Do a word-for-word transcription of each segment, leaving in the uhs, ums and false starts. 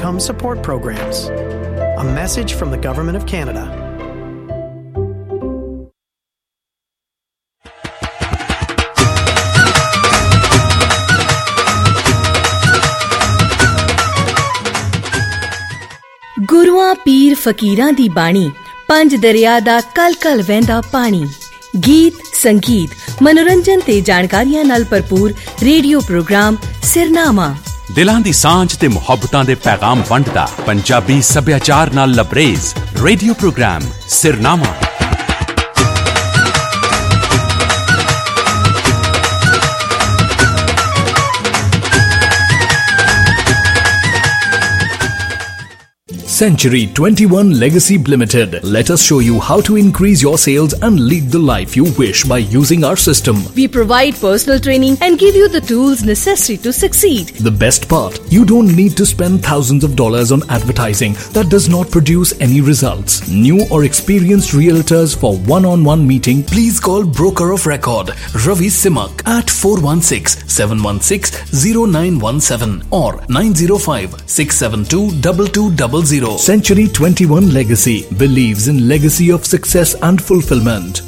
income support programs. A message from the Government of Canada. ਗੁਰੂਆਂ ਪੀਰ ਫਕੀਰਾਂ ਦੀ ਬਾਣੀ, ਪੰਜ ਦਰਿਆ ਦਾ ਕਲ ਕਲ ਵਹਿੰਦਾ ਪਾਣੀ। ਗੀਤ, ਸੰਗੀਤ, ਮਨੋਰੰਜਨ ਤੇ ਜਾਣਕਾਰੀਆਂ ਨਾਲ ਭਰਪੂਰ ਰੇਡੀਓ ਪ੍ਰੋਗਰਾਮ ਸਿਰਨਾਮਾ। ਦਿਲਾਂ ਦੀ ਸਾਂਝ ਤੇ ਮੁਹੱਬਤਾਂ ਦੇ ਪੈਗਾਮ ਵੰਡਦਾ ਪੰਜਾਬੀ ਸੱਭਿਆਚਾਰ ਨਾਲ ਲਬਰੇਜ਼ radio program Sirnama. Century twenty-one Legacy Limited. Let us show you how to increase your sales and lead the life you wish by using our system. We provide personal training and give you the tools necessary to succeed. The best part, you don't need to spend thousands of dollars on advertising that does not produce any results. New or experienced realtors for one-on-one meeting, please call Broker of Record Ravi Simak at four one six, seven one six, zero nine one seven or nine zero five, six seven two, two two zero zero. Century twenty-one Legacy believes in legacy of success and fulfillment.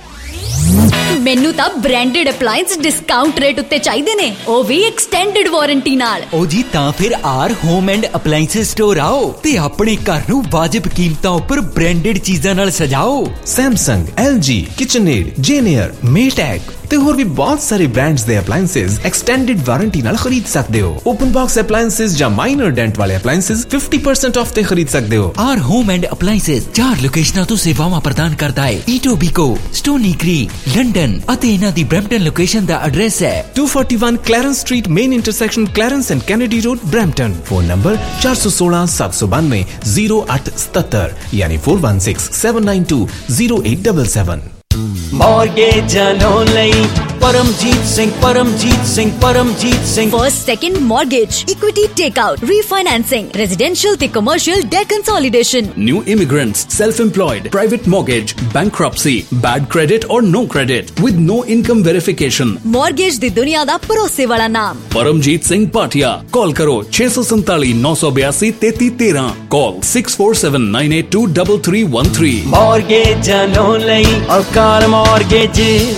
ਮੈਨੂੰ ਤਾਂ branded ਅਪਲਾਈਐਂਸ discount rate ਉੱਤੇ ਚਾਹੀਦੇ ਨੇ, ਉਹ ਵੀ extended warranty ਨਾਲ। ਉਹ ਜੀ ਤਾਂ ਫਿਰ R home and appliance store ਆਓ ਤੇ ਆਪਣੇ ਘਰ ਨੂੰ ਵਾਜਿਬ ਕੀਮਤਾਂ ਉੱਪਰ ਬ੍ਰਾਂਡਡ ਚੀਜ਼ਾਂ ਨਾਲ ਸਜਾਓ। ਸੈਮਸੰਗ, ਐਲ ਜੀ, ਕਿਚਨਏਡ, ਜੇਨੀਅਰ, ਮੇਟੈਕ ਤੇ ਹੋਰ ਵੀ ਬਹੁਤ ਸਾਰੇ ਬ੍ਰਾਂਡਸ ਦੇ ਅਪਲਾਈਐਂਸਸ ਐਕਸਟੈਂਡਡ ਵਾਰੰਟੀ ਨਾਲ ਖਰੀਦ ਸਕਦੇ ਹੋ। ਓਪਨ ਬਾਕਸ ਅਪਲਾਈਐਂਸਸ ਜਾਂ ਮਾਈਨਰ ਡੈਂਟ ਵਾਲੇ ਅਪਲਾਈਐਂਸਸ fifty percent ਆਫ ਤੇ ਖਰੀਦ ਸਕਦੇ ਹੋ। ਆਰ ਹੋਮ ਐਂਡ ਅਪਲਾਈਐਂਸਸ ਚਾਰ ਲੋਕੇਸ਼ਨਾਂ ਤੋਂ ਸੇਵਾਵਾਂ ਪ੍ਰਦਾਨ ਕਰਦਾ ਹੈ, ਈਟੋਬੀਕੋ, ਸਟੋਨੀ ਕ੍ਰੀਕ, ਲੰਡਨ ਅਤੇ ਇਹਨਾਂ ਦੀ ਬਰੈਂਪਟਨ ਲੋਕੇਸ਼ਨ ਦਾ ਐਡਰੈਸ ਹੈ two forty-one Clarence Street, main intersection Clarence and Kennedy Road, Brampton. Phone number four one six, seven two nine, zero eight seven seven यानी four one six, seven nine two, zero eight seven seven। Mortgage loan ਲਈ Paramjit Singh Paramjit Singh Paramjit Singh first second mortgage, equity take out, refinancing, residential ਤੇ commercial debt consolidation, New immigrants, self-employed, private mortgage, bankruptcy, bad credit or no credit with no income verification. Mortgage ਦੀ ਦੁਨੀਆ ਦਾ ਭਰੋਸੇ ਵਾਲਾ ਨਾਮ Paramjeet Singh Patia. Call karo six four seven nine, nine two two, three three one three. Call six four seven, nine eight two, three three one three. Mortgage loan ਲਈ Akal mortgage.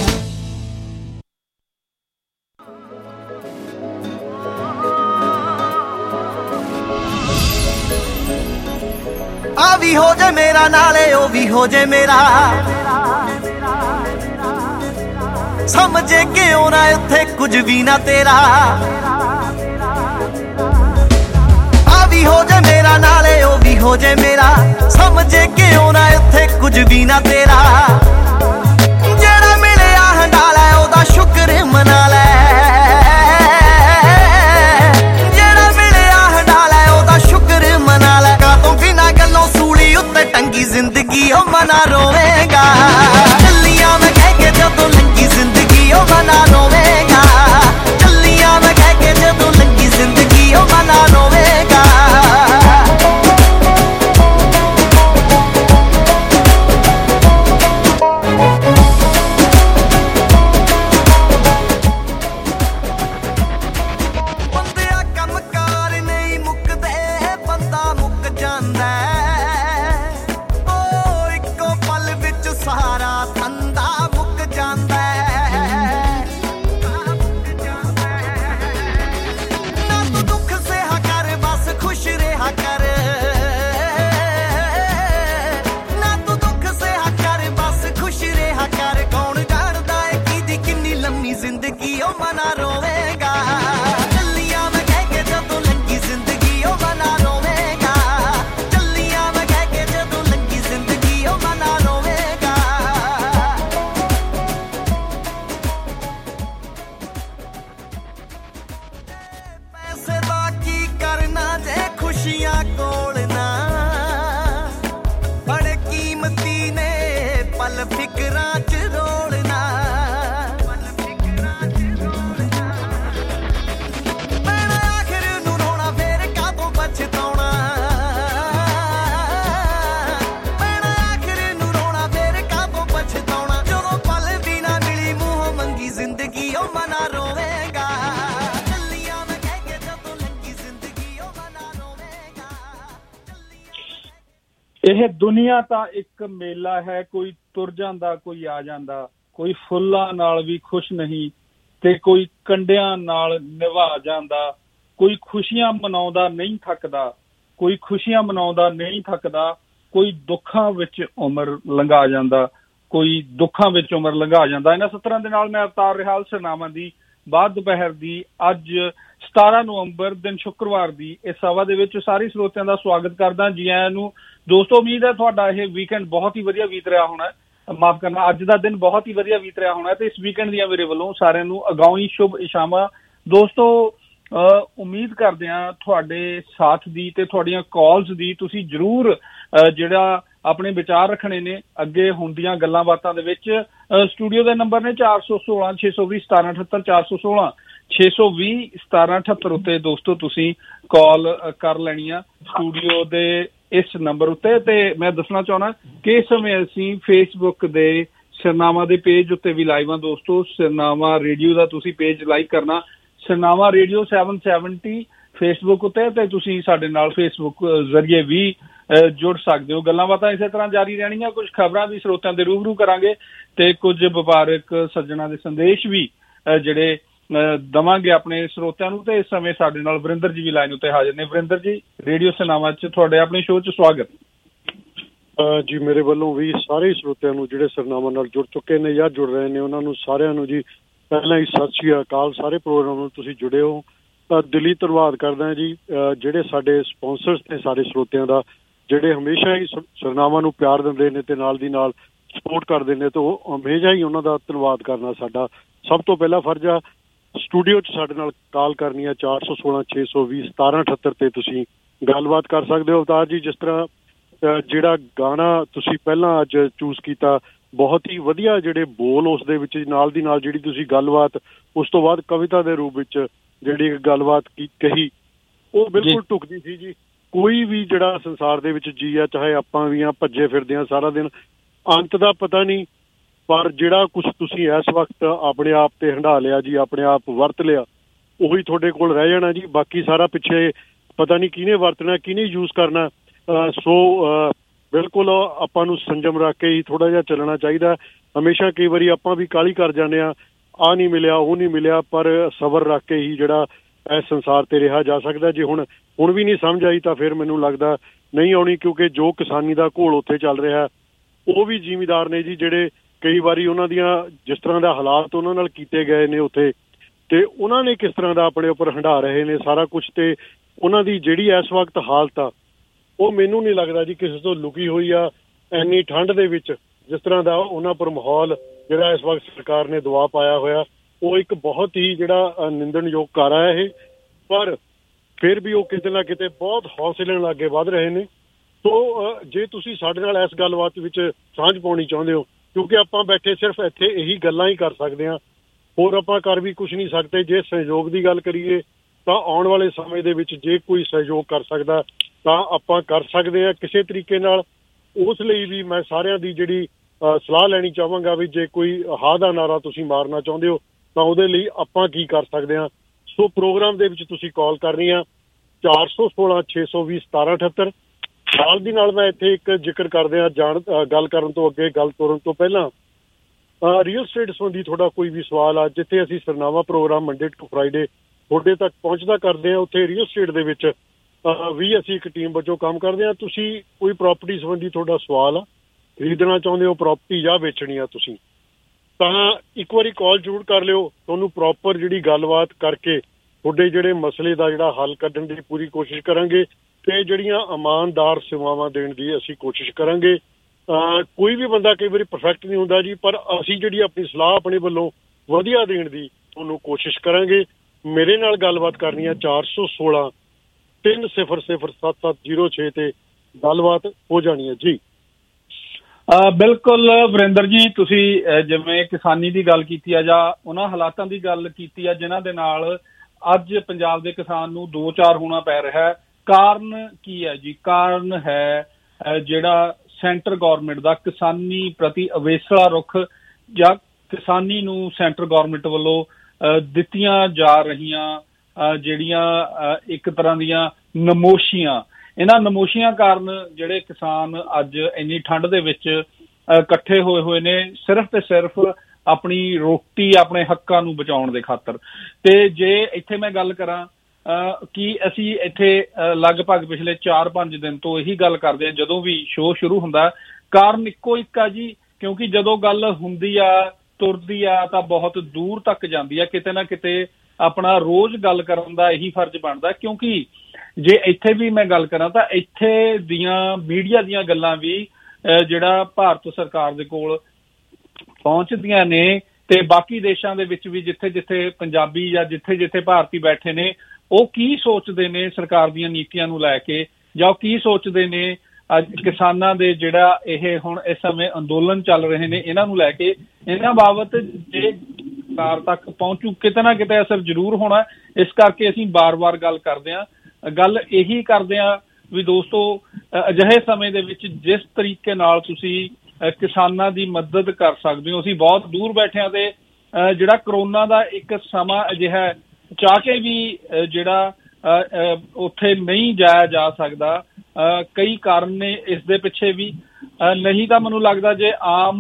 ਆ ਵੀ ਹੋ ਜੇ ਮੇਰਾ ਨਾਲੇ ਉਹ ਵੀ ਹੋ ਜੇ ਮੇਰਾ, ਸਮਝੇ ਕਿਉਂ ਨਾ ਇੱਥੇ ਕੁਝ ਵੀ ਨਾ ਤੇਰਾ। ਆ ਵੀ ਹੋ ਜੇ ਮੇਰਾ ਨਾਲੇ ਉਹ ਵੀ ਹੋ ਜੇ ਮੇਰਾ, ਸਮਝੇ ਕਿਉਂ ਨਾ ਇੱਥੇ ਕੁਝ ਵੀ ਨਾ ਤੇਰਾ। ਜਿਹੜਾ ਮਿਲਿਆ ਹੰਡਾਲਾ ਉਹਦਾ ਸ਼ੁਕਰ ਮਨਾ ਲੈ, ਜਿਹੜਾ ਮਿਲਿਆ ਹੰਡਾਲਾ ਉਹਦਾ ਸ਼ੁਕਰ ਮਨਾ ਲੈ। ਕਾਤੋਂ ਬਿਨਾਂ ਗੱਲੋਂ ਸੂਲੀ ਉੱਤੇ ਟੰਗੀ ਜ਼ਿੰਦਗੀ ਉਹ ਮਨਾ ਰੋਵੇਗਾ। ਚੱਲੀਆਂ ਮੈਂ ਕਹਿ ਕੇ ਜਦੋਂ ਲੰਗੀ ਜ਼ਿੰਦਗੀ ਉਹ ਮਨਾ ਰੋਵੇਗਾ। ਚੱਲੀਆਂ ਮੈਂ ਕਹਿ ਕੇ ਜਦੋਂ ਲੰਗੀ ਜ਼ਿੰਦਗੀ ਉਹ ਮਨਾ ਰੋਵੇਗਾ। ਬੰਦਿਆ ਕੰਮਕਾਰ ਨਹੀਂ ਮੁੱਕਦੇ, ਬੰਦਾ ਮੁੱਕ ਜਾਂਦਾ। ਉਹ ਇੱਕੋ ਪਲ ਵਿੱਚ ਸਾਰਾ ਧੰਦਾ ਮੁੱਕ ਜਾਂਦਾ। ਨਾ ਤੂੰ ਦੁੱਖ ਸਹਿਆ ਕਰ, ਬਸ ਖੁਸ਼ ਰਿਹਾ ਕਰ। ਨਾ ਤੂੰ ਦੁੱਖ ਸਹਿਆ ਕਰ, ਬਸ ਖੁਸ਼ ਰਿਹਾ ਕਰ। ਕੌਣ ਜਾਣਦਾ ਏ ਕਿਹਦੀ ਕਿੰਨੀ ਲੰਮੀ ਜ਼ਿੰਦਗੀ ਉਹ ਮਨਾ ਰੋਵੇਗਾ। ਚੱਲੀਆਂ ਮੈਂ ਕਹਿ ਕੇ ਜਦੋਂ ਲੰਗੀ ਜ਼ਿੰਦਗੀ ਉਹ ਮਨਾ ਰੋਵੇਗਾ। ਚੱਲੀਆਂ ਮੈਂ ਕਹਿ ਕੇ ਜਦੋਂ ਲੰਗੀ ਜ਼ਿੰਦਗੀ ਉਹ ਮਨਾ ਰੋਵੇਗਾ। ਪੈਸੇ ਦਾ ਕੀ ਕਰਨਾ ਜੇ ਖੁਸ਼ੀਆਂ ਕੋਲ ਨਾ, ਬੜੇ ਕੀਮਤੀ ਨੇ ਪਲ ਫਿਕਰਾਂ ਚ ਰੋਲਣਾ। ਪੈਣਾ ਆਖਿਰ ਨੂੰ ਰੋਣਾ, ਫੇਰ ਕਾਹਤੋਂ ਪਛਤਾਉਣਾ। ਪੈਣਾ ਆਖਿਰ ਨੂੰ ਰੋਣਾ, ਫੇਰ ਕਾਹਤੋਂ ਪਛਤਾਉਣਾ। ਜਦੋਂ ਪਲ ਵੀ ਨਾ ਮਿਲੀ ਮੂੰਹੋਂ ਮੰਗੀ ਜ਼ਿੰਦਗੀ ਉਹ ਮਨਾ ਰੋਵੇਗਾ। ਚੱਲੀਆਂ ਮੈਂ ਕਹਿ ਕੇ ਜਦੋਂ ਲੰਗੀ ਜ਼ਿੰਦਗੀ ਉਹ ਮਨਾ ਰੋਵੇਗਾ। ਇਹ ਦੁਨੀਆ ਤਾਂ ਇੱਕ ਮੇਲਾ ਹੈ, ਕੋਈ ਤੁਰ ਜਾਂਦਾ ਕੋਈ ਆ ਜਾਂਦਾ, ਕੋਈ ਫੁੱਲਾਂ ਨਾਲ ਵੀ ਖੁਸ਼ ਨਹੀਂ ਤੇ ਕੋਈ ਕੰਡਿਆਂ ਨਾਲ ਨਿਭਾ ਜਾਂਦਾ, ਕੋਈ ਖੁਸ਼ੀਆਂ ਮਨਾਉਂਦਾ ਨਹੀਂ ਥੱਕਦਾ, ਕੋਈ ਖੁਸ਼ੀਆਂ ਮਨਾਉਂਦਾ ਨਹੀਂ ਥੱਕਦਾ, ਕੋਈ ਦੁੱਖਾਂ ਵਿੱਚ ਉਮਰ ਲੰਘਾ ਜਾਂਦਾ, ਕੋਈ ਦੁੱਖਾਂ ਵਿੱਚ ਉਮਰ ਲੰਘਾ ਜਾਂਦਾ। ਇਹਨਾਂ ਸਤਰਾਂ ਦੇ ਨਾਲ ਮੈਂ ਅਵਤਾਰ ਰਿਹਾਲ ਸਰਨਾਮਾ ਦੀ ਬਾਅਦ ਦੁਪਹਿਰ ਦੀ ਅੱਜ ਸਤਾਰਾਂ ਨਵੰਬਰ ਦਿਨ ਸ਼ੁੱਕਰਵਾਰ ਦੀ ਇਸ ਸਭਾ ਦੇ ਵਿੱਚ ਸਾਰੇ ਸਰੋਤਿਆਂ ਦਾ ਸਵਾਗਤ ਕਰਦਾ। ਜੀ ਆਇਆਂ ਨੂੰ ਦੋਸਤੋ। ਉਮੀਦ ਹੈ ਤੁਹਾਡਾ ਇਹ ਵੀਕਐਂਡ ਬਹੁਤ ਹੀ ਵਧੀਆ ਬੀਤ ਰਿਹਾ ਹੋਣਾ, ਮਾਫ ਕਰਨਾ ਅੱਜ ਦਾ ਦਿਨ ਬਹੁਤ ਹੀ ਵਧੀਆ ਬੀਤ ਰਿਹਾ ਹੋਣਾ ਤੇ ਇਸ ਵੀਕਐਂਡ ਦੀਆਂ ਮੇਰੇ ਵੱਲੋਂ ਸਾਰਿਆਂ ਨੂੰ ਅਗਾਊਂ ਸ਼ੁਭ ਇਸ਼ਾਵਾਂ। ਦੋਸਤੋ ਉਮੀਦ ਕਰਦੇ ਹਾਂ ਤੁਹਾਡੇ ਸਾਥ ਦੀ ਤੇ ਤੁਹਾਡੀਆਂ ਕਾਲਸ ਦੀ। ਤੁਸੀਂ ਜ਼ਰੂਰ ਜਿਹੜਾ ਆਪਣੇ ਵਿਚਾਰ ਰੱਖਣੇ ਨੇ ਅੱਗੇ ਹੁੰਦੀਆਂ ਗੱਲਾਂ ਬਾਤਾਂ ਦੇ ਵਿੱਚ। ਸਟੂਡੀਓ ਦੇ ਨੰਬਰ ਨੇ ਚਾਰ ਸੌ ਸੋਲਾਂ ਛੇ ਸੌ ਵੀਹ ਸਤਾਰਾਂ ਅਠੱਤਰ ਚਾਰ ਸੌ ਸੋਲਾਂ ਛੇ ਸੌ ਵੀਹ ਸਤਾਰਾਂ ਅਠੱਤਰ ਉੱਤੇ ਦੋਸਤੋ ਤੁਸੀਂ ਕਾਲ ਕਰ ਲੈਣੀ ਆ ਸਟੂਡੀਓ ਦੇ ਇਸ ਨੰਬਰ ਉੱਤੇ। ਤੇ ਮੈਂ ਦੱਸਣਾ ਚਾਹੁੰਦਾ ਕਿ ਇਸ ਸਮੇਂ ਅਸੀਂ ਫੇਸਬੁੱਕ ਦੇ ਸਰਨਾਮਾ ਦੇ ਪੇਜ ਉੱਤੇ ਵੀ ਲਾਈਵ ਆ ਦੋਸਤੋ। ਸਰਨਾਮਾ ਰੇਡੀਓ ਦਾ ਤੁਸੀਂ ਪੇਜ ਲਾਈਕ ਕਰਨਾ, Sirnama radio seven seventy Facebook ਉੱਤੇ, ਤੇ ਤੁਸੀਂ ਸਾਡੇ ਨਾਲ ਫੇਸਬੁੱਕ ਜ਼ਰੀਏ ਵੀ ਜੁੜ ਸਕਦੇ ਹੋ। ਗੱਲਾਂ ਬਾਤਾਂ ਇਸੇ ਤਰ੍ਹਾਂ ਜਾਰੀ ਰਹਿਣੀਆਂ। ਕੁਝ ਖਬਰਾਂ ਵੀ ਸਰੋਤਿਆਂ ਦੇ ਰੂਬਰੂ ਕਰਾਂਗੇ ਤੇ ਕੁਝ ਵਪਾਰਕ ਸੱਜਣਾ ਦੇ ਸੰਦੇਸ਼ ਵੀ ਜਿਹੜੇ ਦੇਵਾਂਗੇ ਆਪਣੇ ਸਰੋਤਿਆਂ ਨੂੰ। ਤੇ ਇਸ ਸਮੇਂ ਸਾਡੇ ਨਾਲ ਵਰਿੰਦਰ ਜੀ ਵੀ ਲਾਈਨ ਉੱਤੇ ਹਾਜ਼ਰ ਨੇ। ਵਰਿੰਦਰ ਜੀ, ਰੇਡੀਓ ਸਰਨਾਮਾ 'ਚ ਤੁਹਾਡੇ ਆਪਣੇ ਸ਼ੋਅ 'ਚ ਸਵਾਗਤ ਜੀ। ਮੇਰੇ ਵੱਲੋਂ ਵੀ ਸਾਰੇ ਸਰੋਤਿਆਂ ਨੂੰ ਜਿਹੜੇ ਸਰਨਾਮਾ ਨਾਲ ਜੁੜ ਚੁੱਕੇ ਨੇ ਜਾਂ ਜੁੜ ਰਹੇ ਨੇ ਉਹਨਾਂ ਨੂੰ ਸਾਰਿਆਂ ਨੂੰ ਜੀ ਪਹਿਲਾਂ ਹੀ ਸਤਿ ਸ਼੍ਰੀ ਅਕਾਲ। ਸਾਰੇ ਪ੍ਰੋਗਰਾਮ ਨੂੰ ਤੁਸੀਂ ਜੁੜੇ ਹੋ ਤਾਂ ਦਿਲੀ ਧੰਨਵਾਦ ਕਰਦਾ ਜੀ। ਜਿਹੜੇ ਸਾਡੇ ਸਪਾਂਸਰਸ ਨੇ ਸਾਰੇ ਸਰੋਤਿਆਂ ਦਾ, ਜਿਹੜੇ ਹਮੇਸ਼ਾ ਹੀ ਸਰਨਾਮਾ ਨੂੰ ਪਿਆਰ ਦਿੰਦੇ ਨੇ ਤੇ ਨਾਲ ਦੀ ਨਾਲ ਸਪੋਰਟ ਕਰਦੇ ਨੇ, ਤੇ ਉਹ ਹਮੇਸ਼ਾ ਹੀ ਉਹਨਾਂ ਦਾ ਧੰਨਵਾਦ ਕਰਨਾ ਸਾਡਾ ਸਭ ਤੋਂ ਪਹਿਲਾ ਫਰਜ਼ ਆ। ਸਟੂਡੀਓ 'ਚ ਸਾਡੇ ਨਾਲ ਕਾਲ ਕਰਨੀ ਆ ਚਾਰ ਸੌ ਸੋਲਾਂ ਛੇ ਸੌ ਵੀਹ ਸਤਾਰਾਂ ਅਠੱਤਰ ਤੇ ਤੁਸੀਂ ਗੱਲਬਾਤ ਕਰ ਸਕਦੇ ਹੋ। ਅਵਤਾਰ ਜੀ, ਜਿਸ ਤਰ੍ਹਾਂ ਜਿਹੜਾ ਗਾਣਾ ਤੁਸੀਂ ਪਹਿਲਾਂ ਅੱਜ ਚੂਜ਼ ਕੀਤਾ, ਬਹੁਤ ਹੀ ਵਧੀਆ ਜਿਹੜੇ ਬੋਲ ਉਸ ਦੇ ਵਿੱਚ, ਨਾਲ ਦੀ ਨਾਲ ਜਿਹੜੀ ਤੁਸੀਂ ਗੱਲਬਾਤ ਉਸ ਤੋਂ ਬਾਅਦ ਕਵਿਤਾ ਦੇ ਰੂਪ ਵਿੱਚ ਜਿਹੜੀ ਗੱਲਬਾਤ ਕੀ ਕਹੀ, ਉਹ ਬਿਲਕੁਲ ਢੁਕਦੀ ਸੀ ਜੀ। ਕੋਈ ਵੀ ਜਿਹੜਾ ਸੰਸਾਰ ਦੇ ਵਿੱਚ ਜੀ ਆ, ਚਾਹੇ ਆਪਾਂ ਵੀ ਆ ਭੱਜੇ ਫਿਰਦੇ ਹਾਂ ਸਾਰਾ ਦਿਨ, ਅੰਤ ਦਾ ਪਤਾ ਨਹੀਂ, ਪਰ ਜਿਹੜਾ ਕੁਛ ਤੁਸੀਂ ਇਸ ਵਕਤ ਆਪਣੇ ਆਪ ਤੇ ਹੰਢਾ ਲਿਆ ਜੀ, ਆਪਣੇ ਆਪ ਵਰਤ ਲਿਆ, ਉਹੀ ਤੁਹਾਡੇ ਕੋਲ ਰਹਿ ਜਾਣਾ ਜੀ। ਬਾਕੀ ਸਾਰਾ ਪਿੱਛੇ ਪਤਾ ਨਹੀਂ ਕਿਹਨੇ ਵਰਤਣਾ ਕਿਹਨੇ ਯੂਜ਼ ਕਰਨਾ। ਸੋ ਬਿਲਕੁਲ ਆਪਾਂ ਨੂੰ ਸੰਜਮ ਰੱਖ ਕੇ ਹੀ ਥੋੜ੍ਹਾ ਜਿਹਾ ਚੱਲਣਾ ਚਾਹੀਦਾ। ਹਮੇਸ਼ਾ ਕਈ ਵਾਰੀ ਆਪਾਂ ਵੀ ਕਾਹਲੀ ਕਰ ਜਾਂਦੇ ਹਾਂ, ਆਹ ਨਹੀਂ ਮਿਲਿਆ ਉਹ ਨਹੀਂ ਮਿਲਿਆ, ਪਰ ਸਬਰ ਰੱਖ ਕੇ ਹੀ ਜਿਹੜਾ ਇਸ ਸੰਸਾਰ ਤੇ ਰਿਹਾ ਜਾ ਸਕਦਾ। ਜੇ ਹੁਣ ਹੁਣ ਵੀ ਨਹੀਂ ਸਮਝ ਆਈ ਤਾਂ ਫਿਰ ਮੈਨੂੰ ਲੱਗਦਾ ਨਹੀਂ ਆਉਣੀ, ਕਿਉਂਕਿ ਜੋ ਕਿਸਾਨੀ ਦਾ ਘੋਲ ਉੱਥੇ ਚੱਲ ਰਿਹਾ, ਉਹ ਵੀ ਜ਼ਿਮੀਂਦਾਰ ਨੇ ਜੀ ਜਿਹੜੇ ਕਈ ਵਾਰੀ ਉਹਨਾਂ ਦੀਆਂ ਜਿਸ ਤਰ੍ਹਾਂ ਦਾ ਹਾਲਾਤ ਉਹਨਾਂ ਨਾਲ ਕੀਤੇ ਗਏ ਨੇ ਉੱਥੇ, ਤੇ ਉਹਨਾਂ ਨੇ ਕਿਸ ਤਰ੍ਹਾਂ ਦਾ ਆਪਣੇ ਉੱਪਰ ਹੰਢਾ ਰਹੇ ਨੇ ਸਾਰਾ ਕੁਛ, ਤੇ ਉਹਨਾਂ ਦੀ ਜਿਹੜੀ ਇਸ ਵਕਤ ਹਾਲਤ ਆ ਉਹ ਮੈਨੂੰ ਨਹੀਂ ਲੱਗਦਾ ਜੀ ਕਿਸੇ ਤੋਂ ਲੁਕੀ ਹੋਈ ਆ। ਇੰਨੀ ਠੰਡ ਦੇ ਵਿੱਚ ਜਿਸ ਤਰ੍ਹਾਂ ਦਾ ਉਹਨਾਂ ਪਰ ਮਾਹੌਲ ਜਿਹੜਾ ਇਸ ਵਕਤ ਸਰਕਾਰ ਨੇ ਦਬਾਅ ਪਾਇਆ ਹੋਇਆ, ਉਹ ਇੱਕ ਬਹੁਤ ਹੀ ਜਿਹੜਾ ਨਿੰਦਣਯੋਗ ਕਾਰਾ ਹੈ ਇਹ, ਪਰ ਫਿਰ ਵੀ ਉਹ ਕਿਤੇ ਨਾ ਕਿਤੇ ਬਹੁਤ ਹੌਸਲੇ ਨਾਲ ਅੱਗੇ ਵੱਧ ਰਹੇ ਨੇ। ਸੋ ਜੇ ਤੁਸੀਂ ਸਾਡੇ ਨਾਲ ਇਸ ਗੱਲਬਾਤ ਵਿੱਚ ਸਾਂਝ ਪਾਉਣੀ ਚਾਹੁੰਦੇ ਹੋ, ਕਿਉਂਕਿ ਆਪਾਂ ਬੈਠੇ ਸਿਰਫ ਇੱਥੇ ਇਹੀ ਗੱਲਾਂ ਹੀ ਕਰ ਸਕਦੇ ਹਾਂ, ਹੋਰ ਆਪਾਂ ਕਰ ਵੀ ਕੁਛ ਨਹੀਂ ਸਕਦੇ। ਜੇ ਸਹਿਯੋਗ ਦੀ ਗੱਲ ਕਰੀਏ ਤਾਂ ਆਉਣ ਵਾਲੇ ਸਮੇਂ ਦੇ ਵਿੱਚ ਜੇ ਕੋਈ ਸਹਿਯੋਗ ਕਰ ਸਕਦਾ ਤਾਂ ਆਪਾਂ ਕਰ ਸਕਦੇ ਹਾਂ ਕਿਸੇ ਤਰੀਕੇ ਨਾਲ। ਉਸ ਲਈ ਵੀ ਮੈਂ ਸਾਰਿਆਂ ਦੀ ਜਿਹੜੀ ਸਲਾਹ ਲੈਣੀ ਚਾਹਾਂਗਾ ਵੀ ਜੇ ਕੋਈ ਹਾਂ ਦਾ ਨਾਰਾ ਤੁਸੀਂ ਮਾਰਨਾ ਚਾਹੁੰਦੇ ਹੋ ਤਾਂ ਉਹਦੇ ਲਈ ਆਪਾਂ ਕੀ ਕਰ ਸਕਦੇ ਹਾਂ। ਸੋ ਪ੍ਰੋਗਰਾਮ ਦੇ ਵਿੱਚ ਤੁਸੀਂ ਕਾਲ ਕਰਨੀ ਆ ਚਾਰ ਸੌ ਸੋਲਾਂ ਛੇ ਸੌ ਵੀਹ ਸਤਾਰਾਂ ਅਠੱਤਰ। ਨਾਲ ਦੀ ਨਾਲ ਮੈਂ ਇੱਥੇ ਇੱਕ ਜ਼ਿਕਰ ਕਰਦੇ ਹਾਂ ਜਾਣ ਗੱਲ ਕਰਨ ਤੋਂ ਅੱਗੇ, ਗੱਲ ਤੋਰਨ ਤੋਂ ਪਹਿਲਾਂ, ਰੀਅਲ ਸਟੇਟ ਸੰਬੰਧੀ ਤੁਹਾਡਾ ਕੋਈ ਵੀ ਸਵਾਲ ਆ, ਜਿੱਥੇ ਅਸੀਂ Sirnama program Monday to Friday ਤੁਹਾਡੇ ਤੱਕ ਪਹੁੰਚਦਾ ਕਰਦੇ ਹਾਂ, ਉੱਥੇ ਰੀਅਲ ਸਟੇਟ ਦੇ ਵਿੱਚ ਵੀ ਅਸੀਂ ਇੱਕ ਟੀਮ ਵਜੋਂ ਕੰਮ ਕਰਦੇ ਹਾਂ। ਤੁਸੀਂ ਕੋਈ ਪ੍ਰੋਪਰਟੀ ਸੰਬੰਧੀ ਤੁਹਾਡਾ ਸਵਾਲ ਆ, ਖਰੀਦਣਾ ਚਾਹੁੰਦੇ ਹੋ ਪ੍ਰੋਪਰਟੀ ਜਾਂ ਵੇਚਣੀ ਆ ਤੁਸੀਂ, ਤਾਂ ਇੱਕ ਵਾਰੀ ਕਾਲ ਜ਼ਰੂਰ ਕਰ ਲਿਓ। ਤੁਹਾਨੂੰ ਪ੍ਰੋਪਰ ਜਿਹੜੀ ਗੱਲਬਾਤ ਕਰਕੇ ਤੁਹਾਡੇ ਜਿਹੜੇ ਮਸਲੇ ਦਾ ਜਿਹੜਾ ਹੱਲ ਕੱਢਣ ਦੀ ਪੂਰੀ ਕੋਸ਼ਿਸ਼ ਕਰਾਂਗੇ, ਤੇ ਜਿਹੜੀਆਂ ਇਮਾਨਦਾਰ ਸੇਵਾਵਾਂ ਦੇਣ ਦੀ ਅਸੀਂ ਕੋਸ਼ਿਸ਼ ਕਰਾਂਗੇ। ਕੋਈ ਵੀ ਬੰਦਾ ਕਈ ਵਾਰੀ ਪਰਫੈਕਟ ਨਹੀਂ ਹੁੰਦਾ ਜੀ, ਪਰ ਅਸੀਂ ਜਿਹੜੀ ਆਪਣੀ ਸਲਾਹ ਆਪਣੇ ਵੱਲੋਂ ਵਧੀਆ ਦੇਣ ਦੀ ਤੁਹਾਨੂੰ ਕੋਸ਼ਿਸ਼ ਕਰਾਂਗੇ। ਮੇਰੇ ਨਾਲ ਗੱਲਬਾਤ ਕਰਨੀ ਆ ਚਾਰ ਸੌ ਸੋਲਾਂ ਤਿੰਨ ਸਿਫਰ ਸਿਫਰ ਸੱਤ ਸੱਤ ਜ਼ੀਰੋ ਛੇ ਤੇ ਗੱਲਬਾਤ ਹੋ ਜਾਣੀ ਹੈ ਜੀ। ਬਿਲਕੁਲ ਵਰਿੰਦਰ ਜੀ, ਤੁਸੀਂ ਜਿਵੇਂ ਕਿਸਾਨੀ ਦੀ ਗੱਲ ਕੀਤੀ ਆ ਜਾਂ ਉਹਨਾਂ ਹਾਲਾਤਾਂ ਦੀ ਗੱਲ ਕੀਤੀ ਆ ਜਿਨ੍ਹਾਂ ਦੇ ਨਾਲ ਅੱਜ ਪੰਜਾਬ ਦੇ ਕਿਸਾਨ ਨੂੰ ਦੋ ਚਾਰ ਹੋਣਾ ਪੈ ਰਿਹਾ, ਕਾਰਨ ਕੀ ਹੈ ਜੀ? ਕਾਰਨ ਹੈ ਜਿਹੜਾ ਸੈਂਟਰ ਗੌਰਮੈਂਟ ਦਾ ਕਿਸਾਨੀ ਪ੍ਰਤੀ ਅਵੇਸਲਾ ਰੁਖ, ਜਾਂ ਕਿਸਾਨੀ ਨੂੰ ਸੈਂਟਰ ਗੌਰਮੈਂਟ ਵੱਲੋਂ ਦਿੱਤੀਆਂ ਜਾ ਰਹੀਆਂ ਜਿਹੜੀਆਂ ਇੱਕ ਤਰ੍ਹਾਂ ਦੀਆਂ ਨਮੋਸ਼ੀਆਂ, ਇਹਨਾਂ ਨਮੋਸ਼ੀਆਂ ਕਾਰਨ ਜਿਹੜੇ ਕਿਸਾਨ ਅੱਜ ਇੰਨੀ ਠੰਡ ਦੇ ਵਿੱਚ ਇਕੱਠੇ ਹੋਏ ਹੋਏ ਨੇ ਸਿਰਫ ਤੇ ਸਿਰਫ ਆਪਣੀ ਰੋਟੀ ਆਪਣੇ ਹੱਕਾਂ ਨੂੰ ਬਚਾਉਣ ਦੇ ਖਾਤਰ। ਤੇ ਜੇ ਇੱਥੇ ਮੈਂ ਗੱਲ ਕਰਾਂ ਕਿ ਅਸੀਂ ਇੱਥੇ ਲਗਭਗ ਪਿਛਲੇ ਚਾਰ ਪੰਜ ਦਿਨ ਤੋਂ ਇਹੀ ਗੱਲ ਕਰਦੇ ਹਾਂ ਜਦੋਂ ਵੀ ਸ਼ੋਅ ਸ਼ੁਰੂ ਹੁੰਦਾ, ਕਾਰਨ ਇੱਕੋ ਇੱਕ ਆ ਜੀ, ਕਿਉਂਕਿ ਜਦੋਂ ਗੱਲ ਹੁੰਦੀ ਆ ਤੁਰਦੀ ਆ ਤਾਂ ਬਹੁਤ ਦੂਰ ਤੱਕ ਜਾਂਦੀ ਆ। ਕਿਤੇ ਨਾ ਕਿਤੇ ਆਪਣਾ ਰੋਜ਼ ਗੱਲ ਕਰਨ ਦਾ ਇਹੀ ਫਰਜ਼ ਬਣਦਾ, ਕਿਉਂਕਿ ਜੇ ਇੱਥੇ ਵੀ ਮੈਂ ਗੱਲ ਕਰਾਂ ਤਾਂ ਇੱਥੇ ਦੀਆਂ ਮੀਡੀਆ ਦੀਆਂ ਗੱਲਾਂ ਵੀ ਜਿਹੜਾ ਭਾਰਤ ਸਰਕਾਰ ਦੇ ਕੋਲ ਪਹੁੰਚਦੀਆਂ ਨੇ ਤੇ ਬਾਕੀ ਦੇਸ਼ਾਂ ਦੇ ਵਿੱਚ ਵੀ ਜਿੱਥੇ ਜਿੱਥੇ ਪੰਜਾਬੀ ਜਾਂ ਜਿੱਥੇ ਜਿੱਥੇ ਭਾਰਤੀ ਬੈਠੇ ਨੇ ਉਹ ਕੀ ਸੋਚਦੇ ਨੇ ਸਰਕਾਰ ਦੀਆਂ ਨੀਤੀਆਂ ਨੂੰ ਲੈ ਕੇ, ਜਾਂ ਉਹ ਕੀ ਸੋਚਦੇ ਨੇ ਅੱਜ ਕਿਸਾਨਾਂ ਦੇ ਜਿਹੜਾ ਇਹ ਹੁਣ ਇਸ ਸਮੇਂ ਅੰਦੋਲਨ ਚੱਲ ਰਹੇ ਨੇ ਇਹਨਾਂ ਨੂੰ ਲੈ ਕੇ, ਇਹਨਾਂ ਬਾਬਤ ਜੇ ਸਰਕਾਰ ਤੱਕ ਪਹੁੰਚੂ ਕਿਤੇ ਨਾ ਕਿਤੇ ਅਸਰ ਜ਼ਰੂਰ ਹੋਣਾ। ਇਸ ਕਰਕੇ ਅਸੀਂ ਬਾਰ-ਬਾਰ ਗੱਲ ਕਰਦੇ ਹਾਂ, ਗੱਲ ਇਹੀ ਕਰਦੇ ਹਾਂ ਵੀ ਦੋਸਤੋ ਅਜਿਹੇ ਸਮੇਂ ਦੇ ਵਿੱਚ ਜਿਸ ਤਰੀਕੇ ਨਾਲ ਤੁਸੀਂ ਕਿਸਾਨਾਂ ਦੀ ਮਦਦ ਕਰ ਸਕਦੇ ਹੋ, ਅਸੀਂ ਬਹੁਤ ਦੂਰ ਬੈਠਿਆਂ ਤੇ ਜਿਹੜਾ ਕਰੋਨਾ ਦਾ ਇੱਕ ਸਮਾਂ ਅਜਿਹਾ ਚਾਹ ਕੇ ਵੀ ਜਿਹੜਾ ਉੱਥੇ ਨਹੀਂ ਜਾਇਆ ਜਾ ਸਕਦਾ, ਕਈ ਕਾਰਨ ਨੇ ਇਸ ਦੇ ਪਿੱਛੇ ਵੀ। ਨਹੀਂ ਤਾਂ ਮੈਨੂੰ ਲੱਗਦਾ ਜੇ ਆਮ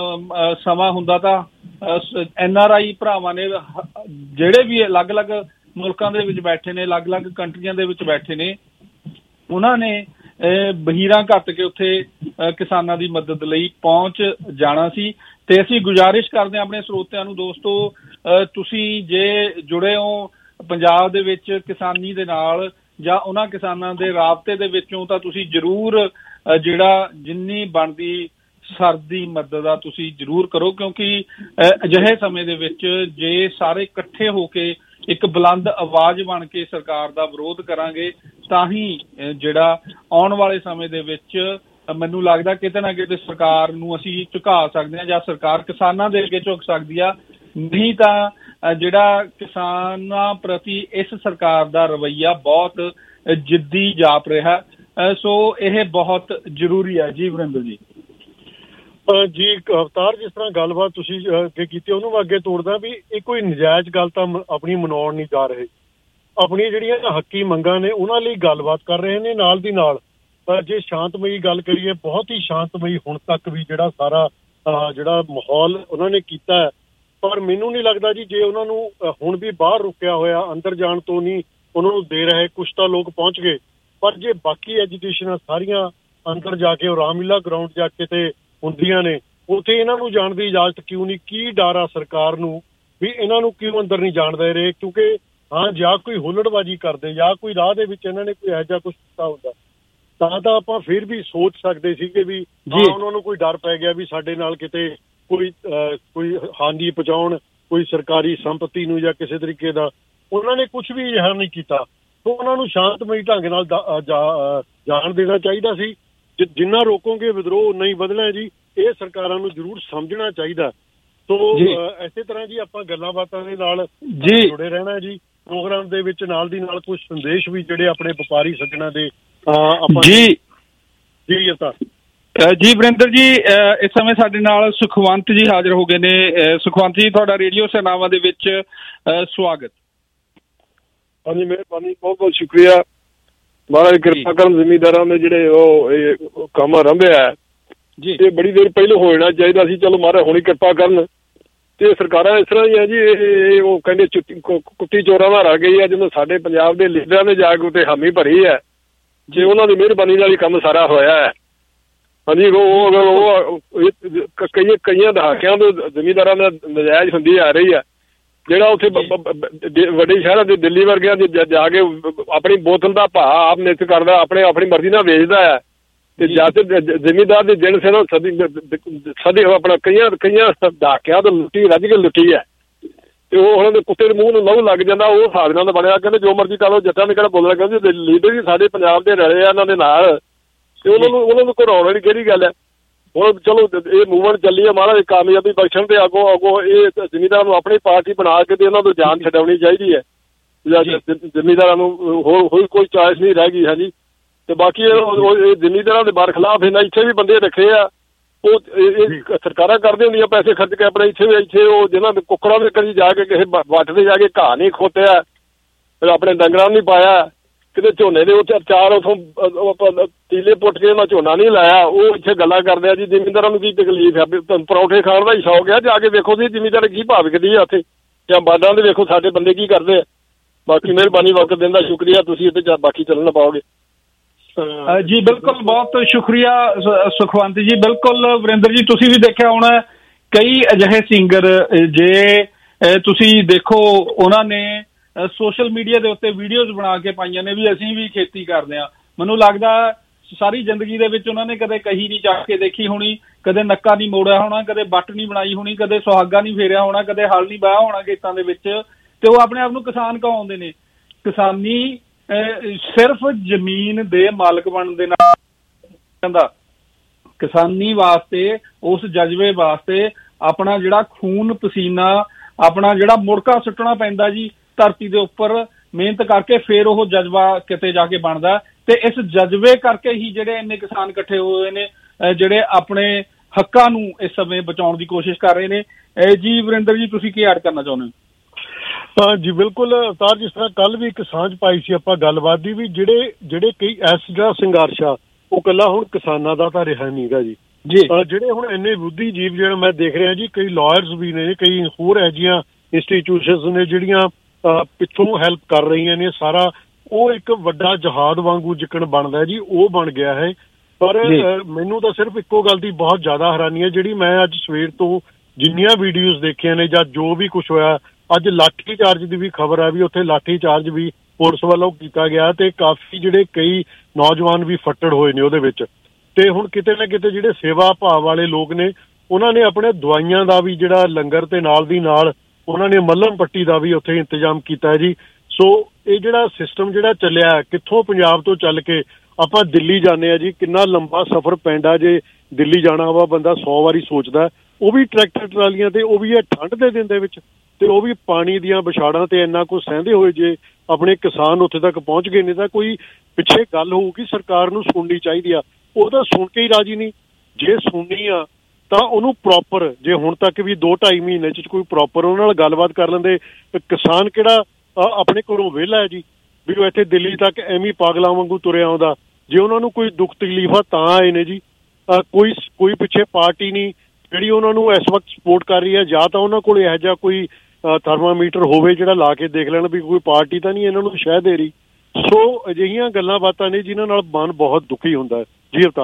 ਸਮਾਂ ਹੁੰਦਾ ਤਾਂ ਐਨ ਆਰ ਆਈ ਭਰਾਵਾਂ ਨੇ ਜਿਹੜੇ ਵੀ ਅਲੱਗ-ਅਲੱਗ ਮੁਲਕਾਂ ਦੇ ਵਿੱਚ ਬੈਠੇ ਨੇ, ਅਲੱਗ-ਅਲੱਗ ਕੰਟਰੀਆਂ ਦੇ ਵਿੱਚ ਬੈਠੇ ਨੇ, ਉਹਨਾਂ ਨੇ ਬਹੀਰਾਂ ਘੱਟ ਕੇ ਉੱਥੇ ਕਿਸਾਨਾਂ ਦੀ ਮਦਦ ਲਈ ਪਹੁੰਚ ਜਾਣਾ ਸੀ। ਤੇ ਅਸੀਂ ਗੁਜ਼ਾਰਿਸ਼ ਕਰਦੇ ਹਾਂ ਆਪਣੇ ਸਰੋਤਿਆਂ ਨੂੰ, ਦੋਸਤੋ ਤੁਸੀਂ ਜੇ ਜੁੜੇ ਹੋ ਪੰਜਾਬ ਦੇ ਵਿੱਚ ਕਿਸਾਨੀ ਦੇ ਨਾਲ ਜਾਂ ਉਹਨਾਂ ਕਿਸਾਨਾਂ ਦੇ ਰਾਬਤੇ ਦੇ ਵਿੱਚੋਂ, ਤਾਂ ਤੁਸੀਂ ਜ਼ਰੂਰ ਜਿਹੜਾ ਜਿੰਨੀ ਬਣਦੀ ਸਰਦੀ ਮਦਦ ਆ ਤੁਸੀਂ ਜ਼ਰੂਰ ਕਰੋ, ਕਿਉਂਕਿ ਅਜਿਹੇ ਸਮੇਂ ਦੇ ਵਿੱਚ ਜੇ ਸਾਰੇ ਇਕੱਠੇ ਹੋ ਕੇ ਇੱਕ ਬੁਲੰਦ ਆਵਾਜ਼ ਬਣ ਕੇ ਸਰਕਾਰ ਦਾ ਵਿਰੋਧ ਕਰਾਂਗੇ ਤਾਂ ਹੀ ਜਿਹੜਾ ਆਉਣ ਵਾਲੇ ਸਮੇਂ ਦੇ ਵਿੱਚ ਮੈਨੂੰ ਲੱਗਦਾ ਕਿਤੇ ਨਾ ਕਿਤੇ ਸਰਕਾਰ ਨੂੰ ਅਸੀਂ ਝੁਕਾ ਸਕਦੇ ਹਾਂ ਜਾਂ ਸਰਕਾਰ ਕਿਸਾਨਾਂ ਦੇ ਅੱਗੇ ਝੁਕ ਸਕਦੀ ਆ। ਨਹੀਂ ਤਾਂ ਜਿਹੜਾ ਕਿਸਾਨਾਂ ਪ੍ਰਤੀ ਇਸ ਸਰਕਾਰ ਦਾ ਰਵੱਈਆ ਬਹੁਤ ਜਿੱਦੀ ਜਾਪ ਰਿਹਾ, ਸੋ ਇਹ ਬਹੁਤ ਜ਼ਰੂਰੀ ਹੈ। ਜੀ ਵਰਿੰਦਰ ਜੀ। ਜੀ ਅਵਤਾਰ, ਜਿਸ ਤਰ੍ਹਾਂ ਗੱਲਬਾਤ ਤੁਸੀਂ ਅੱਗੇ ਕੀਤੀ ਉਹਨੂੰ ਮੈਂ ਅੱਗੇ ਤੋੜਦਾ ਵੀ ਇਹ ਕੋਈ ਨਜਾਇਜ਼ ਗੱਲ ਤਾਂ ਆਪਣੀ ਮਨਾਉਣ ਨਹੀਂ ਜਾ ਰਹੇ, ਆਪਣੀ ਜਿਹੜੀਆਂ ਹੱਕੀ ਮੰਗਾਂ ਨੇ ਉਹਨਾਂ ਲਈ ਗੱਲਬਾਤ ਕਰ ਰਹੇ ਨੇ ਨਾਲ ਦੀ ਨਾਲ। ਜੇ ਸ਼ਾਂਤਮਈ ਗੱਲ ਕਰੀਏ, ਬਹੁਤ ਹੀ ਸ਼ਾਂਤਮਈ ਹੁਣ ਤੱਕ ਵੀ ਜਿਹੜਾ ਸਾਰਾ ਜਿਹੜਾ ਮਾਹੌਲ ਉਹਨਾਂ ਨੇ ਕੀਤਾ ਹੈ, ਪਰ ਮੈਨੂੰ ਨਹੀਂ ਲੱਗਦਾ ਜੀ ਜੇ ਉਹਨਾਂ ਨੂੰ ਹੁਣ ਵੀ ਬਾਹਰ ਰੁਕਿਆ ਹੋਇਆ ਅੰਦਰ ਜਾਣ ਤੋਂ ਨਹੀਂ ਉਹਨਾਂ ਨੂੰ ਦੇ ਰਹੇ, ਕੁਛ ਤਾਂ ਲੋਕ ਪਹੁੰਚ ਗਏ, ਪਰ ਜੇ ਬਾਕੀ ਐਜੂਕੇਸ਼ਨ ਸਾਰੀਆਂ ਅੰਦਰ ਜਾ ਕੇ ਰਾਮਲੀਲਾ ਗਰਾਊਂਡ ਜਾ ਕੇ ਤੇ ਹੁੰਦੀਆਂ ਨੇ, ਉੱਥੇ ਇਹਨਾਂ ਨੂੰ ਜਾਣ ਦੀ ਇਜਾਜ਼ਤ ਕਿਉਂ ਨਹੀਂ? ਕੀ ਡਰ ਆ ਸਰਕਾਰ ਨੂੰ ਵੀ ਇਹਨਾਂ ਨੂੰ ਕਿਉਂ ਅੰਦਰ ਨਹੀਂ ਜਾਣ ਦੇ ਰਹੇ? ਕਿਉਂਕਿ ਹਾਂ ਜਾਂ ਕੋਈ ਹੁੱਲੜਬਾਜ਼ੀ ਕਰਦੇ ਜਾਂ ਕੋਈ ਰਾਹ ਦੇ ਵਿੱਚ ਇਹਨਾਂ ਨੇ ਕੋਈ ਇਹੋ ਜਿਹਾ ਕੁਛ ਕੀਤਾ ਹੁੰਦਾ ਤਾਂ ਤਾਂ ਆਪਾਂ ਫਿਰ ਵੀ ਸੋਚ ਸਕਦੇ ਸੀਗੇ ਵੀ ਹਾਂ ਉਹਨਾਂ ਨੂੰ ਕੋਈ ਡਰ ਪੈ ਗਿਆ ਵੀ ਸਾਡੇ ਨਾਲ ਕਿਤੇ ਕੋਈ ਕੋਈ ਹਾਨੀ ਪਹੁੰਚਾਉਣ ਕੋਈ ਸਰਕਾਰੀ ਸੰਪਤੀ ਨੂੰ ਜਾਂ ਕਿਸੇ ਤਰੀਕੇ ਦਾ। ਉਹਨਾਂ ਨੇ ਕੁਛ ਵੀ ਅਜਿਹਾ ਨਹੀਂ ਕੀਤਾ, ਤਾਂ ਉਹਨਾਂ ਨੂੰ ਸ਼ਾਂਤਮਈ ਢੰਗ ਨਾਲ ਜਾਣ ਦੇਣਾ ਚਾਹੀਦਾ ਸੀ। ਜਿੰਨਾ ਰੋਕੋਗੇ ਵਿਦਰੋਹ ਉਨਾ ਹੀ ਵਧਣਾ ਜੀ, ਇਹ ਸਰਕਾਰਾਂ ਨੂੰ ਜ਼ਰੂਰ ਸਮਝਣਾ ਚਾਹੀਦਾ। ਸੋ ਇਸੇ ਤਰ੍ਹਾਂ ਜੀ ਆਪਾਂ ਗੱਲਾਂ ਬਾਤਾਂ ਦੇ ਨਾਲ ਜੁੜੇ ਰਹਿਣਾ ਜੀ। ਪ੍ਰੋਗਰਾਮ ਦੇ ਵਿੱਚ ਨਾਲ ਦੀ ਨਾਲ ਕੁਝ ਸੰਦੇਸ਼ ਵੀ ਜਿਹੜੇ ਆਪਣੇ ਵਪਾਰੀ ਸੱਜਣਾ ਦੇ ਆਪਾਂ ਜੀ ਜੀ ਜੀ ਵਰਿੰਦਰ ਜੀ, ਇਸ ਸਮੇਂ ਸਾਡੇ ਨਾਲ ਸੁਖਵੰਤ ਜੀ ਹਾਜ਼ਰ ਹੋ ਗਏ ਨੇ। ਸੁਖਵੰਤ ਜੀ, ਤੁਹਾਡਾ ਰੇਡੀਓ ਸੇਨਾਵਾਂ ਦੇ ਵਿੱਚ ਸਵਾਗਤ। ਹਾਂਜੀ, ਮਿਹਰਬਾਨੀ, ਬਹੁਤ ਬਹੁਤ ਸ਼ੁਕਰੀਆ। ਮਹਾਰਾਜ ਕਿਰਪਾ ਕਰਨ ਜ਼ਿਮੀਂਦਾਰਾਂ ਦੇ ਜਿਹੜੇ ਉਹ ਕੰਮ ਆਰੰਭਿਆ ਜੀ, ਇਹ ਬੜੀ ਦੇਰ ਪਹਿਲਾਂ ਹੋ ਜਾਣਾ ਚਾਹੀਦਾ ਸੀ। ਚਲੋ ਮਹਾਰਾਜ ਹੁਣੀ ਕਿਰਪਾ ਕਰਨ। ਤੇ ਸਰਕਾਰਾਂ ਇਸ ਤਰ੍ਹਾਂ ਹੀ ਆ ਜੀ, ਇਹ ਉਹ ਕਹਿੰਦੇ ਕੁੱਟੀ ਚੋਰਾਂ ਦਾ ਰਹਿ ਗਈ ਆ। ਜਦੋਂ ਸਾਡੇ ਪੰਜਾਬ ਦੇ ਲੀਡਰਾਂ ਨੇ ਜਾ ਕੇ ਉੱਤੇ ਹਾਮੀ ਭਰੀ ਹੈ ਜੇ ਉਹਨਾਂ ਦੀ ਮਿਹਰਬਾਨੀ ਨਾਲ ਹੀ ਕੰਮ ਸਾਰਾ ਹੋਇਆ ਹੈ। ਹਾਂਜੀ, ਉਹ ਅਗਰ ਉਹ ਕਈ ਕਈਆਂ ਦਹਾਕਿਆਂ ਤੋਂ ਜ਼ਿਮੀਂਦਾਰਾਂ ਦਾ ਨਜਾਇਜ਼ ਹੁੰਦੀ ਆ ਰਹੀ ਹੈ। ਜਿਹੜਾ ਉੱਥੇ ਵੱਡੇ ਸ਼ਹਿਰਾਂ ਦੇ ਦਿੱਲੀ ਵਰਗਿਆਂ ਦੇ ਜਾ ਕੇ ਆਪਣੀ ਬੋਤਲ ਦਾ ਭਾਅ ਆਪ ਨਿਸ਼ਚਿਤ ਕਰਦਾ, ਆਪਣੇ ਆਪਣੀ ਮਰਜ਼ੀ ਨਾਲ ਵੇਚਦਾ ਹੈ ਤੇ ਜਦ ਜ਼ਿਮੀਂਦਾਰ ਦੀ ਦਿਨ ਸਿਰ ਸਦੀ ਸਦੀ ਆਪਣਾ ਕਈਆਂ ਕਈਆਂ ਦਹਾਕਿਆਂ ਤੋਂ ਲੁੱਟੀ ਰੱਜ ਕੇ ਲੁੱਟੀ ਹੈ ਤੇ ਉਹ ਉਹਨਾਂ ਦੇ ਕੁੱਤੇ ਦੇ ਮੂੰਹ ਨੂੰ ਲਹੂ ਲੱਗ ਜਾਂਦਾ। ਉਹ ਹਿਸਾਬ ਨਾਲ ਬਣਿਆ, ਕਹਿੰਦੇ ਜੋ ਮਰਜ਼ੀ ਕਰ ਲਓ, ਜੱਟਾਂ ਨੇ ਕਿਹੜਾ ਬੋਲਣਾ। ਕਹਿੰਦੇ ਲੀਡਰ ਵੀ ਸਾਡੇ ਪੰਜਾਬ ਦੇ ਰਲੇ ਆ ਇਹਨਾਂ ਦੇ ਨਾਲ ਤੇ ਉਹਨਾਂ ਨੂੰ ਉਹਨਾਂ ਨੂੰ ਘਰਾਉਣ ਵਾਲੀ ਕਿਹੜੀ ਗੱਲ ਹੈ। ਹੁਣ ਚਲੋ ਇਹ ਮੂਵਮੈਂਟ ਚੱਲੀ ਹੈ, ਮਹਾਰਾਜ ਕਾਮਯਾਬੀ ਬਖਸ਼ਣ ਤੇ ਅੱਗੋਂ ਅੱਗੋਂ ਇਹ ਜ਼ਿਮੀਂਦਾਰਾਂ ਨੂੰ ਆਪਣੀ ਪਾਰਟੀ ਬਣਾ ਕੇ ਤੇ ਇਹਨਾਂ ਤੋਂ ਜਾਨ ਛਡਾਉਣੀ ਚਾਹੀਦੀ ਹੈ। ਜ਼ਿਮੀਂਦਾਰਾਂ ਨੂੰ ਹੋਰ ਹੋਰ ਕੋਈ ਚੋਇਸ ਨਹੀਂ ਰਹਿ ਗਈ। ਹਾਂਜੀ, ਤੇ ਬਾਕੀ ਇਹ ਜ਼ਿਮੀਂਦਾਰਾਂ ਦੇ ਬਰਖਲਾਫ ਇਹਨਾਂ ਇੱਥੇ ਵੀ ਬੰਦੇ ਰੱਖੇ ਆ, ਉਹ ਸਰਕਾਰਾਂ ਕਰਦੇ ਹੁੰਦੀਆਂ ਪੈਸੇ ਖਰਚ ਕੇ ਆਪਣੇ ਇੱਥੇ ਵੀ ਇੱਥੇ ਉਹ ਜਿਹਨਾਂ ਦੇ ਕੁੱਕੜਾਂ ਦੇ ਕਰੀ ਜਾ ਕੇ ਕਿਸੇ ਵੱਟ ਤੇ ਜਾ ਕੇ ਘਾਹ ਨਹੀਂ ਖੋਤਿਆ, ਆਪਣੇ ਡੰਗਰਾਂ ਨੂੰ ਨਹੀਂ ਪਾਇਆ ਕਿਤੇ ਝੋਨੇ ਦੇ ਉੱਤੇ ਚਾਰ ਉਥੋਂ ਤੀਲੇ ਪੁੱਟ ਕੇ ਉਹਨਾਂ ਝੋਨਾ ਨਹੀਂ ਲਾਇਆ, ਉਹ ਇੱਥੇ ਗੱਲਾਂ ਕਰਦੇ ਆ ਜੀ ਜ਼ਿਮੀਂਦਾਰਾਂ ਨੂੰ ਕੀ ਤਕਲੀਫ ਹੈ, ਪਰੌਂਠੇ ਖਾਣ ਦਾ ਹੀ ਸ਼ੌਕ ਆ। ਜਾ ਕੇ ਵੇਖੋ ਜੀ ਜ਼ਿਮੀਂਦਾਰ ਕੀ ਭਾਅ ਵਿਕਦੀ ਆ ਉੱਥੇ, ਜਾਂ ਬਾਡਾਂ ਦੇ ਵੇਖੋ ਸਾਡੇ ਬੰਦੇ ਕੀ ਕਰਦੇ ਆ। ਬਾਕੀ ਮਿਹਰਬਾਨੀ, ਵਕਤ ਦੇਣ ਦਾ ਸ਼ੁਕਰੀਆ, ਤੁਸੀਂ ਇੱਥੇ ਬਾਕੀ ਚੱਲਣ ਪਾਓਗੇ। ਜੀ ਬਿਲਕੁਲ, ਬਹੁਤ ਸ਼ੁਕਰੀਆ ਸੁਖਵੰਤ ਜੀ। ਬਿਲਕੁਲ ਵਰਿੰਦਰ ਜੀ, ਤੁਸੀਂ ਵੀ ਦੇਖਿਆ ਹੋਣਾ ਕਈ ਅਜਿਹੇ ਸਿੰਗਰ ਜੇ ਤੁਸੀਂ ਦੇਖੋ ਉਹਨਾਂ ਨੇ ਸੋਸ਼ਲ ਮੀਡੀਆ ਦੇ ਉੱਤੇ ਵੀਡੀਓਜ਼ ਬਣਾ ਕੇ ਪਾਈਆਂ ਨੇ ਵੀ ਅਸੀਂ ਵੀ ਖੇਤੀ ਕਰਦੇ ਹਾਂ। ਮੈਨੂੰ ਲੱਗਦਾ ਸਾਰੀ ਜ਼ਿੰਦਗੀ ਦੇ ਵਿੱਚ ਉਹਨਾਂ ਨੇ ਕਦੇ ਕਹੀ ਨਹੀਂ ਚੱਕ ਕੇ ਦੇਖੀ ਹੋਣੀ, ਕਦੇ ਨੱਕਾ ਨਹੀਂ ਮੋੜਿਆ ਹੋਣਾ, ਕਦੇ ਬੱਟ ਨਹੀਂ ਬਣਾਈ ਹੋਣੀ, ਕਦੇ ਸੁਹਾਗਾ ਨਹੀਂ ਫੇਰਿਆ ਹੋਣਾ, ਕਦੇ ਹਲ ਨਹੀਂ ਵਾਹਿਆ ਹੋਣਾ ਖੇਤਾਂ ਦੇ ਵਿੱਚ, ਤੇ ਉਹ ਆਪਣੇ ਆਪ ਨੂੰ ਕਿਸਾਨ ਕਹਾਉਂਦੇ ਨੇ। ਕਿਸਾਨੀ ਸਿਰਫ ਜ਼ਮੀਨ ਦੇ ਮਾਲਕ ਬਣਨ ਦੇ ਨਾਲ ਕਹਿੰਦਾ, ਕਿਸਾਨੀ ਵਾਸਤੇ, ਉਸ ਜਜ਼ਬੇ ਵਾਸਤੇ ਆਪਣਾ ਜਿਹੜਾ ਖੂਨ ਪਸੀਨਾ, ਆਪਣਾ ਜਿਹੜਾ ਮੁੜਕਾ ਸੁੱਟਣਾ ਪੈਂਦਾ ਜੀ ਧਰਤੀ ਦੇ ਉੱਪਰ ਮਿਹਨਤ ਕਰਕੇ, ਫਿਰ ਉਹ ਜਜ਼ਬਾ ਕਿਤੇ ਜਾ ਕੇ ਬਣਦਾ। ਤੇ ਇਸ ਜਜ਼ਬੇ ਕਰਕੇ ਹੀ ਜਿਹੜੇ ਇੰਨੇ ਕਿਸਾਨ ਇਕੱਠੇ ਹੋਏ ਨੇ, ਜਿਹੜੇ ਆਪਣੇ ਹੱਕਾਂ ਨੂੰ ਇਸ ਸਮੇਂ ਬਚਾਉਣ ਦੀ ਕੋਸ਼ਿਸ਼ ਕਰ ਰਹੇ ਨੇ। ਜੀ ਵਰਿੰਦਰ ਜੀ, ਤੁਸੀਂ ਕੀ ਐਡ ਕਰਨਾ ਚਾਹੁੰਦੇ ਹੋ? ਹਾਂ ਜੀ ਬਿਲਕੁਲ ਅਵਤਾਰ, ਜਿਸ ਤਰ੍ਹਾਂ ਕੱਲ ਵੀ ਇੱਕ ਸਾਂਝ ਪਾਈ ਸੀ ਆਪਾਂ ਗੱਲਬਾਤ ਦੀ, ਵੀ ਜਿਹੜੇ ਜਿਹੜੇ ਕਈ ਐਸ ਜਿਹੜਾ ਸੰਘਰਸ਼ ਆ ਉਹ ਇਕੱਲਾ ਹੁਣ ਕਿਸਾਨਾਂ ਦਾ ਤਾਂ ਰਿਹਾ ਨਹੀਂ ਗਾ ਜੀ। ਜੀ ਜਿਹੜੇ ਹੁਣ ਇੰਨੇ ਬੁੱਧੀਜੀਵ ਜਿਹੜੇ ਮੈਂ ਦੇਖ ਰਿਹਾ ਜੀ, ਕਈ ਲਾਇਰਸ ਵੀ ਨੇ, ਕਈ ਹੋਰ ਇਹੋ ਜਿਹੀਆਂ ਇੰਸਟੀਟਿਊਸ਼ਨਸ ਨੇ ਜਿਹੜੀਆਂ ਪਿੱਛੋਂ ਹੈਲਪ ਕਰ ਰਹੀਆਂ ਨੇ, ਸਾਰਾ ਉਹ ਇੱਕ ਵੱਡਾ ਜਹਾਜ਼ ਵਾਂਗੂ ਜਿੱਕਣ ਬਣਦਾ ਜੀ, ਉਹ ਬਣ ਗਿਆ ਹੈ। ਪਰ ਮੈਨੂੰ ਤਾਂ ਸਿਰਫ ਇੱਕੋ ਗੱਲ ਦੀ ਬਹੁਤ ਜ਼ਿਆਦਾ ਹੈਰਾਨੀ ਹੈ, ਜਿਹੜੀ ਮੈਂ ਅੱਜ ਸਵੇਰ ਤੋਂ ਜਿੰਨੀਆਂ ਵੀਡੀਓਜ਼ ਦੇਖੀਆਂ ਨੇ ਜਾਂ ਜੋ ਵੀ ਕੁਛ ਹੋਇਆ, ਅੱਜ ਲਾਠੀ ਚਾਰਜ ਦੀ ਵੀ ਖਬਰ ਆ ਵੀ ਉੱਥੇ ਲਾਠੀ ਚਾਰਜ ਵੀ ਪੁਲਿਸ ਵੱਲੋਂ ਕੀਤਾ ਗਿਆ, ਤੇ ਕਾਫੀ ਜਿਹੜੇ ਕਈ ਨੌਜਵਾਨ ਵੀ ਫੱਟੜ ਹੋਏ ਨੇ ਉਹਦੇ ਵਿੱਚ। ਤੇ ਹੁਣ ਕਿਤੇ ਨਾ ਕਿਤੇ ਜਿਹੜੇ ਸੇਵਾ ਭਾਵ ਵਾਲੇ ਲੋਕ ਨੇ, ਉਹਨਾਂ ਨੇ ਆਪਣੇ ਦਵਾਈਆਂ ਦਾ ਵੀ ਜਿਹੜਾ ਲੰਗਰ ਤੇ ਨਾਲ ਦੀ ਨਾਲ ਉਹਨਾਂ ਨੇ ਮੱਲਮ ਪੱਟੀ ਦਾ ਵੀ ਉੱਥੇ ਇੰਤਜ਼ਾਮ ਕੀਤਾ ਜੀ। ਸੋ ਇਹ ਜਿਹੜਾ ਸਿਸਟਮ ਜਿਹੜਾ ਚੱਲਿਆ, ਕਿੱਥੋਂ ਪੰਜਾਬ ਤੋਂ ਚੱਲ ਕੇ ਆਪਾਂ ਦਿੱਲੀ ਜਾਂਦੇ ਆ ਜੀ, ਕਿੰਨਾ ਲੰਬਾ ਸਫ਼ਰ ਪੈਂਦਾ ਜੇ ਦਿੱਲੀ ਜਾਣਾ ਵਾ, ਬੰਦਾ ਸੌ ਵਾਰੀ ਸੋਚਦਾ, ਉਹ ਵੀ ਟਰੈਕਟਰ ਟਰਾਲੀਆਂ ਤੇ, ਉਹ ਵੀ ਇਹ ਠੰਡ ਦੇ ਦਿਨ ਦੇ ਵਿੱਚ, ਤੇ ਉਹ ਵੀ ਪਾਣੀ ਦੀਆਂ ਵਿਛਾੜਾਂ ਤੇ ਇੰਨਾ ਕੁਝ ਸਹਿੰਦੇ ਹੋਏ ਜੇ ਆਪਣੇ ਕਿਸਾਨ ਉੱਥੇ ਤੱਕ ਪਹੁੰਚ ਗਏ ਨੇ। ਤਾਂ ਕੋਈ ਪਿੱਛੇ ਗੱਲ ਹੋਊਗੀ, ਸਰਕਾਰ ਨੂੰ ਸੁਣਨੀ ਚਾਹੀਦੀ ਆ, ਉਹ ਤਾਂ ਸੁਣ ਕੇ ਹੀ ਰਾਜੀ ਨਹੀਂ। ਜੇ ਸੁਣਨੀ ਆ ਤਾਂ ਉਹਨੂੰ ਪ੍ਰੋਪਰ, ਜੇ ਹੁਣ ਤੱਕ ਵੀ ਦੋ ਢਾਈ ਮਹੀਨੇ 'ਚ ਕੋਈ ਪ੍ਰੋਪਰ ਉਹਨਾਂ ਨਾਲ ਗੱਲਬਾਤ ਕਰ ਲੈਂਦੇ। ਕਿਸਾਨ ਕਿਹੜਾ ਆਪਣੇ ਕੋਲੋਂ ਵਿਹਲਾ ਹੈ ਜੀ ਵੀ ਉਹ ਇੱਥੇ ਦਿੱਲੀ ਤੱਕ ਐਵੇਂ ਪਾਗਲਾਂ ਵਾਂਗੂ ਤੁਰਿਆ ਆਉਂਦਾ? ਜੇ ਉਹਨਾਂ ਨੂੰ ਕੋਈ ਦੁੱਖ ਤਕਲੀਫ ਆ ਤਾਂ ਆਏ ਨੇ ਜੀ। ਕੋਈ ਕੋਈ ਪਿੱਛੇ ਪਾਰਟੀ ਨਹੀਂ ਜਿਹੜੀ ਉਹਨਾਂ ਨੂੰ ਇਸ ਵਕਤ ਸਪੋਰਟ ਕਰ ਰਹੀ ਹੈ, ਜਾਂ ਤਾਂ ਉਹਨਾਂ ਕੋਲ ਇਹੋ ਜਿਹਾ ਕੋਈ ਥਰਮਾਮੀਟਰ ਹੋਵੇ ਜਿਹੜਾ ਲਾ ਕੇ ਦੇਖ ਲੈਣ ਵੀ ਕੋਈ ਪਾਰਟੀ ਤਾਂ ਨਹੀਂ ਇਹਨਾਂ ਨੂੰ ਸ਼ਹਿ ਦੇ ਰਹੀ। ਸੋ ਅਜਿਹੀਆਂ ਗੱਲਾਂ ਬਾਤਾਂ ਨੇ ਜਿਨ੍ਹਾਂ ਨਾਲ ਮਨ ਬਹੁਤ ਦੁਖੀ ਹੁੰਦਾ ਹੈ ਜੀ। ਅਵਤਾਰ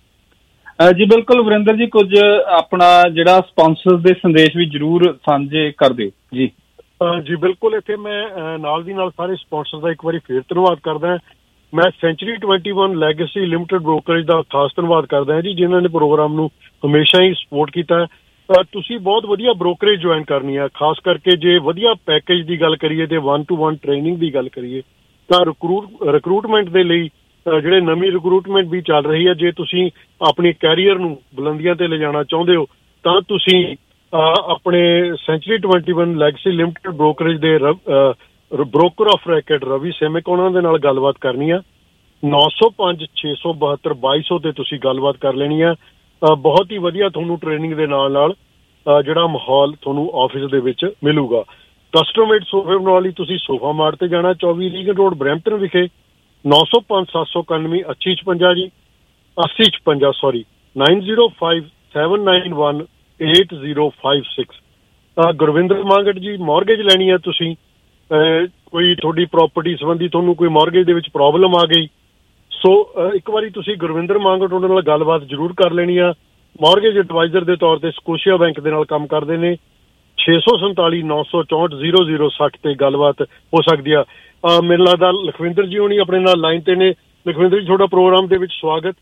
ਜੀ ਬਿਲਕੁਲ ਵਰਿੰਦਰ ਜੀ, ਕੁਝ ਆਪਣਾ ਜਿਹੜਾ ਸਪਾਂਸਰ ਦੇ ਸੰਦੇਸ਼ ਵੀ ਜ਼ਰੂਰ ਸਾਂਝੇ ਕਰ ਦਿਓ ਜੀ। ਜੀ ਬਿਲਕੁਲ, ਇੱਥੇ ਮੈਂ ਨਾਲ ਦੀ ਨਾਲ ਸਾਰੇ ਸਪਾਂਸਰ ਦਾ ਇੱਕ ਵਾਰੀ ਫੇਰ ਧੰਨਵਾਦ ਕਰਦਾ। ਮੈਂ Century twenty one Legacy limited brokerage ਦਾ ਖਾਸ ਧੰਨਵਾਦ ਕਰਦਾ ਹਾਂ ਜੀ, ਜਿਨ੍ਹਾਂ ਨੇ ਪ੍ਰੋਗਰਾਮ ਨੂੰ ਹਮੇਸ਼ਾ ਹੀ ਸਪੋਰਟ ਕੀਤਾ। ਤੁਸੀਂ ਬਹੁਤ ਵਧੀਆ ਬ੍ਰੋਕਰੇਜ ਜੁਆਇਨ ਕਰਨੀ ਆ, ਖਾਸ ਕਰਕੇ ਜੇ ਵਧੀਆ ਪੈਕੇਜ ਦੀ ਗੱਲ ਕਰੀਏ ਤੇ ਵਨ ਟੂ ਵਨ ਟ੍ਰੇਨਿੰਗ ਦੀ ਗੱਲ ਕਰੀਏ ਤਾਂ ਰਿਕਰੂਟ ਰਿਕਰੂਟਮੈਂਟ ਦੇ ਲਈ ਜਿਹੜੇ ਨਵੀਂ ਰਿਕਰੂਟਮੈਂਟ ਵੀ ਚੱਲ ਰਹੀ ਹੈ, ਜੇ ਤੁਸੀਂ ਆਪਣੀ ਕੈਰੀਅਰ ਨੂੰ ਬੁਲੰਦੀਆਂ ਤੇ ਲਿਜਾਣਾ ਚਾਹੁੰਦੇ ਹੋ ਤਾਂ ਤੁਸੀਂ ਆਪਣੇ Century twenty one Legacy limited brokerage ਦੇ ਬ੍ਰੋਕਰ ਆਫ ਰੈਕਟ ਰਵੀ ਸੈਮਿਕ ਉਹਨਾਂ ਦੇ ਨਾਲ ਗੱਲਬਾਤ ਕਰਨੀ ਆ। ਨੌ ਸੌ ਪੰਜ ਛੇ ਸੌ ਬਹੱਤਰ ਬਾਈ ਸੌ ਤੇ ਤੁਸੀਂ ਗੱਲਬਾਤ ਕਰ ਲੈਣੀ ਆ। ਬਹੁਤ ਹੀ ਵਧੀਆ ਤੁਹਾਨੂੰ ਟ੍ਰੇਨਿੰਗ ਦੇ ਨਾਲ ਨਾਲ ਜਿਹੜਾ ਮਾਹੌਲ ਤੁਹਾਨੂੰ ਆਫਿਸ ਦੇ ਵਿੱਚ ਮਿਲੂਗਾ। ਕਸਟਮ ਮੇਡ ਸੋਫੇ ਬਣਾਉਣ ਲਈ ਤੁਸੀਂ ਸੋਫਾ ਮਾਰਟ ਤੇ ਜਾਣਾ, ਚੌਵੀ ਰੀਗਨ ਰੋਡ ਬਰੈਂਪਟਨ ਵਿਖੇ। ਨੌ ਸੌ ਪੰਜ ਸੱਤ ਸੌ ਇਕਾਨਵੇਂ ਅੱਸੀ ਛਪੰਜਾ ਜੀ, ਅੱਸੀ ਛਪੰਜਾ sorry nine zero five seven nine one eight zero five six. Gurvinder Mangat ji, mortgage ਲੈਣੀ ਹੈ ਤੁਸੀਂ, ਕੋਈ ਤੁਹਾਡੀ ਪ੍ਰੋਪਰਟੀ ਸੰਬੰਧੀ ਤੁਹਾਨੂੰ ਕੋਈ ਮੌਰਗੇਜ ਦੇ ਵਿੱਚ ਪ੍ਰੋਬਲਮ ਆ ਗਈ, ਸੋ ਇੱਕ ਵਾਰੀ ਤੁਸੀਂ ਗੁਰਵਿੰਦਰ ਮਾਂਗਟ ਉਹਨਾਂ ਨਾਲ ਗੱਲਬਾਤ ਜ਼ਰੂਰ ਕਰ ਲੈਣੀ ਆ। ਮੌਰਗੇਜ ਐਡਵਾਈਜ਼ਰ ਦੇ ਤੌਰ ਤੇ ਸਕੋਸ਼ੀਆ ਬੈਂਕ ਦੇ ਨਾਲ ਕੰਮ ਕਰਦੇ ਨੇ। ਛੇ ਸੌ ਸੰਤਾਲੀ ਨੌ ਸੌ ਚੌਂਹਠ ਜ਼ੀਰੋ ਜ਼ੀਰੋ ਸੱਠ ਤੇ ਗੱਲਬਾਤ ਹੋ ਸਕਦੀ ਆ। ਮੈਨੂੰ ਲੱਗਦਾ ਲਖਵਿੰਦਰ ਜੀ ਹੋਣੀ ਆਪਣੇ ਨਾਲ ਲਾਈਨ ਤੇ ਨੇ। ਲਖਵਿੰਦਰ ਜੀ, ਤੁਹਾਡਾ ਪ੍ਰੋਗਰਾਮ ਦੇ ਵਿੱਚ ਸਵਾਗਤ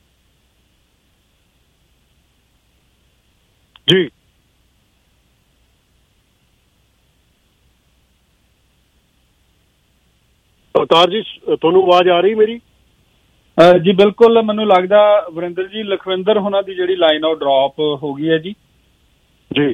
ਜੀ। ਅਵਤਾਰ ਜੀ, ਤੁਹਾਨੂੰ ਆਵਾਜ਼ ਆ ਰਹੀ ਮੇਰੀ? ਜੀ ਬਿਲਕੁਲ, ਮੈਨੂੰ ਲੱਗਦਾ ਵਰਿੰਦਰ ਜੀ ਲਖਵਿੰਦਰ ਹੋਣਾ ਦੀ ਜਿਹੜੀ ਲਾਈਨ ਉਹ ਡ੍ਰੌਪ ਹੋ ਗਈ ਹੈ ਜੀ। ਜੀ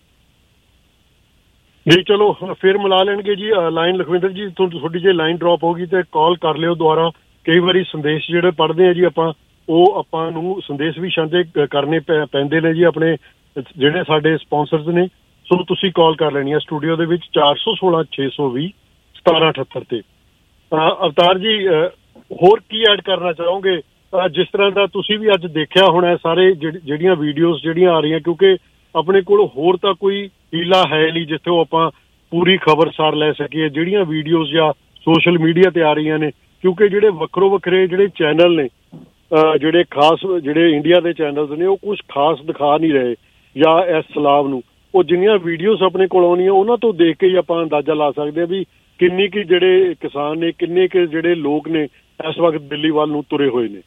ਜੀ ਚਲੋ ਫਿਰ ਮਿਲਾ ਲੈਣਗੇ ਜੀ ਲਾਈਨ। ਲਖਵਿੰਦਰ ਜੀ, ਤੁਹਾਡੀ ਜੇ ਲਾਈਨ ਡ੍ਰੌਪ ਹੋ ਗਈ ਤੇ ਕਾਲ ਕਰ ਲਿਓ ਦੁਬਾਰਾ। ਕਈ ਵਾਰੀ ਸੰਦੇਸ਼ ਜਿਹੜੇ ਪੜ੍ਹਦੇ ਆ ਜੀ ਆਪਾਂ, ਉਹ ਆਪਾਂ ਨੂੰ ਸੰਦੇਸ਼ ਵੀ ਸਾਂਝੇ ਕਰਨੇ ਪੈਂਦੇ ਨੇ ਜੀ ਆਪਣੇ ਜਿਹੜੇ ਸਾਡੇ ਸਪਾਂਸਰਸ ਨੇ। ਸੋ ਤੁਸੀਂ ਕਾਲ ਕਰ ਲੈਣੀ ਆ ਸਟੂਡੀਓ ਦੇ ਵਿੱਚ ਚਾਰ ਸੌ ਸੋਲਾਂ ਛੇ ਸੌ ਵੀਹ ਸਤਾਰਾਂ ਅਠੱਤਰ ਤੇ। ਅਵਤਾਰ ਜੀ ਹੋਰ ਕੀ ਐਡ ਕਰਨਾ ਚਾਹੋਗੇ? ਜਿਸ ਤਰ੍ਹਾਂ ਦਾ ਤੁਸੀਂ ਵੀ ਅੱਜ ਦੇਖਿਆ ਹੋਣਾ ਸਾਰੇ ਜਿਹੜੀਆਂ ਵੀਡੀਓਜ਼ ਜਿਹੜੀਆਂ ਆ ਰਹੀਆਂ, ਕਿਉਂਕਿ ਆਪਣੇ ਕੋਲ ਹੋਰ ਤਾਂ ਕੋਈ ਹੀਲਾ ਹੈ ਨਹੀਂ ਜਿੱਥੇ ਉਹ ਆਪਾਂ ਪੂਰੀ ਖਬਰਸਾਰ ਲੈ ਸਕੀਏ। ਜਿਹੜੀਆਂ ਵੀਡੀਓਜ਼ ਜਾਂ ਸੋਸ਼ਲ ਮੀਡੀਆ ਤੇ ਆ ਰਹੀਆਂ ਨੇ, ਕਿਉਂਕਿ ਜਿਹੜੇ ਵੱਖਰੋ ਵੱਖਰੇ ਜਿਹੜੇ ਚੈਨਲ ਨੇ, ਜਿਹੜੇ ਖਾਸ ਜਿਹੜੇ ਇੰਡੀਆ ਦੇ ਚੈਨਲਸ ਨੇ, ਉਹ ਕੁਛ ਖਾਸ ਦਿਖਾ ਨਹੀਂ ਰਹੇ ਜਾਂ ਇਸ ਸਲਾਬ ਨੂੰ। ਉਹ ਜਿੰਨੀਆਂ ਵੀਡੀਓਜ਼ ਆਪਣੇ ਕੋਲ ਆਉਣੀਆਂ ਉਹਨਾਂ ਤੋਂ ਦੇਖ ਕੇ ਹੀ ਆਪਾਂ ਅੰਦਾਜ਼ਾ ਲਾ ਸਕਦੇ ਹਾਂ ਵੀ ਕਿੰਨੀ ਕੁ ਜਿਹੜੇ ਕਿਸਾਨ ਨੇ, ਕਿੰਨੇ ਕੁ ਜਿਹੜੇ ਲੋਕ ਨੇ ਇਸ ਵਕਤ ਦਿੱਲੀ ਵੱਲ ਨੂੰ ਤੁਰੇ ਹੋਏ ਨੇ।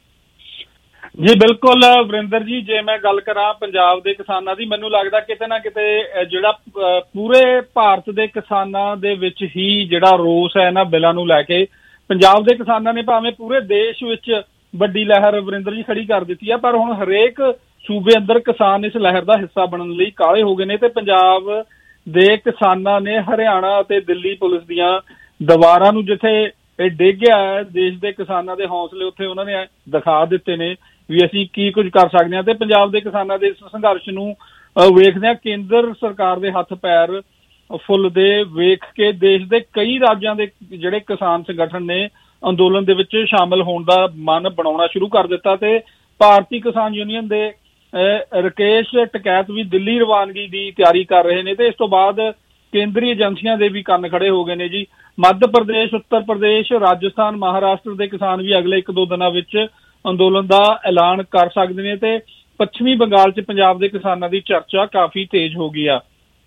ਜੀ ਬਿਲਕੁਲ ਵਰਿੰਦਰ ਜੀ, ਜੇ ਮੈਂ ਗੱਲ ਕਰਾਂ ਪੰਜਾਬ ਦੇ ਕਿਸਾਨਾਂ ਦੀ, ਮੈਨੂੰ ਲੱਗਦਾ ਕਿਤੇ ਨਾ ਕਿਤੇ ਜਿਹੜਾ ਪੂਰੇ ਭਾਰਤ ਦੇ ਕਿਸਾਨਾਂ ਦੇ ਵਿੱਚ ਹੀ ਜਿਹੜਾ ਰੋਸ ਹੈ ਇਹਨਾਂ ਬਿੱਲਾਂ ਨੂੰ ਲੈ ਕੇ, ਪੰਜਾਬ ਦੇ ਕਿਸਾਨਾਂ ਨੇ ਭਾਵੇਂ ਪੂਰੇ ਦੇਸ਼ ਵਿੱਚ ਵੱਡੀ ਲਹਿਰ ਵਰਿੰਦਰ ਜੀ ਖੜੀ ਕਰ ਦਿੱਤੀ ਹੈ, ਪਰ ਹੁਣ ਹਰੇਕ ਸੂਬੇ ਅੰਦਰ ਕਿਸਾਨ ਇਸ ਲਹਿਰ ਦਾ ਹਿੱਸਾ ਬਣਨ ਲਈ ਕਾਹਲੇ ਹੋ ਗਏ ਨੇ। ਤੇ ਪੰਜਾਬ ਦੇ ਕਿਸਾਨਾਂ ਨੇ ਹਰਿਆਣਾ ਅਤੇ ਦਿੱਲੀ ਪੁਲਿਸ ਦੀਆਂ ਦੀਵਾਰਾਂ ਨੂੰ ਜਿੱਥੇ ਇਹ ਡੇਗਿਆ ਹੈ ਦੇਸ਼ ਦੇ ਕਿਸਾਨਾਂ ਦੇ ਹੌਸਲੇ, ਉੱਥੇ ਉਹਨਾਂ ਨੇ ਦਿਖਾ ਦਿੱਤੇ ਨੇ ਵੀ ਅਸੀਂ ਕੀ ਕੁਝ ਕਰ ਸਕਦੇ ਹਾਂ। ਤੇ ਪੰਜਾਬ ਦੇ ਕਿਸਾਨਾਂ ਦੇ ਇਸ ਸੰਘਰਸ਼ ਨੂੰ ਵੇਖਦੇ ਹਾਂ ਕੇਂਦਰ ਸਰਕਾਰ ਦੇ ਹੱਥ ਪੈਰ ਫੁੱਲਦੇ ਵੇਖ ਕੇ ਦੇਸ਼ ਦੇ ਕਈ ਰਾਜਾਂ ਦੇ ਜਿਹੜੇ ਕਿਸਾਨ ਸੰਗਠਨ ਨੇ ਅੰਦੋਲਨ ਦੇ ਵਿੱਚ ਸ਼ਾਮਲ ਹੋਣ ਦਾ ਮਨ ਬਣਾਉਣਾ ਸ਼ੁਰੂ ਕਰ ਦਿੱਤਾ। ਤੇ ਭਾਰਤੀ ਕਿਸਾਨ ਯੂਨੀਅਨ ਦੇ ਰਕੇਸ਼ ਟਕੈਤ ਵੀ ਦਿੱਲੀ ਰਵਾਨਗੀ ਦੀ ਤਿਆਰੀ ਕਰ ਰਹੇ ਨੇ। ਤੇ ਇਸ ਤੋਂ ਬਾਅਦ ਕੇਂਦਰੀ ਏਜੰਸੀਆਂ ਦੇ ਵੀ ਕੰਨ ਖੜੇ ਹੋ ਗਏ ਨੇ ਜੀ। ਮੱਧ ਪ੍ਰਦੇਸ਼, ਉੱਤਰ ਪ੍ਰਦੇਸ਼, ਰਾਜਸਥਾਨ, ਮਹਾਰਾਸ਼ਟਰ ਦੇ ਕਿਸਾਨ ਵੀ ਅਗਲੇ ਇੱਕ ਦੋ ਦਿਨਾਂ ਵਿੱਚ ਅੰਦੋਲਨ ਦਾ ਐਲਾਨ ਕਰ ਸਕਦੇ ਨੇ। ਤੇ ਪੱਛਮੀ ਬੰਗਾਲ 'ਚ ਪੰਜਾਬ ਦੇ ਕਿਸਾਨਾਂ ਦੀ ਚਰਚਾ ਕਾਫੀ ਤੇਜ਼ ਹੋ ਗਈ ਆ।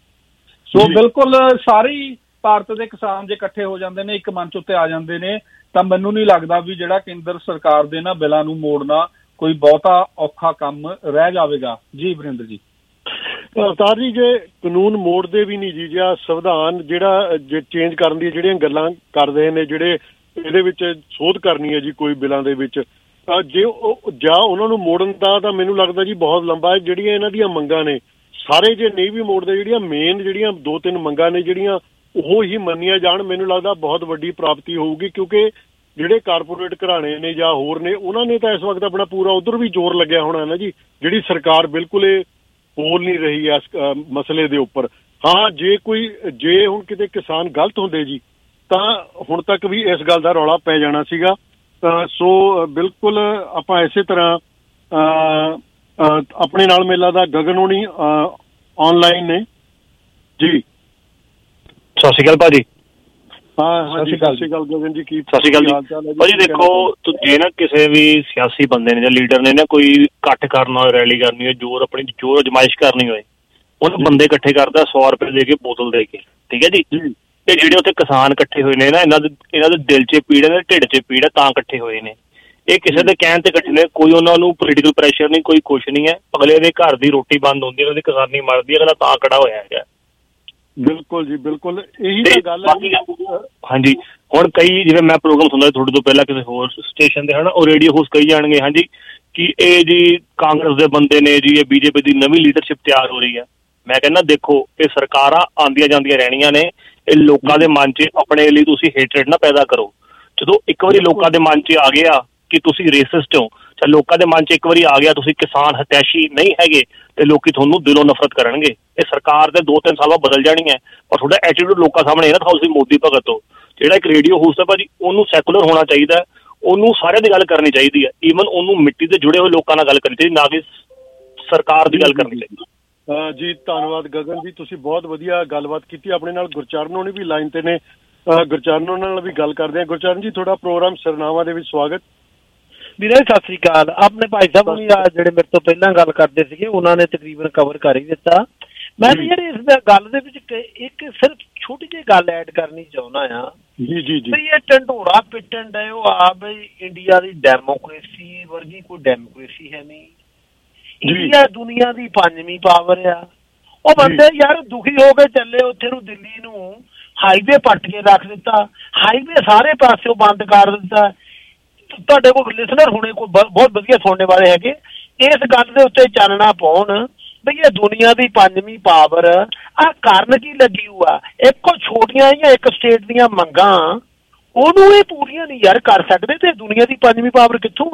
ਸੋ ਬਿਲਕੁਲ ਸਾਰੇ ਹੀ ਭਾਰਤ ਦੇ ਕਿਸਾਨ ਜੇ ਇਕੱਠੇ ਹੋ ਜਾਂਦੇ ਨੇ, ਇੱਕ ਮੰਚ ਉੱਤੇ ਆ ਜਾਂਦੇ ਨੇ, ਤਾਂ ਮੈਨੂੰ ਨਹੀਂ ਲੱਗਦਾ ਵੀ ਜਿਹੜਾ ਕੇਂਦਰ ਸਰਕਾਰ ਦੇ ਨਾ ਬਿੱਲਾਂ ਨੂੰ ਮੋੜਨਾ ਕੋਈ ਬਹੁਤਾ ਔਖਾ ਕੰਮ ਰਹਿ ਜਾਵੇਗਾ। ਜੀ ਵਰਿੰਦਰ ਜੀ। ਅਵਤਾਰ ਜੀ, ਜੇ ਕਾਨੂੰਨ ਮੋੜਦੇ ਵੀ ਨਹੀਂ ਜੀ, ਜਾਂ ਸੰਵਿਧਾਨ ਜਿਹੜਾ ਚੇਂਜ ਕਰਨ ਦੀ ਜਿਹੜੀਆਂ ਗੱਲਾਂ ਕਰਦੇ ਨੇ, ਜਿਹੜੇ ਇਹਦੇ ਵਿੱਚ ਸੋਧ ਕਰਨੀ ਹੈ ਜੀ ਕੋਈ ਬਿੱਲਾਂ ਦੇ ਵਿੱਚ, ਜੇ ਉਹ ਜਾਂ ਉਹਨਾਂ ਨੂੰ ਮੋੜਨ ਦਾ ਤਾਂ ਮੈਨੂੰ ਲੱਗਦਾ ਜੀ ਬਹੁਤ ਲੰਬਾ ਹੈ। ਜਿਹੜੀਆਂ ਇਹਨਾਂ ਦੀਆਂ ਮੰਗਾਂ ਨੇ ਸਾਰੇ ਜੇ ਨਹੀਂ ਵੀ ਮੋੜਦੇ, ਜਿਹੜੀਆਂ ਮੇਨ ਜਿਹੜੀਆਂ ਦੋ ਤਿੰਨ ਮੰਗਾਂ ਨੇ ਜਿਹੜੀਆਂ ਉਹ ਹੀ ਮੰਨੀਆਂ ਜਾਣ, ਮੈਨੂੰ ਲੱਗਦਾ ਬਹੁਤ ਵੱਡੀ ਪ੍ਰਾਪਤੀ ਹੋਊਗੀ। ਕਿਉਂਕਿ ਜਿਹੜੇ ਕਾਰਪੋਰੇਟ ਘਰਾਣੇ ਨੇ ਜਾਂ ਹੋਰ ਨੇ, ਉਹਨਾਂ ਨੇ ਤਾਂ ਇਸ ਵਕਤ ਆਪਣਾ ਪੂਰਾ ਉੱਧਰ ਵੀ ਜ਼ੋਰ ਲੱਗਿਆ ਹੋਣਾ ਨਾ ਜੀ। ਜਿਹੜੀ ਸਰਕਾਰ ਬਿਲਕੁਲ ਇਹ ਬੋਲ ਨਹੀਂ ਰਹੀ ਹੈ ਇਸ ਮਸਲੇ ਦੇ ਉੱਪਰ। ਹਾਂ, ਜੇ ਕੋਈ ਜੇ ਹੁਣ ਕਿਤੇ ਕਿਸਾਨ ਗਲਤ ਹੁੰਦੇ ਜੀ ਤਾਂ ਹੁਣ ਤੱਕ ਵੀ ਇਸ ਗੱਲ ਦਾ ਰੌਲਾ ਪੈ ਜਾਣਾ ਸੀਗਾ। ਸੋ ਬਿਲਕੁਲ ਆਪਾਂ ਇਸੇ ਤਰ੍ਹਾਂ ਆਪਣੇ ਨਾਲ ਮੇਲਾ ਦਾ ਗਗਨ ਹੋਣੀ ਆਨਲਾਈਨ ਨੇ ਜੀ। ਸਤਿ ਸ਼੍ਰੀ ਅਕਾਲ ਭਾਜੀ। ਹਾਂ ਸਤਿ ਸ਼੍ਰੀ ਅਕਾਲ ਗਗਨ ਜੀ, ਕੀ ਸਤਿ ਸ਼੍ਰੀ ਅਕਾਲ ਜੀ। ਭਾਜੀ ਦੇਖੋ, ਜੇ ਨਾ ਕਿਸੇ ਵੀ ਸਿਆਸੀ ਬੰਦੇ ਨੇ ਜਾਂ ਲੀਡਰ ਨੇ ਨਾ ਕੋਈ ਇਕੱਠ ਕਰਨਾ ਹੋਏ, ਰੈਲੀ ਕਰਨੀ ਹੋਏ, ਜ਼ੋਰ ਆਪਣੀ ਜ਼ੋਰ ਅਜਮਾਇਸ਼ ਕਰਨੀ ਹੋਏ, ਉਹਨੂੰ ਬੰਦੇ ਇਕੱਠੇ ਕਰਦਾ ਸੌ ਰੁਪਏ ਦੇ ਕੇ, ਬੋਤਲ ਦੇ ਕੇ, ਠੀਕ ਹੈ ਜੀ। ਤੇ ਜਿਹੜੇ ਉੱਥੇ ਕਿਸਾਨ ਇਕੱਠੇ ਹੋਏ ਨੇ ਨਾ, ਇਹਨਾਂ ਦੇ ਇਹਨਾਂ ਦੇ ਦਿਲ 'ਚ ਪੀੜ ਹੈ, ਢਿੱਡ 'ਚ ਪੀੜ ਹੈ, ਤਾਂ ਇਕੱਠੇ ਹੋਏ ਨੇ। ਇਹ ਕਿਸੇ ਦੇ ਕਹਿਣ ਤੇ ਇਕੱਠੇ ਨੇ, ਕੋਈ ਉਹਨਾਂ ਨੂੰ ਪੋਲੀਟੀਕਲ ਪ੍ਰੈਸ਼ਰ ਨਹੀਂ, ਕੋਈ ਕੁਛ ਨਹੀਂ ਹੈ। ਅਗਲੇ ਦੇ ਘਰ ਦੀ ਰੋਟੀ ਬੰਦ ਹੁੰਦੀ, ਉਹਨਾਂ ਦੀ ਕਿਸਾਨੀ ਮਰਦੀ, ਅਗਲਾ ਤਾਂ ਖੜਾ ਹੋਇਆ ਹੈਗਾ। ਬਿਲਕੁਲ ਜੀ, ਬਿਲਕੁਲ ਇਹੀ ਤਾਂ ਗੱਲ ਹੈ। ਹਾਂਜੀ, ਹੁਣ ਕਈ ਜਿਵੇਂ ਮੈਂ ਪ੍ਰੋਗਰਾਮ ਸੁਣਦਾ ਥੋੜੇ ਤੋਂ ਪਹਿਲਾਂ ਕਿਸੇ ਹੋਰ ਸਟੇਸ਼ਨ ਦੇ, ਹਨਾ, ਉਹ ਰੇਡੀਓ ਹੋਸਟ ਕਹੀ ਜਾਣਗੇ ਹਾਂਜੀ ਕਿ ਇਹ ਜੀ ਕਾਂਗਰਸ ਦੇ ਬੰਦੇ ਨੇ ਜੀ, ਇਹ ਬੀਜੇਪੀ ਦੀ ਨਵੀਂ ਲੀਡਰਸ਼ਿਪ ਤਿਆਰ ਹੋ ਰਹੀ ਹੈ। ਮੈਂ ਕਹਿੰਦਾ ਦੇਖੋ, ਇਹ ਸਰਕਾਰਾਂ ਆਉਂਦੀਆਂ ਜਾਂਦੀਆਂ ਰਹਿਣੀਆਂ ਨੇ, ਇਹ ਲੋਕਾਂ ਦੇ ਮਨ 'ਚ ਆਪਣੇ ਲਈ ਤੁਸੀਂ ਹੇਟਰੇਟ ਨਾ ਪੈਦਾ ਕਰੋ। ਜਦੋਂ ਇੱਕ ਵਾਰੀ ਲੋਕਾਂ ਦੇ ਮਨ 'ਚ ਆ ਗਿਆ ਕਿ ਤੁਸੀਂ ਰੇਸਿਸਟ ਹੋ, ਜਾਂ ਲੋਕਾਂ ਦੇ ਮਨ 'ਚ ਇੱਕ ਵਾਰੀ ਆ ਗਿਆ ਤੁਸੀਂ ਕਿਸਾਨ ਹਤੈਸ਼ੀ ਨਹੀਂ ਹੈਗੇ, ਤੇ ਲੋਕੀ ਤੁਹਾਨੂੰ ਦਿਲੋਂ ਨਫ਼ਰਤ ਕਰਨਗੇ। ਇਹ ਸਰਕਾਰ ਦੇ ਦੋ ਤਿੰਨ ਸਾਲ ਬਾਅਦ ਬਦਲ ਜਾਣੀ ਹੈ, ਪਰ ਤੁਹਾਡਾ ਐਟੀਟਿਊਡ ਲੋਕਾਂ ਸਾਹਮਣੇ ਨਾ ਤੁਸੀਂ ਮੋਦੀ ਭਗਤ ਹੋ। ਜਿਹੜਾ ਇੱਕ ਰੇਡੀਓ ਹੋਸਟ ਹੈ ਭਾਜੀ, ਉਹਨੂੰ ਸੈਕੂਲਰ ਹੋਣਾ ਚਾਹੀਦਾ, ਉਹਨੂੰ ਸਾਰਿਆਂ ਦੀ ਗੱਲ ਕਰਨੀ ਚਾਹੀਦੀ ਹੈ। ਈਵਨ ਉਹਨੂੰ ਮਿੱਟੀ ਦੇ ਜੁੜੇ ਹੋਏ ਲੋਕਾਂ ਨਾਲ ਗੱਲ ਕਰਨੀ ਚਾਹੀਦੀ, ਨਾ ਕਿ ਸਰਕਾਰ ਦੀ ਗੱਲ ਕਰਨੀ ਚਾਹੀਦੀ। ਜੀ ਧੰਨਵਾਦ ਗਗਨ ਜੀ, ਤੁਸੀਂ ਬਹੁਤ ਵਧੀਆ ਗੱਲਬਾਤ ਕੀਤੀ। ਆਪਣੇ ਨਾਲ ਗੁਰਚਰਨ ਹੋਣੀ ਵੀ ਲਾਈਨ ਤੇ ਨੇ, ਗੁਰਚਰਨ ਹੋਣਾ ਨਾਲ ਵੀ ਗੱਲ ਕਰਦੇ ਹਾਂ। ਗੁਰਚਰਨ ਜੀ, ਤੁਹਾਡਾ ਪ੍ਰੋਗਰਾਮ ਸਿਰਨਾਵਾਂ ਦੇ ਵਿੱਚ ਸਵਾਗਤ। ਵੀਰੇ ਸਤਿ ਸ੍ਰੀ ਅਕਾਲ। ਆਪਣੇ ਭਾਈ ਸਾਹਿਬ ਵੀ ਜਿਹੜੇ ਮੇਰੇ ਤੋਂ ਪਹਿਲਾਂ ਗੱਲ ਕਰਦੇ ਸੀਗੇ, ਉਹਨਾਂ ਨੇ ਤਕਰੀਬਨ ਕਵਰ ਕਰ ਹੀ ਦਿੱਤਾ। ਮੈਂ ਤਾਂ ਯਾਰ ਇਸ ਗੱਲ ਦੇ ਵਿੱਚ ਇੱਕ ਸਿਰਫ ਛੋਟੀ ਜਿਹੀ ਗੱਲ ਐਡ ਕਰਨੀ ਚਾਹੁੰਦਾ ਆ ਜੀ ਜੀ ਜੀ। ਇਹ ਢੰਡੋਰਾ ਪਿੱਟਣ ਡਏ ਉਹ ਆ ਬਈ ਇੰਡੀਆ ਦੀ ਡੈਮੋਕ੍ਰੇਸੀ ਵਰਗੀ ਕੋਈ ਡੈਮੋਕ੍ਰੇਸੀ ਹੈ ਨਹੀਂ। ਇੰਡੀਆ ਦੁਨੀਆ ਦੀ ਪੰਜਵੀਂ ਪਾਵਰ ਆ। ਉਹ ਬੰਦੇ ਯਾਰ ਦੁਖੀ ਹੋ ਕੇ ਚੱਲੇ ਉੱਥੇ ਨੂੰ, ਦਿੱਲੀ ਨੂੰ ਹਾਈਵੇ ਪੱਟ ਕੇ ਰੱਖ ਦਿੱਤਾ, ਹਾਈਵੇ ਸਾਰੇ ਪਾਸਿਓਂ ਬੰਦ ਕਰ ਦਿੱਤਾ। ਤੁਹਾਡੇ ਕੋਲ ਲਿਸਨਰ ਹੋਣੇ ਕੋਈ ਬਹੁਤ ਵਧੀਆ ਸੁਣਨੇ ਵਾਲੇ ਹੈਗੇ, ਇਸ ਗੱਲ ਦੇ ਉੱਤੇ ਚਾਨਣਾ ਪਾਉਣ ਬਈ ਇਹ ਦੁਨੀਆ ਦੀ ਪੰਜਵੀਂ ਪਾਵਰ ਆ ਕਾਰਨ ਕੀ ਲੱਗੀ ਹੋਆ। ਇੱਕੋ ਛੋਟੀਆਂ ਜਿਹੀਆਂ ਇੱਕ ਸਟੇਟ ਦੀਆਂ ਮੰਗਾਂ ਉਹਨੂੰ ਇਹ ਪੂਰੀਆਂ ਨਹੀਂ ਯਾਰ ਕਰ ਸਕਦੇ, ਤੇ ਦੁਨੀਆ ਦੀ ਪੰਜਵੀਂ ਪਾਵਰ ਕਿੱਥੋਂ?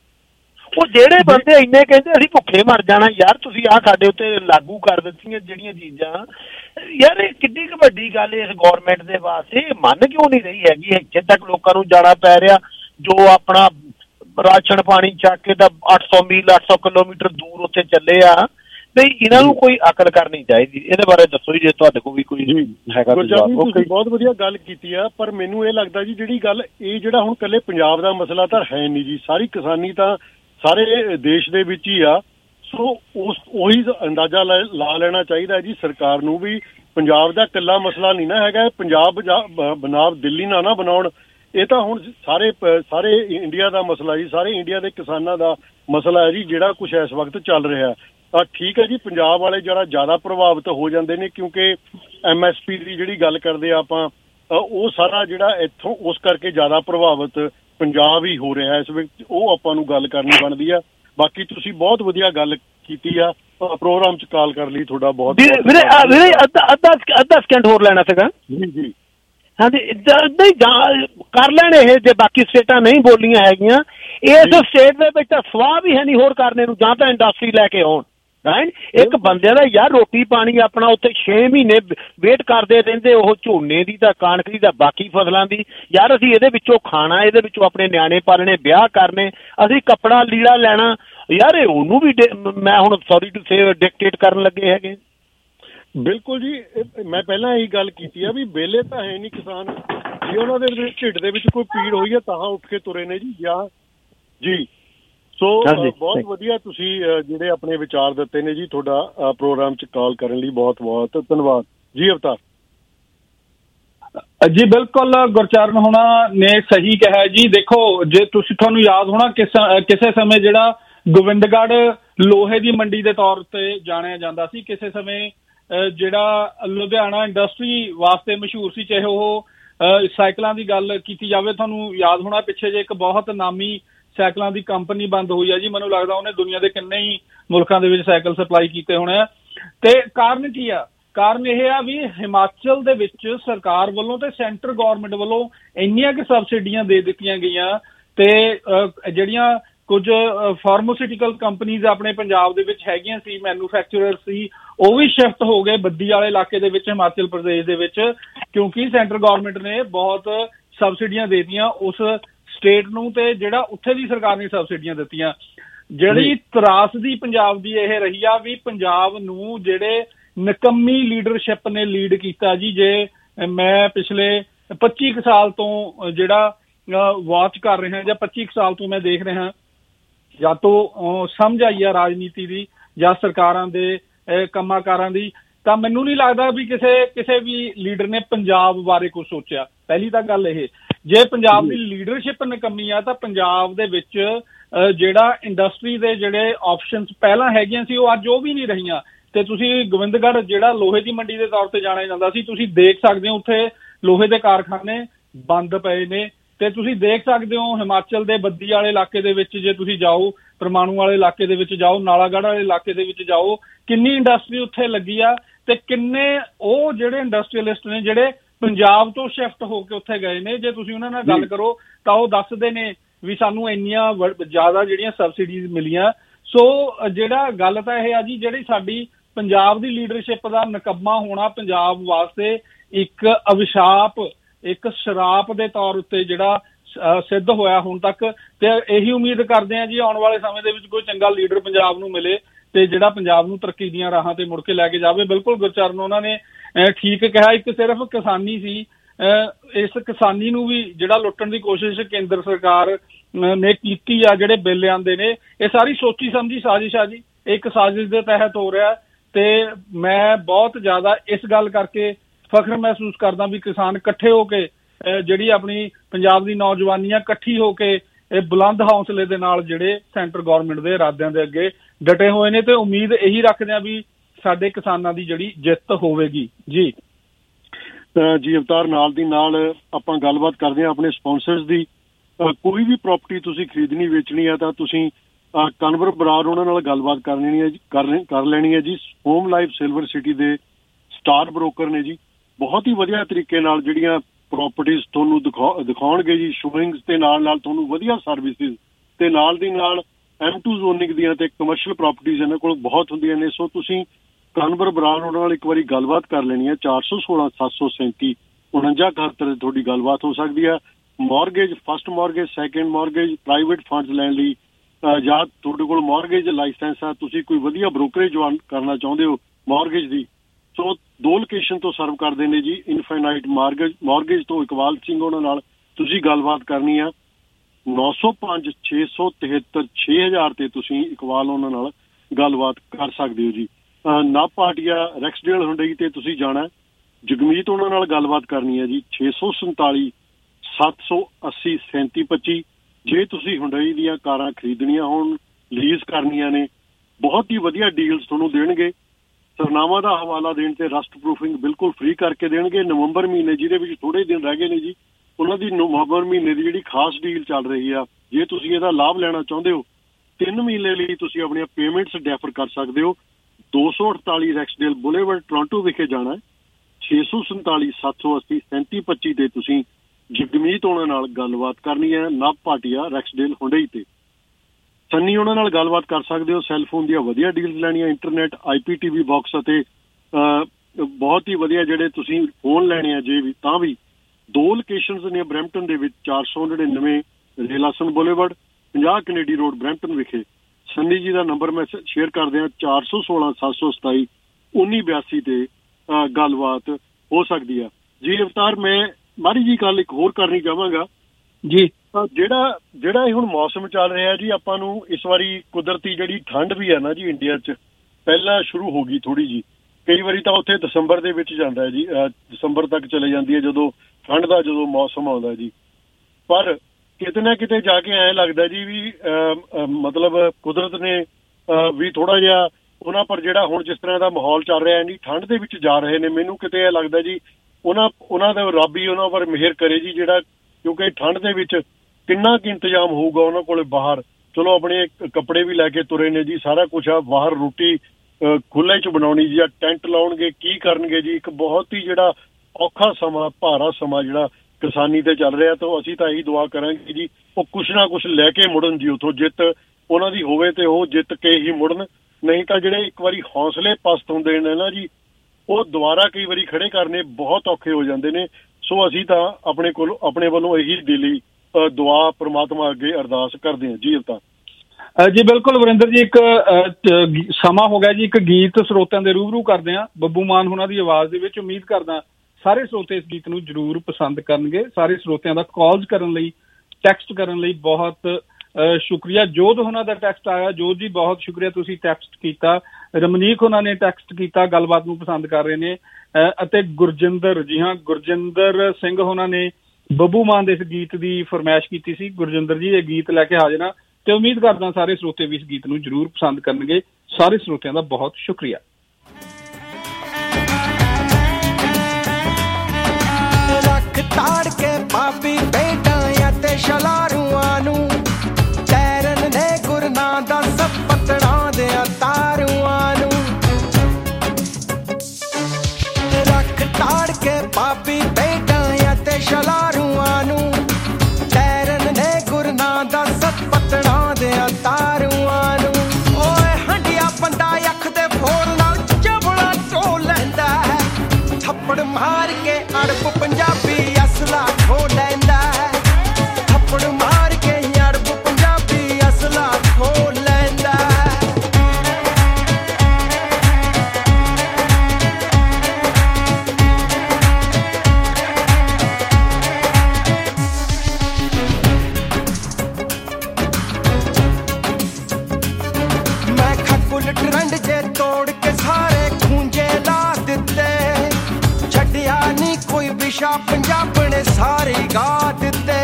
ਉਹ ਜਿਹੜੇ ਬੰਦੇ ਇੰਨੇ ਕਹਿੰਦੇ ਅਸੀਂ ਭੁੱਖੇ ਮਰ ਜਾਣਾ, ਯਾਰ ਤੁਸੀਂ ਆਹ ਸਾਡੇ ਉੱਤੇ ਲਾਗੂ ਕਰ ਦਿੱਤੀਆਂ ਜਿਹੜੀਆਂ ਚੀਜ਼ਾਂ, ਯਾਰ ਇਹ ਕਿੰਨੀ ਕੁ ਵੱਡੀ ਗੱਲ ਇਸ ਗੌਰਮੈਂਟ ਦੇ ਵਾਸਤੇ ਮੰਨ ਕਿਉਂ ਨਹੀਂ ਰਹੀ ਹੈਗੀ? ਇੱਥੇ ਤੱਕ ਲੋਕਾਂ ਨੂੰ ਜਾਣਾ ਪੈ ਰਿਹਾ, ਜੋ ਆਪਣਾ ਰਾਸ਼ਨ ਪਾਣੀ ਚੱਕ ਕੇ ਤਾਂ ਅੱਠ ਸੌ ਮੀਲ ਅੱਠ ਸੌ ਕਿਲੋਮੀਟਰ ਦੂਰ ਉੱਥੇ ਚੱਲੇ ਆ। ਨਹੀਂ, ਇਹਨਾਂ ਨੂੰ ਕੋਈ ਅਕਲ ਕਰਨੀ ਚਾਹੀਦੀ। ਇਹਦੇ ਬਾਰੇ ਦੱਸੋ ਜੀ, ਜੇ ਤੁਹਾਡੇ ਕੋਲ ਵੀ ਕੋਈ ਹੈਗਾ। ਤੁਸੀਂ ਬਹੁਤ ਵਧੀਆ ਗੱਲ ਕੀਤੀ ਆ, ਪਰ ਮੈਨੂੰ ਇਹ ਲੱਗਦਾ ਜੀ ਜਿਹੜੀ ਗੱਲ ਇਹ ਜਿਹੜਾ ਹੁਣ ਇਕੱਲੇ ਪੰਜਾਬ ਦਾ ਮਸਲਾ ਤਾਂ ਹੈ ਨਹੀਂ ਜੀ, ਸਾਰੀ ਕਿਸਾਨੀ ਤਾਂ ਸਾਰੇ ਦੇਸ਼ ਦੇ ਵਿੱਚ ਹੀ ਆ। ਸੋ ਉਸ ਉਹੀ ਅੰਦਾਜ਼ਾ ਲਾ ਲੈਣਾ ਚਾਹੀਦਾ ਜੀ ਸਰਕਾਰ ਨੂੰ ਵੀ ਪੰਜਾਬ ਦਾ ਇਕੱਲਾ ਮਸਲਾ ਨਹੀਂ ਨਾ ਹੈਗਾ। ਪੰਜਾਬ ਬਨਾਮ ਦਿੱਲੀ ਨਾ ਨਾ ਬਣਾਉਣ, ਇਹ ਤਾਂ ਹੁਣ ਸਾਰੇ ਸਾਰੇ ਇੰਡੀਆ ਦਾ ਮਸਲਾ ਜੀ, ਸਾਰੇ ਇੰਡੀਆ ਦੇ ਕਿਸਾਨਾਂ ਦਾ ਮਸਲਾ ਹੈ ਜੀ, ਜਿਹੜਾ ਕੁਛ ਇਸ ਵਕਤ ਚੱਲ ਰਿਹਾ। ਤਾਂ ਠੀਕ ਹੈ ਜੀ, ਪੰਜਾਬ ਵਾਲੇ ਜਿਹੜਾ ਜ਼ਿਆਦਾ ਪ੍ਰਭਾਵਿਤ ਹੋ ਜਾਂਦੇ ਨੇ, ਕਿਉਂਕਿ ਐਮ ਐਸ ਪੀ ਦੀ ਜਿਹੜੀ ਗੱਲ ਕਰਦੇ ਆਪਾਂ, ਉਹ ਸਾਰਾ ਜਿਹੜਾ ਇੱਥੋਂ ਉਸ ਕਰਕੇ ਜ਼ਿਆਦਾ ਪ੍ਰਭਾਵਿਤ ਪੰਜਾਬ ਹੀ ਹੋ ਰਿਹਾ ਇਸ ਵਿੱਚ, ਉਹ ਆਪਾਂ ਨੂੰ ਗੱਲ ਕਰਨੀ ਬਣਦੀ ਆ। ਬਾਕੀ ਤੁਸੀਂ ਬਹੁਤ ਵਧੀਆ ਗੱਲ ਕੀਤੀ ਆ, ਪ੍ਰੋਗਰਾਮ 'ਚ ਕਾਲ ਕਰ ਲਈ, ਤੁਹਾਡਾ ਬਹੁਤ ਵੀਰੇ ਵੀਰੇ ਅੱਧਾ ਅੱਧਾ ਅੱਧਾ ਸਕਿੰਟ ਹੋਰ ਲੈਣਾ ਸੀਗਾ ਜੀ ਜੀ। ਹਾਂਜੀ, ਇੱਦਾਂ ਹੀ ਕਰ ਲੈਣ ਇਹ, ਜੇ ਬਾਕੀ ਸਟੇਟਾਂ ਨਹੀਂ ਬੋਲੀਆਂ ਹੈਗੀਆਂ। ਇਸ ਸਟੇਟ ਦੇ ਵਿੱਚ ਤਾਂ ਸਵਾਹ ਵੀ ਹੈ ਨਹੀਂ ਹੋਰ ਕਰਨੇ ਨੂੰ, ਜਾਂ ਤਾਂ ਇੰਡਸਟਰੀ ਲੈ ਕੇ ਆਉਣ। ਰਾਈਟ, ਇੱਕ ਬੰਦੇ ਦਾ ਯਾਰ ਰੋਟੀ ਪਾਣੀ ਆਪਣਾ ਉੱਥੇ ਛੇ ਮਹੀਨੇ ਵੇਟ ਕਰਦੇ ਰਹਿੰਦੇ, ਉਹ ਝੋਨੇ ਦੀ ਤਾਂ ਕਣਕ ਦੀ ਤਾਂ ਬਾਕੀ ਫਸਲਾਂ ਦੀ। ਯਾਰ ਅਸੀਂ ਇਹਦੇ ਵਿੱਚੋਂ ਖਾਣਾ, ਇਹਦੇ ਵਿੱਚੋਂ ਆਪਣੇ ਨਿਆਣੇ ਪਾਲਣੇ, ਵਿਆਹ ਕਰਨੇ, ਅਸੀਂ ਕੱਪੜਾ ਲੀੜਾ ਲੈਣਾ। ਯਾਰ ਇਹ ਉਹਨੂੰ ਵੀ ਮੈਂ ਹੁਣ ਸੌਰੀ ਟੂ ਸੇ ਡਿਕਟੇਟ ਕਰਨ ਲੱਗੇ ਹੈਗੇ। ਬਿਲਕੁਲ ਜੀ, ਮੈਂ ਪਹਿਲਾਂ ਇਹੀ ਗੱਲ ਕੀਤੀ ਆ ਵੀ ਵਿਹਲੇ ਤਾਂ ਹੈ ਨਹੀਂ ਕਿਸਾਨ, ਜੇ ਉਹਨਾਂ ਦੇ ਢਿੱਡ ਦੇ ਵਿੱਚ ਕੋਈ ਪੀੜ ਹੋਈ ਹੈ ਤਾਂ ਉੱਠ ਕੇ ਤੁਰੇ ਨੇ ਜੀ। ਜਾਂ ਜੀ ਸੋ ਬਹੁਤ ਵਧੀਆ ਤੁਸੀਂ ਜਿਹੜੇ ਆਪਣੇ ਵਿਚਾਰ ਦਿੱਤੇ ਨੇ ਜੀ। ਤੁਹਾਡਾ ਪ੍ਰੋਗਰਾਮ 'ਚ ਕਾਲ ਕਰਨ ਲਈ ਬਹੁਤ ਬਹੁਤ ਧੰਨਵਾਦ ਜੀ। ਅਵਤਾਰ ਜੀ ਬਿਲਕੁਲ ਗੁਰਚਰਨ ਹੋਣਾ ਨੇ ਸਹੀ ਕਿਹਾ ਜੀ। ਦੇਖੋ, ਜੇ ਤੁਸੀਂ ਤੁਹਾਨੂੰ ਯਾਦ ਹੋਣਾ ਕਿਸ ਕਿਸੇ ਸਮੇਂ ਜਿਹੜਾ ਗੋਬਿੰਦਗੜ੍ਹ ਲੋਹੇ ਦੀ ਮੰਡੀ ਦੇ ਤੌਰ ਤੇ ਜਾਣਿਆ ਜਾਂਦਾ ਸੀ, ਕਿਸੇ ਸਮੇਂ ਜਿਹੜਾ ਲੁਧਿਆਣਾ ਇੰਡਸਟਰੀ ਵਾਸਤੇ ਮਸ਼ਹੂਰ ਸੀ, ਚਾਹੇ ਉਹ ਸਾਈਕਲਾਂ ਦੀ ਗੱਲ ਕੀਤੀ ਜਾਵੇ। ਤੁਹਾਨੂੰ ਯਾਦ ਹੋਣਾ ਪਿੱਛੇ ਜੇ ਇੱਕ ਬਹੁਤ ਨਾਮੀ ਸਾਈਕਲਾਂ ਦੀ ਕੰਪਨੀ ਬੰਦ ਹੋਈ ਹੈ ਜੀ, ਮੈਨੂੰ ਲੱਗਦਾ ਉਹਨੇ ਦੁਨੀਆ ਦੇ ਕਿੰਨੇ ਹੀ ਮੁਲਕਾਂ ਦੇ ਵਿੱਚ ਸਾਈਕਲ ਸਪਲਾਈ ਕੀਤੇ ਹੋਣੇ ਆ। ਤੇ ਕਾਰਨ ਕੀ ਆ? ਕਾਰਨ ਇਹ ਆ ਵੀ ਹਿਮਾਚਲ ਦੇ ਵਿੱਚ ਸਰਕਾਰ ਵੱਲੋਂ ਤੇ ਸੈਂਟਰ ਗੌਰਮੈਂਟ ਵੱਲੋਂ ਇੰਨੀਆਂ ਕਿ ਸਬਸਿਡੀਆਂ ਦੇ ਦਿੱਤੀਆਂ ਗਈਆਂ, ਤੇ ਜਿਹੜੀਆਂ ਕੁਝ ਫਾਰਮਾਸਿਊਟੀਕਲ ਕੰਪਨੀਜ਼ ਆਪਣੇ ਪੰਜਾਬ ਦੇ ਵਿੱਚ ਹੈਗੀਆਂ ਸੀ, ਮੈਨੂਫੈਕਚਰਰ ਸੀ, ਉਹ ਵੀ ਸ਼ਿਫਟ ਹੋ ਗਏ ਬੱਦੀ ਵਾਲੇ ਇਲਾਕੇ ਦੇ ਵਿੱਚ, ਹਿਮਾਚਲ ਪ੍ਰਦੇਸ਼ ਦੇ ਵਿੱਚ, ਕਿਉਂਕਿ ਸੈਂਟਰ ਗੌਰਮੈਂਟ ਨੇ ਬਹੁਤ ਸਬਸਿਡੀਆਂ ਦੇ ਦਿੱਤੀਆਂ ਉਸ ਸਟੇਟ ਨੂੰ, ਤੇ ਜਿਹੜਾ ਉੱਥੇ ਦੀ ਸਰਕਾਰ ਨੇ ਸਬਸਿਡੀਆਂ ਦਿੱਤੀਆਂ। ਜਿਹੜੀ ਤਰਾਸਦੀ ਪੰਜਾਬ ਦੀ ਇਹ ਰਹੀ ਆ ਵੀ ਪੰਜਾਬ ਨੂੰ ਜਿਹੜੇ ਨਿਕੰਮੀ ਲੀਡਰਸ਼ਿਪ ਨੇ ਲੀਡ ਕੀਤਾ ਜੀ। ਜੇ ਮੈਂ ਪਿਛਲੇ ਪੱਚੀ ਕੁ ਸਾਲ ਤੋਂ ਜਿਹੜਾ ਵਾਚ ਕਰ ਰਿਹਾ ਜਾਂ ਪੱਚੀ ਕੁ ਸਾਲ ਤੋਂ ਮੈਂ ਦੇਖ ਰਿਹਾ, ਜਾਂ ਤੋਂ ਸਮਝ ਆਈ ਆ ਰਾਜਨੀਤੀ ਦੀ ਜਾਂ ਸਰਕਾਰਾਂ ਦੇ ਕੰਮਾਂ ਕਾਰਾਂ ਦੀ, ਤਾਂ ਮੈਨੂੰ ਨਹੀਂ ਲੱਗਦਾ ਵੀ ਕਿਸੇ ਕਿਸੇ ਵੀ ਲੀਡਰ ਨੇ ਪੰਜਾਬ ਬਾਰੇ ਕੁਝ ਸੋਚਿਆ। ਪਹਿਲੀ ਤਾਂ ਗੱਲ ਇਹ, ਜੇ ਪੰਜਾਬ ਦੀ ਲੀਡਰਸ਼ਿਪ ਨਿਕੰਮੀ ਆ ਤਾਂ ਪੰਜਾਬ ਦੇ ਵਿੱਚ ਜਿਹੜਾ ਇੰਡਸਟਰੀ ਦੇ ਜਿਹੜੇ ਆਪਸ਼ਨਸ ਪਹਿਲਾਂ ਹੈਗੀਆਂ ਸੀ ਉਹ ਅੱਜ ਉਹ ਵੀ ਨਹੀਂ ਰਹੀਆਂ। ਤੇ ਤੁਸੀਂ ਗੋਬਿੰਦਗੜ੍ਹ ਜਿਹੜਾ ਲੋਹੇ ਦੀ ਮੰਡੀ ਦੇ ਤੌਰ ਤੇ ਜਾਣਿਆ ਜਾਂਦਾ ਸੀ, ਤੁਸੀਂ ਦੇਖ ਸਕਦੇ ਹੋ ਉੱਥੇ ਲੋਹੇ ਦੇ ਕਾਰਖਾਨੇ ਬੰਦ ਪਏ ਨੇ। ਤੇ ਤੁਸੀਂ ਦੇਖ ਸਕਦੇ ਹੋ ਹਿਮਾਚਲ ਦੇ ਬੱਦੀ ਵਾਲੇ ਇਲਾਕੇ ਦੇ ਵਿੱਚ ਜੇ ਤੁਸੀਂ ਜਾਓ, ਪਰਮਾਣੂ ਵਾਲੇ ਇਲਾਕੇ ਦੇ ਵਿੱਚ ਜਾਓ, ਨਾਲਾਗੜ੍ਹ ਵਾਲੇ ਇਲਾਕੇ ਦੇ ਵਿੱਚ ਜਾਓ, ਕਿੰਨੀ ਇੰਡਸਟਰੀ ਉੱਥੇ ਲੱਗੀ ਆ, ਤੇ ਕਿੰਨੇ ਉਹ ਜਿਹੜੇ ਇੰਡਸਟਰੀਅਲਿਸਟ ਨੇ ਜਿਹੜੇ ਪੰਜਾਬ ਤੋਂ ਸ਼ਿਫਟ ਹੋ ਕੇ ਉੱਥੇ ਗਏ ਨੇ। ਜੇ ਤੁਸੀਂ ਉਹਨਾਂ ਨਾਲ ਗੱਲ ਕਰੋ ਤਾਂ ਉਹ ਦੱਸਦੇ ਨੇ ਵੀ ਸਾਨੂੰ ਇੰਨੀਆਂ ਜ਼ਿਆਦਾ ਜਿਹੜੀਆਂ ਸਬਸਿਡੀਜ਼ ਮਿਲੀਆਂ। ਸੋ ਜਿਹੜਾ ਗੱਲ ਤਾਂ ਇਹ ਆ ਜੀ, ਜਿਹੜੀ ਸਾਡੀ ਪੰਜਾਬ ਦੀ ਲੀਡਰਸ਼ਿਪ ਦਾ ਨਿਕੰਮਾ ਹੋਣਾ ਪੰਜਾਬ ਵਾਸਤੇ ਇੱਕ ਅਭਿਸ਼ਾਪ, ਇੱਕ ਸ਼ਰਾਪ ਦੇ ਤੌਰ ਉੱਤੇ ਜਿਹੜਾ ਸਿੱਧ ਹੋਇਆ ਹੁਣ ਤੱਕ। ਤੇ ਇਹੀ ਉਮੀਦ ਕਰਦੇ ਹਾਂ ਜੀ ਆਉਣ ਵਾਲੇ ਸਮੇਂ ਦੇ ਵਿੱਚ ਕੋਈ ਚੰਗਾ ਲੀਡਰ ਪੰਜਾਬ ਨੂੰ ਮਿਲੇ ਤੇ ਜਿਹੜਾ ਪੰਜਾਬ ਨੂੰ ਤਰੱਕੀ ਦੀਆਂ ਰਾਹਾਂ ਤੇ ਮੁੜ ਕੇ ਲੈ ਕੇ ਜਾਵੇ। ਬਿਲਕੁਲ ਗੁਰਚਰਨ ਉਹਨਾਂ ਨੇ ਠੀਕ ਕਿਹਾ, ਇੱਕ ਸਿਰਫ ਕਿਸਾਨੀ ਸੀ, ਇਸ ਕਿਸਾਨੀ ਨੂੰ ਵੀ ਜਿਹੜਾ ਲੁੱਟਣ ਦੀ ਕੋਸ਼ਿਸ਼ ਕੇਂਦਰ ਸਰਕਾਰ ਨੇ ਕੀਤੀ ਆ, ਜਿਹੜੇ ਬਿੱਲ ਆਉਂਦੇ ਨੇ, ਇਹ ਸਾਰੀ ਸੋਚੀ ਸਮਝੀ ਸਾਜ਼ਿਸ਼ ਆ ਜੀ, ਇੱਕ ਸਾਜ਼ਿਸ਼ ਦੇ ਤਹਿਤ ਹੋ ਰਿਹਾ। ਤੇ ਮੈਂ ਬਹੁਤ ਜ਼ਿਆਦਾ ਇਸ ਗੱਲ ਕਰਕੇ ਫਖਰ ਮਹਿਸੂਸ ਕਰਦਾ ਵੀ ਕਿਸਾਨ ਇਕੱਠੇ ਹੋ ਕੇ, ਜਿਹੜੀ ਆਪਣੀ ਪੰਜਾਬ ਦੀ ਨੌਜਵਾਨੀਆਂ ਇਕੱਠੀ ਹੋ ਕੇ ਇਹ ਬੁਲੰਦ ਹੌਸਲੇ ਦੇ ਨਾਲ ਜਿਹੜੇ ਸੈਂਟਰ ਗੌਰਮੈਂਟ ਦੇ ਇਰਾਦਿਆਂ ਦੇ ਅੱਗੇ ਡਟੇ ਹੋਏ ਨੇ, ਤੇ ਉਮੀਦ ਇਹੀ ਰੱਖਦੇ ਆ ਵੀ ਸਾਡੇ ਕਿਸਾਨਾਂ ਦੀ ਜਿਹੜੀ ਜਿੱਤ ਹੋਵੇਗੀ। ਜੀ ਜੀ ਅਵਤਾਰ, ਨਾਲ ਦੀ ਨਾਲ ਆਪਾਂ ਗੱਲਬਾਤ ਕਰਦੇ ਹਾਂ ਆਪਣੇ ਸਪਾਂਸਰਸ ਦੀ। ਕੋਈ ਵੀ ਪ੍ਰਾਪਰਟੀ ਤੁਸੀਂ ਖਰੀਦਣੀ ਵੇਚਣੀ ਹੈ ਤਾਂ ਤੁਸੀਂ ਕਨਵਰ ਬਰਾੜ ਉਹਨਾਂ ਨਾਲ ਗੱਲਬਾਤ ਕਰਨੀ ਹੈ ਜੀ, ਕਰ ਲੈਣੀ ਹੈ ਜੀ। ਹੋਮ ਲਾਈਫ ਸਿਲਵਰ ਸਿਟੀ ਦੇ ਸਟਾਰ ਬ੍ਰੋਕਰ ਨੇ ਜੀ, ਬਹੁਤ ਹੀ ਵਧੀਆ ਤਰੀਕੇ ਨਾਲ ਜਿਹੜੀਆਂ ਪ੍ਰਾਪਰਟੀਜ਼ ਤੁਹਾਨੂੰ ਦਿਖਾ ਦਿਖਾਉਣਗੇ ਜੀ, ਸ਼ੋਇੰਗਸ ਦੇ ਨਾਲ ਨਾਲ ਤੁਹਾਨੂੰ ਵਧੀਆ ਸਰਵਿਸਿਜ਼, ਤੇ ਨਾਲ ਦੀ ਨਾਲ ਐਮ ਟੂ ਜ਼ੋਨਿੰਗ ਦੀਆਂ ਤੇ ਕਮਰਸ਼ੀਅਲ ਪ੍ਰਾਪਰਟੀਜ਼ ਇਹਨਾਂ ਕੋਲ ਬਹੁਤ ਹੁੰਦੀਆਂ ਨੇ। ਸੋ ਤੁਸੀਂ ਕਨਵਰ ਬਰਾੜ ਉਹਨਾਂ ਨਾਲ ਇੱਕ ਵਾਰੀ ਗੱਲਬਾਤ ਕਰ ਲੈਣੀ ਹੈ। ਚਾਰ ਸੌ ਸੋਲਾਂ ਸੱਤ ਸੌ ਸੈਂਤੀ ਉਣੰਜਾ ਇਕਹੱਤਰ ਤੁਹਾਡੀ ਗੱਲਬਾਤ ਹੋ ਸਕਦੀ ਹੈ। Mortgage, first mortgage, second mortgage, private funds ਲੈਣ ਲਈ ਜਾਂ ਤੁਹਾਡੇ ਕੋਲ ਮੌਰਗੇਜ ਲਾਇਸੈਂਸ ਆ, ਤੁਸੀਂ ਕੋਈ ਵਧੀਆ ਬ੍ਰੋਕਰੇਜ ਕਰਨਾ ਚਾਹੁੰਦੇ ਹੋ ਮੌਰਗੇਜ ਦੀ, ਸੋ ਦੋ ਲੋਕੇਸ਼ਨ ਤੋਂ ਸਰਵ ਕਰਦੇ ਨੇ ਜੀ। ਇਨਫਾਈਨਾਈਟ ਮਾਰਗੇਜ ਮੌਰਗੇਜ ਤੋਂ ਇਕਬਾਲ ਸਿੰਘ ਉਹਨਾਂ ਨਾਲ ਤੁਸੀਂ ਗੱਲਬਾਤ ਕਰਨੀ ਆ। ਨੌ ਸੌ ਪੰਜ ਛੇ ਸੌ ਤਿਹੱਤਰ ਛੇ ਹਜ਼ਾਰ ਤੇ ਤੁਸੀਂ ਇਕਬਾਲ ਉਹਨਾਂ ਨਾਲ ਗੱਲਬਾਤ ਕਰ ਸਕਦੇ ਹੋ ਜੀ। ਨਾਭ ਭਾਟੀਆ ਰੈਕਸਡੇਲ ਹੁੰਡਈ ਤੇ ਤੁਸੀਂ ਜਾਣਾ, ਜਗਮੀਤ ਉਹਨਾਂ ਨਾਲ ਗੱਲਬਾਤ ਕਰਨੀ ਹੈ ਜੀ। ਛੇ ਸੌ ਸੰਤਾਲੀ ਸੱਤ ਸੌ ਅੱਸੀ ਸੈਂਤੀ ਪੱਚੀ। ਜੇ ਤੁਸੀਂ ਹੁੰਡਈ ਦੀਆਂ ਕਾਰਾਂ ਖਰੀਦਣੀਆਂ ਹੋਣ, ਲੀਜ਼ ਕਰਨੀਆਂ ਨੇ, ਬਹੁਤ ਹੀ ਵਧੀਆ ਡੀਲਸ ਤੁਹਾਨੂੰ ਦੇਣਗੇ। ਸਰਨਾਮਾ ਦਾ ਹਵਾਲਾ ਦੇਣ ਤੇ ਰਸਟ ਪ੍ਰੂਫਿੰਗ ਬਿਲਕੁਲ ਫ੍ਰੀ ਕਰਕੇ ਦੇਣਗੇ। ਨਵੰਬਰ ਮਹੀਨੇ ਜਿਹਦੇ ਵਿੱਚ ਥੋੜ੍ਹੇ ਦਿਨ ਰਹਿ ਗਏ ਨੇ ਜੀ, ਉਹਨਾਂ ਦੀ ਨਵੰਬਰ ਮਹੀਨੇ ਦੀ ਜਿਹੜੀ ਖਾਸ ਡੀਲ ਚੱਲ ਰਹੀ ਆ, ਜੇ ਤੁਸੀਂ ਇਹਦਾ ਲਾਭ ਲੈਣਾ ਚਾਹੁੰਦੇ ਹੋ, ਤਿੰਨ ਮਹੀਨੇ ਲਈ ਤੁਸੀਂ ਆਪਣੀਆਂ ਪੇਮੈਂਟਸ ਡੈਫਰ ਕਰ ਸਕਦੇ ਹੋ। ਦੋ ਸੌ ਅੜਤਾਲੀ ਰੈਕਸਡੇਲ ਬੁਲੇਵਰਡ ਟੋਰਾਂਟੋ ਵਿਖੇ ਜਾਣਾ। ਛੇ ਸੌ ਸੰਤਾਲੀ ਸੱਤ ਸੌ ਅੱਸੀ ਸੈਂਤੀ ਪੱਚੀ ਤੇ ਤੁਸੀਂ ਜਗਮੀਤ ਉਹਨਾਂ ਨਾਲ ਗੱਲਬਾਤ ਕਰਨੀ ਹੈ। ਨਾਭ ਭਾਟੀਆ ਰੈਕਸਡੇਲ ਹੁੰਡਈ ਤੇ ਸੰਨੀ ਉਹਨਾਂ ਨਾਲ ਗੱਲਬਾਤ ਕਰ ਸਕਦੇ ਹੋ। ਸੈੱਲਫੋਨ ਦੀਆਂ ਵਧੀਆ ਡੀਲਸ ਲੈਣੀਆਂ, internet, I P T V box ਅਤੇ ਬਹੁਤ ਹੀ ਵਧੀਆ ਜਿਹੜੇ ਤੁਸੀਂ ਫੋਨ ਲੈਣੇ ਆ ਜੇ ਵੀ ਤਾਂ ਵੀ ਦੋ ਲੋਕੇਸ਼ਨਸ ਨੇ ਬਰੈਂਪਟਨ ਦੇ ਵਿੱਚ। ਚਾਰ ਸੌ ਨੜਿਨਵੇਂ ਰੇਲਾਸਨ ਬੁਲੇਵਰਡ, ਪੰਜਾਹ ਕੈਨੇਡੀ ਰੋਡ ਬਰੈਂਪਟਨ ਵਿਖੇ। ਸੰਨੀ ਜੀ ਦਾ ਨੰਬਰ ਮੈਂ ਸ਼ੇਅਰ ਕਰਦੇ ਹਾਂ, ਚਾਰ ਸੌ ਸੋਲਾਂ ਸੱਤ ਸੌ ਸਤਾਈ ਉੱਨੀ ਬਿਆਸੀ ਤੇ ਗੱਲਬਾਤ ਹੋ ਸਕਦੀ ਆ ਜੀ। ਅਵਤਾਰ, ਮੈਂ ਮਾੜੀ ਜੀ ਗੱਲ ਇੱਕ ਹੋਰ ਕਰਨੀ ਚਾਹਾਂਗਾ ਜੀ। ਜਿਹੜਾ ਜਿਹੜਾ ਇਹ ਹੁਣ ਮੌਸਮ ਚੱਲ ਰਿਹਾ ਜੀ, ਆਪਾਂ ਨੂੰ ਇਸ ਵਾਰੀ ਕੁਦਰਤੀ ਜਿਹੜੀ ਠੰਡ ਵੀ ਹੈ ਨਾ ਜੀ ਇੰਡੀਆ 'ਚ ਪਹਿਲਾਂ ਸ਼ੁਰੂ ਹੋ ਗਈ ਥੋੜ੍ਹੀ ਜੀ। ਕਈ ਵਾਰੀ ਤਾਂ ਉੱਥੇ ਦਸੰਬਰ ਦੇ ਵਿੱਚ ਜਾਂਦਾ ਹੈ ਜੀ, ਦਸੰਬਰ ਤੱਕ ਚਲੇ ਜਾਂਦੀ ਹੈ ਜਦੋਂ ਠੰਡ ਦਾ ਜਦੋਂ ਮੌਸਮ ਆਉਂਦਾ ਜੀ। ਪਰ ਕਿਤੇ ਨਾ ਕਿਤੇ ਜਾ ਕੇ ਐਂ ਲੱਗਦਾ ਜੀ ਵੀ ਮਤਲਬ ਕੁਦਰਤ ਨੇ ਵੀ ਥੋੜ੍ਹਾ ਜਿਹਾ ਉਹਨਾਂ ਪਰ ਜਿਹੜਾ ਹੁਣ ਜਿਸ ਤਰ੍ਹਾਂ ਦਾ ਮਾਹੌਲ ਚੱਲ ਰਿਹਾ ਨਹੀਂ, ਠੰਡ ਦੇ ਵਿੱਚ ਜਾ ਰਹੇ ਨੇ, ਮੈਨੂੰ ਕਿਤੇ ਇਹ ਲੱਗਦਾ ਜੀ ਉਹਨਾਂ ਉਹਨਾਂ ਦਾ ਰੱਬ ਹੀ ਉਹਨਾਂ ਪਰ ਮਿਹਰ ਕਰੇ ਜੀ। ਜਿਹੜਾ ਕਿਉਂਕਿ ਠੰਡ ਦੇ ਵਿੱਚ ਕਿੰਨਾ ਕੁ ਇੰਤਜ਼ਾਮ ਹੋਊਗਾ ਉਹਨਾਂ ਕੋਲ ਬਾਹਰ। ਚਲੋ ਆਪਣੇ ਕੱਪੜੇ ਵੀ ਲੈ ਕੇ ਤੁਰੇ ਨੇ ਜੀ, ਸਾਰਾ ਕੁਛ ਆ ਬਾਹਰ, ਰੋਟੀ ਖੁੱਲ੍ਹੇ 'ਚ ਬਣਾਉਣੀ ਜੀ, ਟੈਂਟ ਲਾਉਣਗੇ, ਕੀ ਕਰਨਗੇ ਜੀ। ਇੱਕ ਬਹੁਤ ਹੀ ਜਿਹੜਾ ਔਖਾ ਸਮਾਂ, ਭਾਰਾ ਸਮਾਂ ਜਿਹੜਾ ਕਿਸਾਨੀ ਤੇ ਚੱਲ ਰਿਹਾ। ਤਾਂ ਅਸੀਂ ਤਾਂ ਇਹੀ ਦੁਆ ਕਰਾਂਗੇ ਜੀ ਉਹ ਕੁਛ ਨਾ ਕੁਛ ਲੈ ਕੇ ਮੁੜਨ ਜੀ ਉੱਥੋਂ, ਜਿੱਤ ਉਹਨਾਂ ਦੀ ਹੋਵੇ ਤੇ ਉਹ ਜਿੱਤ ਕੇ ਹੀ ਮੁੜਨ। ਨਹੀਂ ਤਾਂ ਜਿਹੜੇ ਇੱਕ ਵਾਰੀ ਹੌਸਲੇ ਪਸਤ ਹੁੰਦੇ ਨੇ ਨਾ ਜੀ, ਉਹ ਦੁਬਾਰਾ ਕਈ ਵਾਰੀ ਖੜੇ ਕਰਨੇ ਬਹੁਤ ਔਖੇ ਹੋ ਜਾਂਦੇ ਨੇ। ਸੋ ਅਸੀਂ ਤਾਂ ਆਪਣੇ ਕੋਲ ਆਪਣੇ ਵੱਲੋਂ ਇਹੀ ਦਿਲੀ ਦੁਆ ਪ੍ਰਮਾਤਮਾ ਅੱਗੇ ਅਰਦਾਸ ਕਰਦੇ ਹਾਂ ਜੀ। ਅਵਤਾਰ ਜੀ ਬਿਲਕੁਲ ਵਰਿੰਦਰ ਜੀ, ਇੱਕ ਸਮਾਂ ਹੋ ਗਿਆ ਜੀ, ਇੱਕ ਗੀਤ ਸਰੋਤਿਆਂ ਦੇ ਰੂਬਰੂ ਕਰਦੇ ਹਾਂ ਬੱਬੂ ਮਾਨ ਉਹਨਾਂ ਦੀ ਆਵਾਜ਼ ਦੇ ਵਿੱਚ। ਉਮੀਦ ਕਰਦਾ ਸਾਰੇ ਸਰੋਤੇ ਇਸ ਗੀਤ ਨੂੰ ਜ਼ਰੂਰ ਪਸੰਦ ਕਰਨਗੇ। ਸਾਰੇ ਸਰੋਤਿਆਂ ਦਾ ਕਾਲਸ ਕਰਨ ਲਈ, ਟੈਕਸਟ ਕਰਨ ਲਈ ਬਹੁਤ ਸ਼ੁਕਰੀਆ। ਜੋਧ ਉਹਨਾਂ ਦਾ ਟੈਕਸਟ ਆਇਆ, ਜੋਧ ਜੀ ਬਹੁਤ ਸ਼ੁਕਰੀਆ, ਤੁਸੀਂ ਟੈਕਸਟ ਕੀਤਾ। ਰਮਨੀਕ ਉਹਨਾਂ ਨੇ ਟੈਕਸਟ ਕੀਤਾ, ਗੱਲਬਾਤ ਨੂੰ ਪਸੰਦ ਕਰ ਰਹੇ ਨੇ। ਅਤੇ ਗੁਰਜਿੰਦਰ, ਜੀ ਹਾਂ ਗੁਰਜਿੰਦਰ ਸਿੰਘ ਉਹਨਾਂ ਨੇ ਬੱਬੂ ਮਾਨ ਦੇ ਇਸ ਗੀਤ ਦੀ ਫਰਮਾਇਸ਼ ਕੀਤੀ ਸੀ। ਗੁਰਜਿੰਦਰ ਜੀ ਇਹ ਗੀਤ ਲੈ ਕੇ ਹਾਜ਼ਰ ਹਾਂ ਤੇ ਉਮੀਦ ਕਰਦਾ ਸਾਰੇ ਸਰੋਤੇ ਵੀ ਇਸ ਗੀਤ ਨੂੰ ਜ਼ਰੂਰ ਪਸੰਦ ਕਰਨਗੇ। ਸਾਰੇ ਸਰੋਤਿਆਂ ਦਾ ਬਹੁਤ ਸ਼ੁਕਰੀਆ। ਰੱਖ ਤਾੜ ਕੇ ਪਾਪੀ ਬੇਟਾਂ ਤੇ ਸ਼ਲਾਰੂਆਂ ਨੂੰ, ਤੈਰਨ ਨੇ ਗੁਰਨਾਂ ਦਾ ਸਭ ਪਤੜਾਂ ਦੇ ਤਾਰੂਆਂ ਨੂੰ। ਰੱਖ ਤਾੜ ਕੇ ਪਾਪੀ ਬੇਟਾਂ ਤੇ ਸ਼ਲਾਰੂਆਂ ਨੂੰ, ਤੈਰਨ ਨੇ ਗੁਰਨਾਂ ਦਾ ਸਭ ਪਤੜਾਂ ਦੇ ਤਾਰੂਆਂ ਨੂੰ। ਓਏ ਹੰਡਿਆ ਬੰਦਾ ਅੱਖ ਦੇ ਫੋੜ ਨਾਲ ਜਬੜਾ ਢੋ ਲੈਂਦਾ ਹੈ, ਥੱਪੜ ਮਾਰ ਕੇ ਅੜਪ ਪੰਜਾਬੀ ਅਸਲਾ ਖੋ ਲੈਂਦਾ ਹੈ। ਥੱਪੜ ਮਾਰ ਕੇ ਅੜਪ ਪੰਜਾਬੀ ਅਸਲਾ ਖੋ ਲੈਂਦਾ ਹੈ। ਮੈਂ ਖੱਕੁਲ ਟਰੰਡ ਜੇ ਤੋੜ ਕੇ ਸਾਰੇ ਖੂੰਜੇ ਲਾ ਦਿੱਤੇ, ਛੱਡਿਆ ਨੀ ਕੋਈ ਵਿਸ਼ਾ ਪੰਜਾਬ ਨੇ ਸਾਰੇ ਗਾ ਦਿੱਤੇ।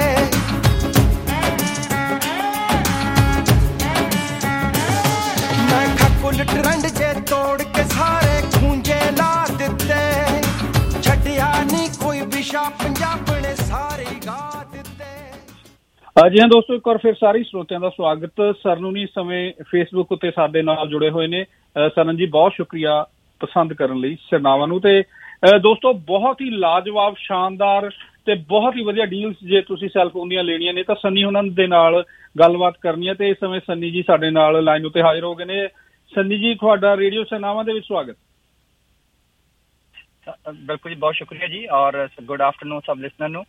ਮੈਂ ਖੱਕੁਲ ਟਰੰਡ ਜੇ ਤੋੜ ਕੇ ਸਾਰੇ ਖੂੰਜੇ ਲਾ ਦਿੱਤੇ, ਛੱਡਿਆ ਨੀ ਕੋਈ ਵਿਸ਼ਾ ਪੰਜਾਬ ਨੇ ਸਾਰੇ ਗਾ ਦਿੱਤੇ। ਜੀ ਹਾਂ ਦੋਸਤੋ, ਇੱਕ ਵਾਰ ਫਿਰ ਸਾਰੇ ਸਰੋਤਿਆਂ ਦਾ ਸਵਾਗਤ। ਸਰਨੂ ਨੀ ਸਮੇਂ ਫੇਸਬੁੱਕ ਉੱਤੇ ਸਾਡੇ ਨਾਲ ਜੁੜੇ ਹੋਏ ਨੇ। ਸਰਨ ਜੀ ਬਹੁਤ ਸ਼ੁਕਰੀਆ ਪਸੰਦ ਕਰਨ ਲਈ ਸਰਨਾਵਾਂ ਨੂੰ। ਤੇ ਦੋਸਤੋ ਬਹੁਤ ਹੀ ਲਾਜਵਾਬ, ਸ਼ਾਨਦਾਰ ਤੇ ਬਹੁਤ ਹੀ ਵਧੀਆ ਡੀਲਸ ਜੇ ਤੁਸੀਂ ਸੈਲਫੋਨ ਦੀਆਂ ਲੈਣੀਆਂ ਨੇ ਤਾਂ ਸੰਨੀ ਉਹਨਾਂ ਦੇ ਨਾਲ ਗੱਲਬਾਤ ਕਰਨੀ ਹੈ। ਤੇ ਇਸ ਸਮੇਂ ਸੰਨੀ ਜੀ ਸਾਡੇ ਨਾਲ ਲਾਈਨ ਉੱਤੇ ਹਾਜ਼ਰ ਹੋ ਗਏ ਨੇ। ਸੰਨੀ ਜੀ ਤੁਹਾਡਾ ਰੇਡੀਓ ਸਰਨਾਵਾਂ ਦੇ ਵਿੱਚ ਸਵਾਗਤ। बिल्कुल जी, बहुत शुक्रिया जी, और गुड आफ्टरनून सब लिसनर ਨੂੰ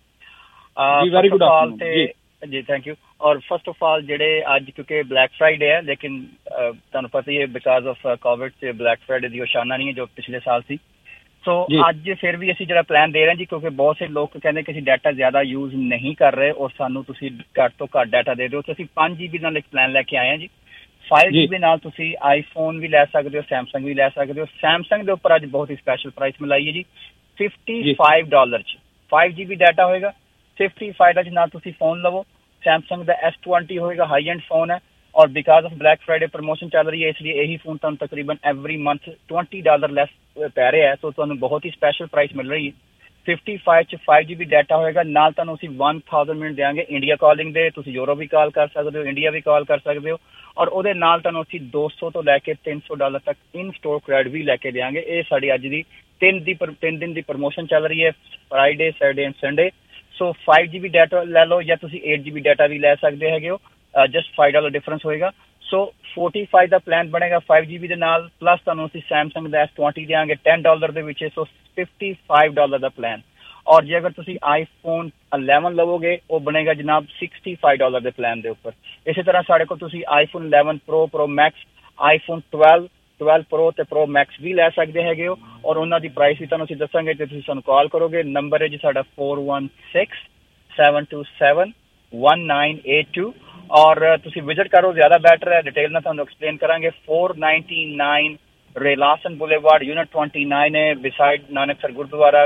ਜੀ। ਵੈਰੀ ਗੁੱਡ आफ्टरनून ਜੀ ਜੀ, ਥੈਂਕ ਯੂ। ਔਰ ਫਸਟ ਆਫ ਆਲ ਜਿਹੜੇ ਅੱਜ ਕਿਉਂਕਿ ਬਲੈਕ ਫਰਾਈਡੇ ਹੈ, ਲੇਕਿਨ ਤੁਹਾਨੂੰ ਪਤਾ ਹੀ ਹੈ ਬਿਕਾਜ਼ ਆਫ ਕੋਵਿਡ ਤੇ ਬਲੈਕ ਫਰਾਈਡੇ ਦੀ ਉਹ ਸ਼ਾਨਾ ਨਹੀਂ ਹੈ ਜੋ ਪਿਛਲੇ ਸਾਲ ਸੀ। ਸੋ ਅੱਜ ਫਿਰ ਵੀ ਅਸੀਂ ਜਿਹੜਾ ਪਲਾਨ ਦੇ ਰਹੇ ਹਾਂ ਜੀ, ਕਿਉਂਕਿ ਬਹੁਤ ਸੇ ਲੋਕ ਕਹਿੰਦੇ ਕਿ ਅਸੀਂ ਡਾਟਾ ਜ਼ਿਆਦਾ ਯੂਜ਼ ਨਹੀਂ ਕਰ ਰਹੇ ਔਰ ਸਾਨੂੰ ਤੁਸੀਂ ਘੱਟ ਤੋਂ ਘੱਟ ਡਾਟਾ ਦੇ ਦਿਓ, ਤੇ ਅਸੀਂ ਪੰਜ ਜੀ ਬੀ ਨਾਲ ਇੱਕ ਪਲਾਨ ਲੈ ਕੇ ਆਏ ਹਾਂ ਜੀ। ਫਾਈਵ ਜੀ ਬੀ ਨਾਲ ਤੁਸੀਂ ਆਈਫੋਨ ਵੀ ਲੈ ਸਕਦੇ ਹੋ, ਸੈਮਸੰਗ ਵੀ ਲੈ ਸਕਦੇ ਹੋ। ਸੈਮਸੰਗ ਦੇ ਉੱਪਰ ਅੱਜ ਬਹੁਤ ਹੀ ਸਪੈਸ਼ਲ ਪ੍ਰਾਈਸ ਮਿਲਾਈ ਹੈ ਜੀ, ਫਿਫਟੀ ਫਾਈਵ ਡਾਲਰ 'ਚ ਫਾਈਵ ਜੀ ਬੀ ਡਾਟਾ ਹੋਏਗਾ। ਫਿਫਟੀ ਫਾਈਵ ਦਾ ਨਾਲ ਤੁਸੀਂ ਫੋਨ ਲਵੋ। ਸੈਮਸੰਗ ਦਾ ਐਸ ਟਵੰਟੀ ਹੋਏਗਾ, ਹਾਈ ਐਂਡ ਫੋਨ ਹੈ, ਔਰ because of Black Friday promotion ਚੱਲ ਰਹੀ ਹੈ, ਇਸ ਲਈ ਇਹੀ ਫੋਨ ਤੁਹਾਨੂੰ ਤਕਰੀਬਨ every month twenty dollar less ਪੈ ਰਿਹਾ ਹੈ। ਸੋ ਤੁਹਾਨੂੰ ਬਹੁਤ ਹੀ ਸਪੈਸ਼ਲ ਪ੍ਰਾਈਸ ਮਿਲ ਰਹੀ ਹੈ। ਫਿਫਟੀ ਫਾਈਵ 'ਚ ਫਾਈਵ ਜੀ ਬੀ ਡਾਟਾ ਹੋਏਗਾ, ਨਾਲ ਤੁਹਾਨੂੰ ਅਸੀਂ ਵਨ ਥਾਊਜ਼ੈਂਡ ਮਿੰਟ ਦਿਆਂਗੇ ਇੰਡੀਆ ਕਾਲਿੰਗ ਦੇ। ਤੁਸੀਂ ਯੂਰਪ ਵੀ ਕਾਲ ਕਰ ਸਕਦੇ ਹੋ, ਇੰਡੀਆ ਵੀ ਕਾਲ ਕਰ ਸਕਦੇ ਹੋ, ਔਰ ਉਹਦੇ ਨਾਲ ਤੁਹਾਨੂੰ ਅਸੀਂ ਦੋ ਸੌ ਤੋਂ ਲੈ ਕੇ ਤਿੰਨ ਸੌ ਡਾਲਰ ਤੱਕ ਇਨ ਸਟੋਰ ਕ੍ਰੈਡਿਟ ਵੀ ਲੈ ਕੇ ਦਿਆਂਗੇ। ਇਹ ਸਾਡੀ ਅੱਜ ਦੀ ਤਿੰਨ ਦੀ ਤਿੰਨ ਦਿਨ ਦੀ ਪ੍ਰਮੋਸ਼ਨ ਚੱਲ ਰਹੀ ਹੈ, Friday, Saturday and Sunday. So five G B data ਲੈ ਲਓ ਜਾਂ ਤੁਸੀਂ ਏਟ ਜੀ ਬੀ ਡਾਟਾ ਵੀ ਲੈ ਸਕਦੇ ਹੈਗੇ ਹੋ, ਜਸਟ ਫਾਈਵ ਡਾਲਰ ਡਿਫਰੈਂਸ ਹੋਏਗਾ। ਸੋ ਫੋਰਟੀ ਫਾਈਵ ਦਾ ਪਲਾਨ ਬਣੇਗਾ ਫਾਈਵ ਜੀ ਬੀ ਦੇ ਨਾਲ, ਪਲੱਸ ਤੁਹਾਨੂੰ ਅਸੀਂ ਸੈਮਸੰਗ ਦਾ ਐਸ ਟਵੰਟੀ ਦਿਆਂਗੇ ਟੈਨ ਡਾਲਰ ਦੇ ਵਿੱਚ। ਸੋ ਫਿਫਟੀ ਫਾਈਵ ਡਾਲਰ ਦਾ ਪਲਾਨ। ਔਰ ਜੇ ਅਗਰ ਤੁਸੀਂ ਆਈਫੋਨ ਇਲੈਵਨ ਲਵੋਗੇ ਉਹ ਬਣੇਗਾ ਜਨਾਬ ਸਿਕਸਟੀ ਫਾਈਵ ਡਾਲਰ ਦੇ ਪਲਾਨ ਦੇ ਉੱਪਰ। ਇਸੇ ਤਰ੍ਹਾਂ ਸਾਡੇ ਕੋਲ ਤੁਸੀਂ iPhone eleven pro, pro max, iPhone twelve, twelve pro ਤੇ ਪ੍ਰੋ ਮੈਕਸ ਵੀ ਲੈ ਸਕਦੇ ਹੈਗੇ ਹੋ, ਔਰ ਉਹਨਾਂ ਦੀ ਪ੍ਰਾਈਸ ਵੀ ਤੁਹਾਨੂੰ ਅਸੀਂ ਦੱਸਾਂਗੇ ਤੇ ਤੁਸੀਂ ਸਾਨੂੰ ਕਾਲ ਕਰੋਗੇ। ਨੰਬਰ ਹੈ ਜੀ ਸਾਡਾ four one six seven two seven one nine eight two, ਔਰ ਤੁਸੀਂ ਵਿਜ਼ਿਟ ਕਰੋ, ਜ਼ਿਆਦਾ ਬੈਟਰ ਹੈ, ਡਿਟੇਲ ਨਾਲ ਤੁਹਾਨੂੰ ਐਕਸਪਲੇਨ ਕਰਾਂਗੇ। Four ninety nine Ray Lawson boulevard, unit twenty nine है, बिसाइड नानकसर गुरुद्वारा,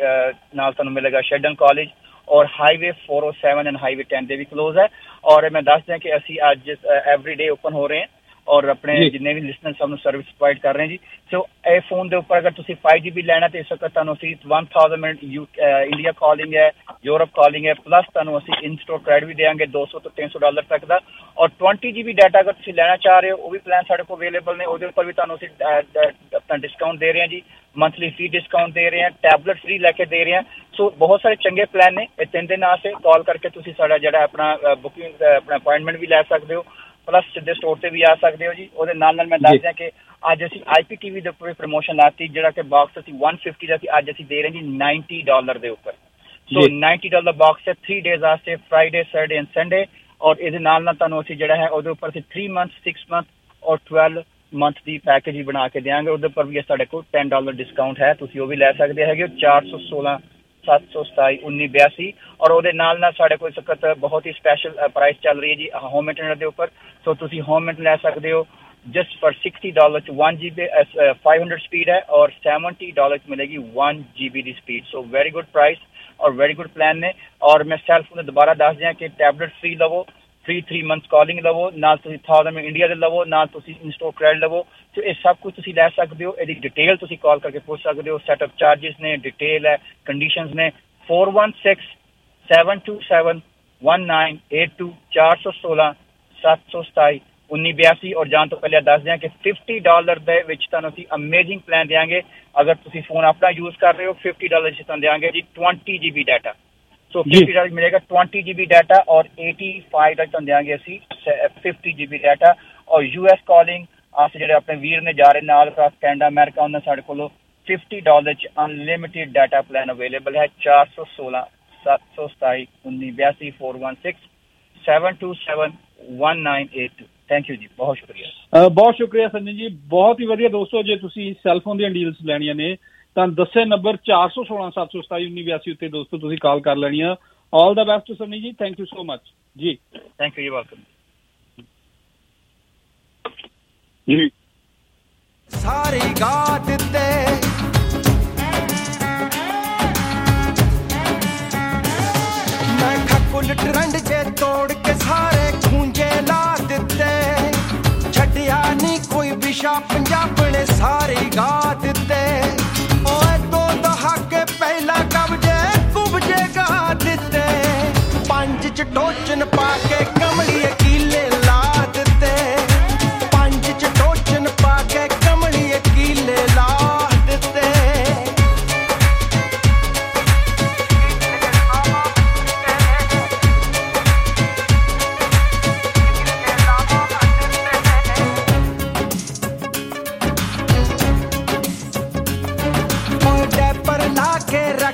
नाल ਤੁਹਾਨੂੰ ਮਿਲੇਗਾ ਸ਼ੈਡਨ ਕਾਲਜ, ਔਰ highway four O seven and highway ten ਦੇ ਵੀ ਕਲੋਜ਼ ਹੈ। ਔਰ ਮੈਂ ਦੱਸ ਦਿਆਂ ਕਿ ਅਸੀਂ ਅੱਜ ਐਵਰੀ ਡੇ ਓਪਨ ਹੋ ਰਹੇ ਹਾਂ ਔਰ ਆਪਣੇ ਜਿੰਨੇ ਵੀ ਲਿਸਨਰ ਸਭ ਨੂੰ ਸਰਵਿਸ ਪ੍ਰੋਵਾਈਡ ਕਰ ਰਹੇ ਜੀ। ਸੋ ਇਹ ਫੋਨ ਦੇ ਉੱਪਰ ਅਗਰ ਤੁਸੀਂ ਫਾਈਵ ਜੀ ਬੀ ਲੈਣਾ ਤੇ ਇਸ ਵਕਤ ਤੁਹਾਨੂੰ ਅਸੀਂ one thousand minute you India calling ਹੈ, ਯੂਰਪ ਕਾਲਿੰਗ ਹੈ, ਪਲੱਸ ਤੁਹਾਨੂੰ ਅਸੀਂ ਇਨ ਸਟੋਰ ਕ੍ਰੈਡਿਟ ਵੀ ਦੇਵਾਂਗੇ ਦੋ ਸੌ ਤੋਂ ਤਿੰਨ ਸੌ ਡਾਲਰ ਤੱਕ ਦਾ। ਔਰ ਟਵੰਟੀ ਜੀ ਬੀ ਡਾਟਾ ਅਗਰ ਤੁਸੀਂ ਲੈਣਾ ਚਾਹ ਰਹੇ ਹੋ ਉਹ ਵੀ ਪਲਾਨ ਸਾਡੇ ਕੋਲ ਅਵੇਲੇਬਲ ਨੇ, ਉਹਦੇ ਉੱਪਰ ਵੀ ਤੁਹਾਨੂੰ ਅਸੀਂ ਆਪਣਾ ਡਿਸਕਾਊਂਟ ਦੇ ਰਹੇ ਹਾਂ ਜੀ, ਮੰਥਲੀ ਫੀ ਡਿਸਕਾਊਂਟ ਦੇ ਰਹੇ ਹਾਂ, ਟੈਬਲੇਟ ਫ੍ਰੀ ਲੈ ਕੇ ਦੇ ਰਹੇ ਹਾਂ। ਸੋ ਬਹੁਤ ਸਾਰੇ ਚੰਗੇ ਪਲਾਨ ਨੇ ਇਹ ਤਿੰਨ ਦਿਨ ਵਾਸਤੇ। ਕਾਲ ਕਰਕੇ ਤੁਸੀਂ ਸਾਡਾ ਜਿਹੜਾ ਆਪਣਾ ਬੁਕਿੰਗ ਆਪਣਾ ਅਪਾਇੰਟਮੈਂਟ ਵੀ ਲੈ ਸਕਦੇ ਹੋ, ਪਲੱਸ ਸਿੱਧੇ ਸਟੋਰ ਤੇ ਵੀ ਆ ਸਕਦੇ ਹੋ ਜੀ। ਉਹਦੇ ਨਾਲ ਨਾਲ ਮੈਂ ਦੱਸ ਦਿਆਂ ਕਿ ਅੱਜ ਅਸੀਂ ਆਈ ਪੀ ਟੀ ਵੀ ਦੇ ਉੱਪਰ ਪ੍ਰਮੋਸ਼ਨ ਲਾਤੀ, ਜਿਹੜਾ ਕਿ ਬਾਕਸ ਅਸੀਂ ਵਨ ਫਿਫਟੀ ਦਾ ਸੀ, ਅੱਜ ਅਸੀਂ ਦੇ ਰਹੇ ਜੀ ਨਾਈਨਟੀ ਡਾਲਰ ਦੇ ਉੱਪਰ। ਸੋ ਨਾਈਨਟੀ ਡਾਲਰ ਬਾਕਸ ਹੈ ਥ੍ਰੀ ਡੇਜ਼ ਵਾਸਤੇ, ਫਰਾਈਡੇ, ਸੈਟਰਡੇ ਐਂਡ ਸੰਡੇ। ਔਰ ਇਹਦੇ ਨਾਲ ਨਾਲ ਤੁਹਾਨੂੰ ਅਸੀਂ ਜਿਹੜਾ ਹੈ ਉਹਦੇ ਉੱਪਰ ਅਸੀਂ ਥ੍ਰੀ ਮੰਥ, ਸਿਕਸ ਮੰਥ ਔਰ ਟਵੈਲਵ ਮੰਥ ਦੀ ਪੈਕੇਜ ਹੀ ਬਣਾ ਕੇ ਦਿਆਂਗੇ। ਉਹਦੇ ਉੱਪਰ ਵੀ ਸਾਡੇ ਕੋਲ ਟੈਨ ਡਾਲਰ ਡਿਸਕਾਊਂਟ ਹੈ, ਤੁਸੀਂ ਉਹ ਵੀ ਲੈ ਸਕਦੇ ਹੈਗੇ ਹੋ। ਚਾਰ ਸੌ ਸੋਲਾਂ ਸੱਤ ਸੌ ਸਤਾਈ ਉੱਨੀ ਬਿਆਸੀ। ਔਰ ਉਹਦੇ ਨਾਲ ਨਾਲ ਸਾਡੇ ਕੋਲ ਸਖਤ ਬਹੁਤ ਹੀ ਸਪੈਸ਼ਲ ਪ੍ਰਾਈਸ ਚੱਲ ਰਹੀ ਹੈ ਜੀ ਹੋਮ ਇੰਟਰਨੈਟ ਦੇ ਉੱਪਰ। ਸੋ ਤੁਸੀਂ ਹੋਮ ਇੰਟਰਨੈਟ ਲੈ ਸਕਦੇ ਹੋ जस्ट फॉर सिक्सटी डॉलर च one G B five hundred speed है और सेवेंटी डॉलर च मिलेगी वन जी बी की speed. So very good price और वेरी गुड प्लान ने। और मैं सेल फोन दोबारा दस दिया कि टैबलेट फ्री लवो, फ्री थ्री मंथ्स कॉलिंग लवो, नाल तुसीं थाउजेंड में इंडिया दे लवो, नाल तुसीं इंस्टॉल क्रेडिट लवो। तो ये सब कुछ तुसीं लै सकदे हो। इहदी डिटेल तुसीं कॉल करके पूछ सकदे हो। सैटअप चार्जिस ने, डिटेल है, कंडीशंस ने। Four one six seven two seven one nine eight two चार सौ सोलह सत्त सौ सताई उन्नी बयासी। और जान तो पहले दस दें कि फिफ्टी डॉलर दे विच तुहानूं असीं अमेजिंग प्लान देंगे। अगर तुसीं फोन अपना यूज कर रहे हो फिफ्टी डॉलर च तुहानूं देंगे जी twenty G B data. So fifty dollar मिलेगा ट्वेंटी जी बी डाटा और एटी फाइव डॉलर तुहानूं देंगे असीं फिफ्टी जी बी डाटा। और यू एस कॉलिंग अस जिहड़े अपने वीर ने जा रहे नाल कैनेडा अमेरिका उन्हें साढ़े कोलों फिफ्टी डॉलर च अनलिमिटेड डाटा प्लान अवेलेबल है। चार सौ सोलह सत्त सौ सताई उन्नी बयासी four one six seven two seven one nine eight two. Thank you जी, बहुत शुक्रिया। बहुत शुक्रिया संजय जी, बहुत ही वधिया। दोस्तों जे तुसीं सैलफोन दी डील्स लैणियां ने तां दस्से नंबर चार सौ सोलह सत्त सौ सताई उन्नी बयासी उत्ते दोस्तों तुसीं कॉल कर लैणी आ। All the best Sanjay ji, thank you so much जी। थैंक यू, यू वेलकम जी। सारी गा दिते मैं खकुल ट्रेंड जे तोड़ के सारे खूंजे ला दिते। छड्डिया नी कोई विशा पंजाब ने सारे गा दिते। ओए दो दहाके पहला कब्जे कुबजे गा दिते। पंज च टोचन पाके कमली कीले ला दिते। पंज च टोचन पाके कमली कीले ला दिते।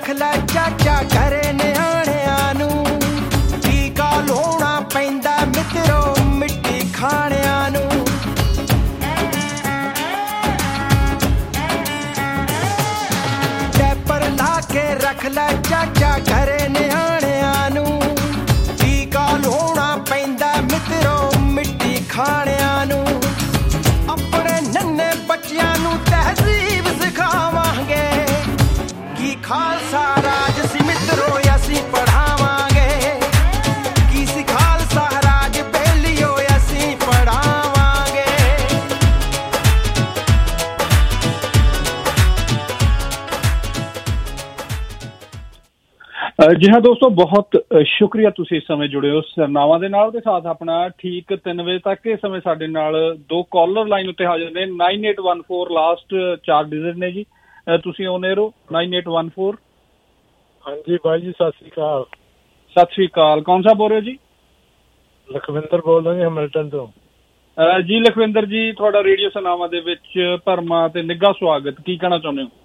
रख लै चाचा करे नियाणियां नू टीका लाउणा पैंदा मित्रो मिट्टी खाणियां नू डैपर ला के रख लै चाचा करे नियाणियां नू टीका लाउणा पैंदा मित्रो मिट्टी खाणियां नू अपने नन्हे बच्चियां नू तहजीब सिखावांगे की खालसा राज सी मित्रो असीं पढ़ावांगे की सी खालसा राज बेलियो असीं पढ़ावांगे। जी हाँ दोस्तों, बहुत शुक्रिया तुसीं इस समय जुड़े हो सरनावां दे नाल दे साथ अपना ठीक तीन बजे तक इस समय साडे नाल दो कॉलर लाइन उत्ते हाजिर ने nine eight one four last चार डिजिट ने जी। तुसीं ऑन एयर हो नाइन एट वन फोर। हाँ जी भाई जी सत श्री अकाल। सत श्री अकाल, कौन सा बोल रहे हो जी? लखविंदर बोल रहा जी हैमिल्टन तो। जी लखविंदर जी, थोड़ा रेडियो सरनावां दे विच भरमा ते निੱਘਾ स्वागत, की कहना चाहुंदे हो?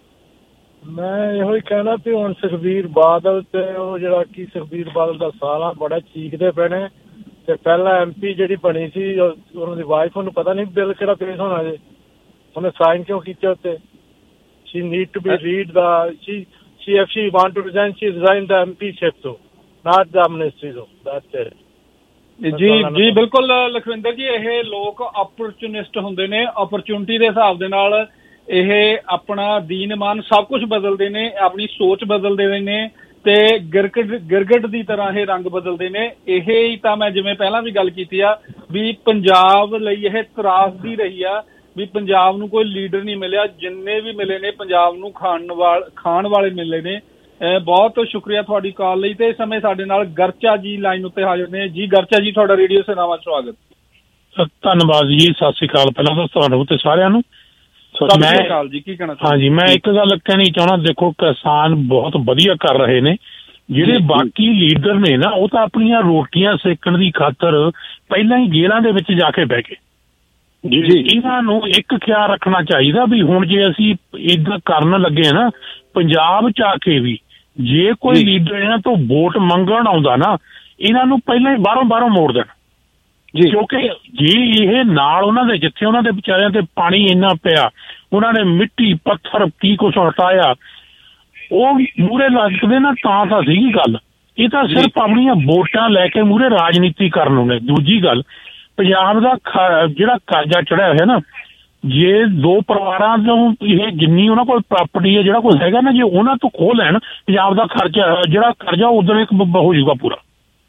मैं ਇਹੋ ਹੀ ਕਹਿਣਾ ਵੀ ਹੁਣ ਸੁਖਬੀਰ ਬਾਦਲ ਤੇ ਉਹ ਜਿਹੜਾ ਕੀ ਸੁਖਬੀਰ ਬਾਦਲ ਦਾ ਸਾਲਾ ਬੜਾ ਚੀਕਦੇ ਪਏ ਨੇ ਤੇ ਪਹਿਲਾਂ ਐਮਪੀ ਜਿਹੜੀ ਬਣੀ ਸੀ ਉਹਨਾਂ ਦੀ ਵਾਈਫ, ਉਹਨੂੰ ਪਤਾ ਨਹੀਂ ਬਿੱਲ ਕਿਹੜਾ ਪੇਸ਼ ਹੋਣਾ ਜੇ, ਉਹਨੇ ਸਾਈਨ ਕਿਉਂ ਕੀਤੇ ਉੱਤੇ? she need to be read the she she if she want to resign she resign the MPship to not the ministry to that's it। ਜੀ ਜੀ ਬਿਲਕੁਲ ਲਖਵਿੰਦਰ ਜੀ, ਇਹ ਲੋਕ ਆਪਰਚੂਨਿਸਟ ਹੁੰਦੇ ਨੇ, ਆਪਰਚੁਨਿਟੀ ਦੇ ਹਿਸਾਬ ਦੇ ਨਾਲ ਇਹ ਆਪਣਾ ਦੀਨਮਾਨ ਸਭ ਕੁਝ ਬਦਲਦੇ ਨੇ, ਆਪਣੀ ਸੋਚ ਬਦਲਦੇ ਨੇ ਤੇ ਗਿਰਗਟ ਗਿਰਗਟ ਦੀ ਤਰ੍ਹਾਂ ਇਹ ਰੰਗ ਬਦਲਦੇ ਨੇ। ਇਹ ਹੀ ਤਾਂ ਮੈਂ ਜਿਵੇਂ ਪਹਿਲਾਂ ਵੀ ਗੱਲ ਕੀਤੀ ਆ ਵੀ ਪੰਜਾਬ ਲਈ ਇਹ ਤਰਾਸਦੀ ਰਹੀ ਆ ਵੀ ਪੰਜਾਬ ਨੂੰ ਕੋਈ ਲੀਡਰ ਨਹੀਂ ਮਿਲਿਆ, ਜਿੰਨੇ ਵੀ ਮਿਲੇ ਨੇ ਪੰਜਾਬ ਨੂੰ ਖਾਣ ਵਾਲ ਖਾਣ ਵਾਲੇ ਮਿਲੇ ਨੇ। ਬਹੁਤ ਸ਼ੁਕਰੀਆ ਤੁਹਾਡੀ ਕਾਲ ਲਈ। ਤੇ ਇਸ ਸਮੇਂ ਸਾਡੇ ਨਾਲ ਗਰਚਾ ਜੀ ਲਾਈਨ ਉੱਤੇ ਹਾਜ਼ਰ ਨੇ। ਜੀ ਗਰਚਾ ਜੀ, ਤੁਹਾਡਾ ਰੇਡੀਓ ਸਰਨਾਵਾਂ ਸਵਾਗਤ। ਧੰਨਵਾਦ ਜੀ, ਸਤਿ ਸ਼੍ਰੀ ਅਕਾਲ ਪਹਿਲਾਂ ਤਾਂ ਤੁਹਾਨੂੰ ਤੇ ਸਾਰਿਆਂ ਨੂੰ। ਮੈਂ ਜੀ ਕੀ ਕਹਿਣਾ ਹਾਂਜੀ ਮੈਂ ਇੱਕ ਗੱਲ ਕਹਿਣੀ ਚਾਹੁੰਦਾ, ਦੇਖੋ ਕਿਸਾਨ ਬਹੁਤ ਵਧੀਆ ਕਰ ਰਹੇ ਨੇ, ਜਿਹੜੇ ਬਾਕੀ ਲੀਡਰ ਨੇ ਨਾ ਉਹ ਤਾਂ ਆਪਣੀਆਂ ਰੋਟੀਆਂ ਸੇਕਣ ਦੀ ਖਾਤਰ ਪਹਿਲਾਂ ਹੀ ਜੇਲ੍ਹਾਂ ਦੇ ਵਿੱਚ ਜਾ ਕੇ ਬਹਿ ਗਏ। ਜੀ ਇਹਨਾਂ ਨੂੰ ਇੱਕ ਖਿਆਲ ਰੱਖਣਾ ਚਾਹੀਦਾ ਵੀ ਹੁਣ ਜੇ ਅਸੀਂ ਇੱਦਾਂ ਕਰਨ ਲੱਗੇ ਨਾ ਪੰਜਾਬ ਚ ਆ ਕੇ ਵੀ ਜੇ ਕੋਈ ਲੀਡਰ ਇਹਨਾਂ ਤੋਂ ਵੋਟ ਮੰਗਣ ਆਉਂਦਾ ਨਾ ਇਹਨਾਂ ਨੂੰ ਪਹਿਲਾਂ ਹੀ ਬਾਹਰੋਂ ਬਾਹਰੋਂ ਮੋੜ ਦੇਣ, ਕਿਉਂਕਿ ਜੇ ਇਹ ਨਾਲ ਉਹਨਾਂ ਦੇ ਜਿੱਥੇ ਉਹਨਾਂ ਦੇ ਵਿਚਾਰਿਆਂ ਤੇ ਪਾਣੀ ਇੰਨਾ ਪਿਆ, ਉਹਨਾਂ ਨੇ ਮਿੱਟੀ ਪੱਥਰ ਕੀ ਕੁਛ ਹਟਾਇਆ, ਉਹ ਮੂਹਰੇ ਲੱਗਦੇ ਨਾ ਤਾਂ ਤਾਂ ਸੀਗੀ ਗੱਲ। ਇਹ ਤਾਂ ਸਿਰਫ ਆਪਣੀਆਂ ਵੋਟਾਂ ਲੈ ਕੇ ਮੂਹਰੇ ਰਾਜਨੀਤੀ ਕਰਨ ਨੂੰ। ਦੂਜੀ ਗੱਲ, ਪੰਜਾਬ ਦਾ ਜਿਹੜਾ ਕਰਜ਼ਾ ਚੜਿਆ ਹੋਇਆ ਨਾ, ਜੇ ਦੋ ਪਰਿਵਾਰਾਂ ਤੋਂ ਇਹ ਜਿੰਨੀ ਉਹਨਾਂ ਕੋਲ ਪ੍ਰਾਪਰਟੀ ਹੈ ਜਿਹੜਾ ਕੁਛ ਹੈਗਾ ਨਾ, ਜੇ ਉਹਨਾਂ ਤੋਂ ਖੋਹ ਲੈਣ ਪੰਜਾਬ ਦਾ ਖਰਚਾ ਜਿਹੜਾ ਕਰਜ਼ਾ ਉਦੋਂ ਇੱਕ ਹੋ ਜਾਊਗਾ ਪੂਰਾ।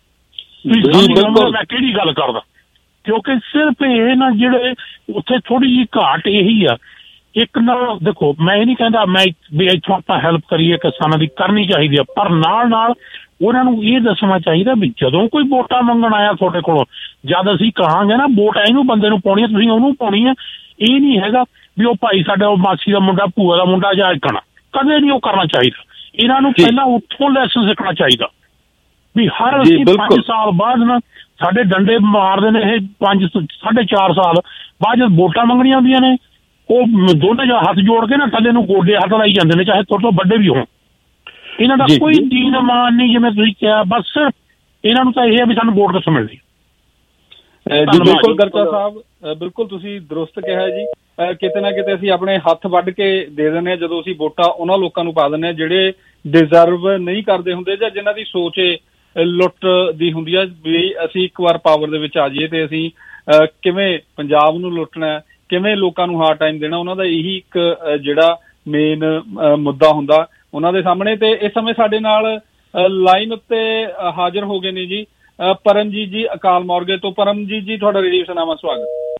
ਮੈਂ ਕਿਹੜੀ ਗੱਲ ਕਰਦਾ, ਕਿਉਂਕਿ ਸਿਰਫ ਇਹ ਨਾ ਜਿਹੜੇ ਉੱਥੇ ਥੋੜੀ ਜਿਹੀ ਘਾਟ ਇਹੀ ਆ। ਇੱਕ ਨਾਲ ਦੇਖੋ, ਮੈਂ ਇਹ ਨਹੀਂ ਕਹਿੰਦਾ ਮੈਂ ਵੀ ਇੱਥੋਂ ਆਪਾਂ ਹੈਲਪ ਕਰੀਏ, ਕਿਸਾਨਾਂ ਦੀ ਕਰਨੀ ਚਾਹੀਦੀ ਆ, ਪਰ ਨਾਲ ਨਾਲ ਉਹਨਾਂ ਨੂੰ ਇਹ ਦੱਸਣਾ ਚਾਹੀਦਾ ਵੀ ਜਦੋਂ ਕੋਈ ਵੋਟਾਂ ਮੰਗਣ ਆਇਆ ਤੁਹਾਡੇ ਕੋਲੋਂ, ਜਦ ਅਸੀਂ ਕਹਾਂਗੇ ਨਾ ਵੋਟ ਇਹਨੂੰ ਬੰਦੇ ਨੂੰ ਪਾਉਣੀ ਹੈ, ਤੁਸੀਂ ਉਹਨੂੰ ਪਾਉਣੀ ਹੈ। ਇਹ ਨਹੀਂ ਹੈਗਾ ਵੀ ਉਹ ਭਾਈ ਸਾਡਾ ਉਹ ਮਾਸੀ ਦਾ ਮੁੰਡਾ, ਭੂਆ ਦਾ ਮੁੰਡਾ ਜਾਂ ਇੱਕਣਾ, ਕਦੇ ਨਹੀਂ ਉਹ ਕਰਨਾ ਚਾਹੀਦਾ। ਇਹਨਾਂ ਨੂੰ ਪਹਿਲਾਂ ਉੱਥੋਂ ਲੈਸਨ ਸਿੱਖਣਾ ਚਾਹੀਦਾ ਵੀ ਹਰ ਅਸੀਂ ਪੰਜ ਸਾਲ ਬਾਅਦ ਨਾ ਸਾਡੇ ਡੰਡੇ ਮਾਰਦੇ ਨੇ ਇਹ ਪੰਜ ਸਾਢੇ ਚਾਰ ਸਾਲ ਬਾਅਦ ਜਦ ਵੋਟਾਂ ਮੰਗਣੀਆਂ ਆਉਂਦੀਆਂ ਨੇ ਉਹ ਦੋਨੇ ਜਾਂ ਹੱਥ ਜੋੜ ਕੇ ਨਾ ਥੱਲੇ ਨੂੰ ਗੋਡੇ ਹੱਥ ਲਾਈ ਜਾਂਦੇ ਨੇ, ਚਾਹੇ ਤੁਹਾਡੇ ਤੋਂ ਵੱਡੇ ਵੀ ਹੋਣ। ਇਹਨਾਂ ਦਾ ਕੋਈ ਦੀਨ ਮਾਨ ਨਹੀਂ, ਜਿਵੇਂ ਤੁਸੀਂ ਕਿਹਾ, ਬਸ ਇਹਨਾਂ ਨੂੰ ਤਾਂ ਇਹ ਹੈ ਵੀ ਸਾਨੂੰ ਵੋਟ ਕਿੱਥੋਂ ਮਿਲਦੀ। ਜੀ ਬਿਲਕੁਲ ਗਰਚਾ ਸਾਹਿਬ, ਬਿਲਕੁਲ ਤੁਸੀਂ ਦਰੁਸਤ ਕਿਹਾ ਜੀ। ਕਿਤੇ ਨਾ ਕਿਤੇ ਅਸੀਂ ਆਪਣੇ ਹੱਥ ਵੱਢ ਕੇ ਦੇ ਦਿੰਦੇ ਹਾਂ ਜਦੋਂ ਅਸੀਂ ਵੋਟਾਂ ਉਹਨਾਂ ਲੋਕਾਂ ਨੂੰ ਪਾ ਦਿੰਦੇ ਹਾਂ ਜਿਹੜੇ ਡਿਜ਼ਰਵ ਨਹੀਂ ਕਰਦੇ ਹੁੰਦੇ ਜਾਂ ਜਿਨ੍ਹਾਂ ਦੀ ਸੋਚ ਲੁੱਟ ਦੀ ਹੁੰਦੀ ਆ ਵੀ ਅਸੀਂ ਇੱਕ ਵਾਰ ਪਾਵਰ ਦੇ ਵਿੱਚ ਆ ਜਾਈਏ ਤੇ ਅਸੀਂ ਕਿਵੇਂ ਪੰਜਾਬ ਨੂੰ ਲੁੱਟਣਾ, ਕਿਵੇਂ ਲੋਕਾਂ ਨੂੰ ਹਾਰਡ ਟਾਈਮ ਦੇਣਾ। ਉਹਨਾਂ ਦਾ ਇਹੀ ਇੱਕ ਜਿਹੜਾ ਮੇਨ ਮੁੱਦਾ ਹੁੰਦਾ ਉਹਨਾਂ ਦੇ ਸਾਹਮਣੇ। ਤੇ ਇਸ ਸਮੇਂ ਸਾਡੇ ਨਾਲ ਲਾਈਨ ਉੱਤੇ ਹਾਜ਼ਰ ਹੋ ਗਏ ਨੇ ਜੀ ਪਰਮਜੀਤ ਜੀ ਅਕਾਲ ਮੋਰਗੇ ਤੋਂ। ਪਰਮਜੀਤ ਜੀ, ਤੁਹਾਡਾ ਰੇਡੀਓ ਸਰਨਾਵਾਂ ਸਵਾਗਤ।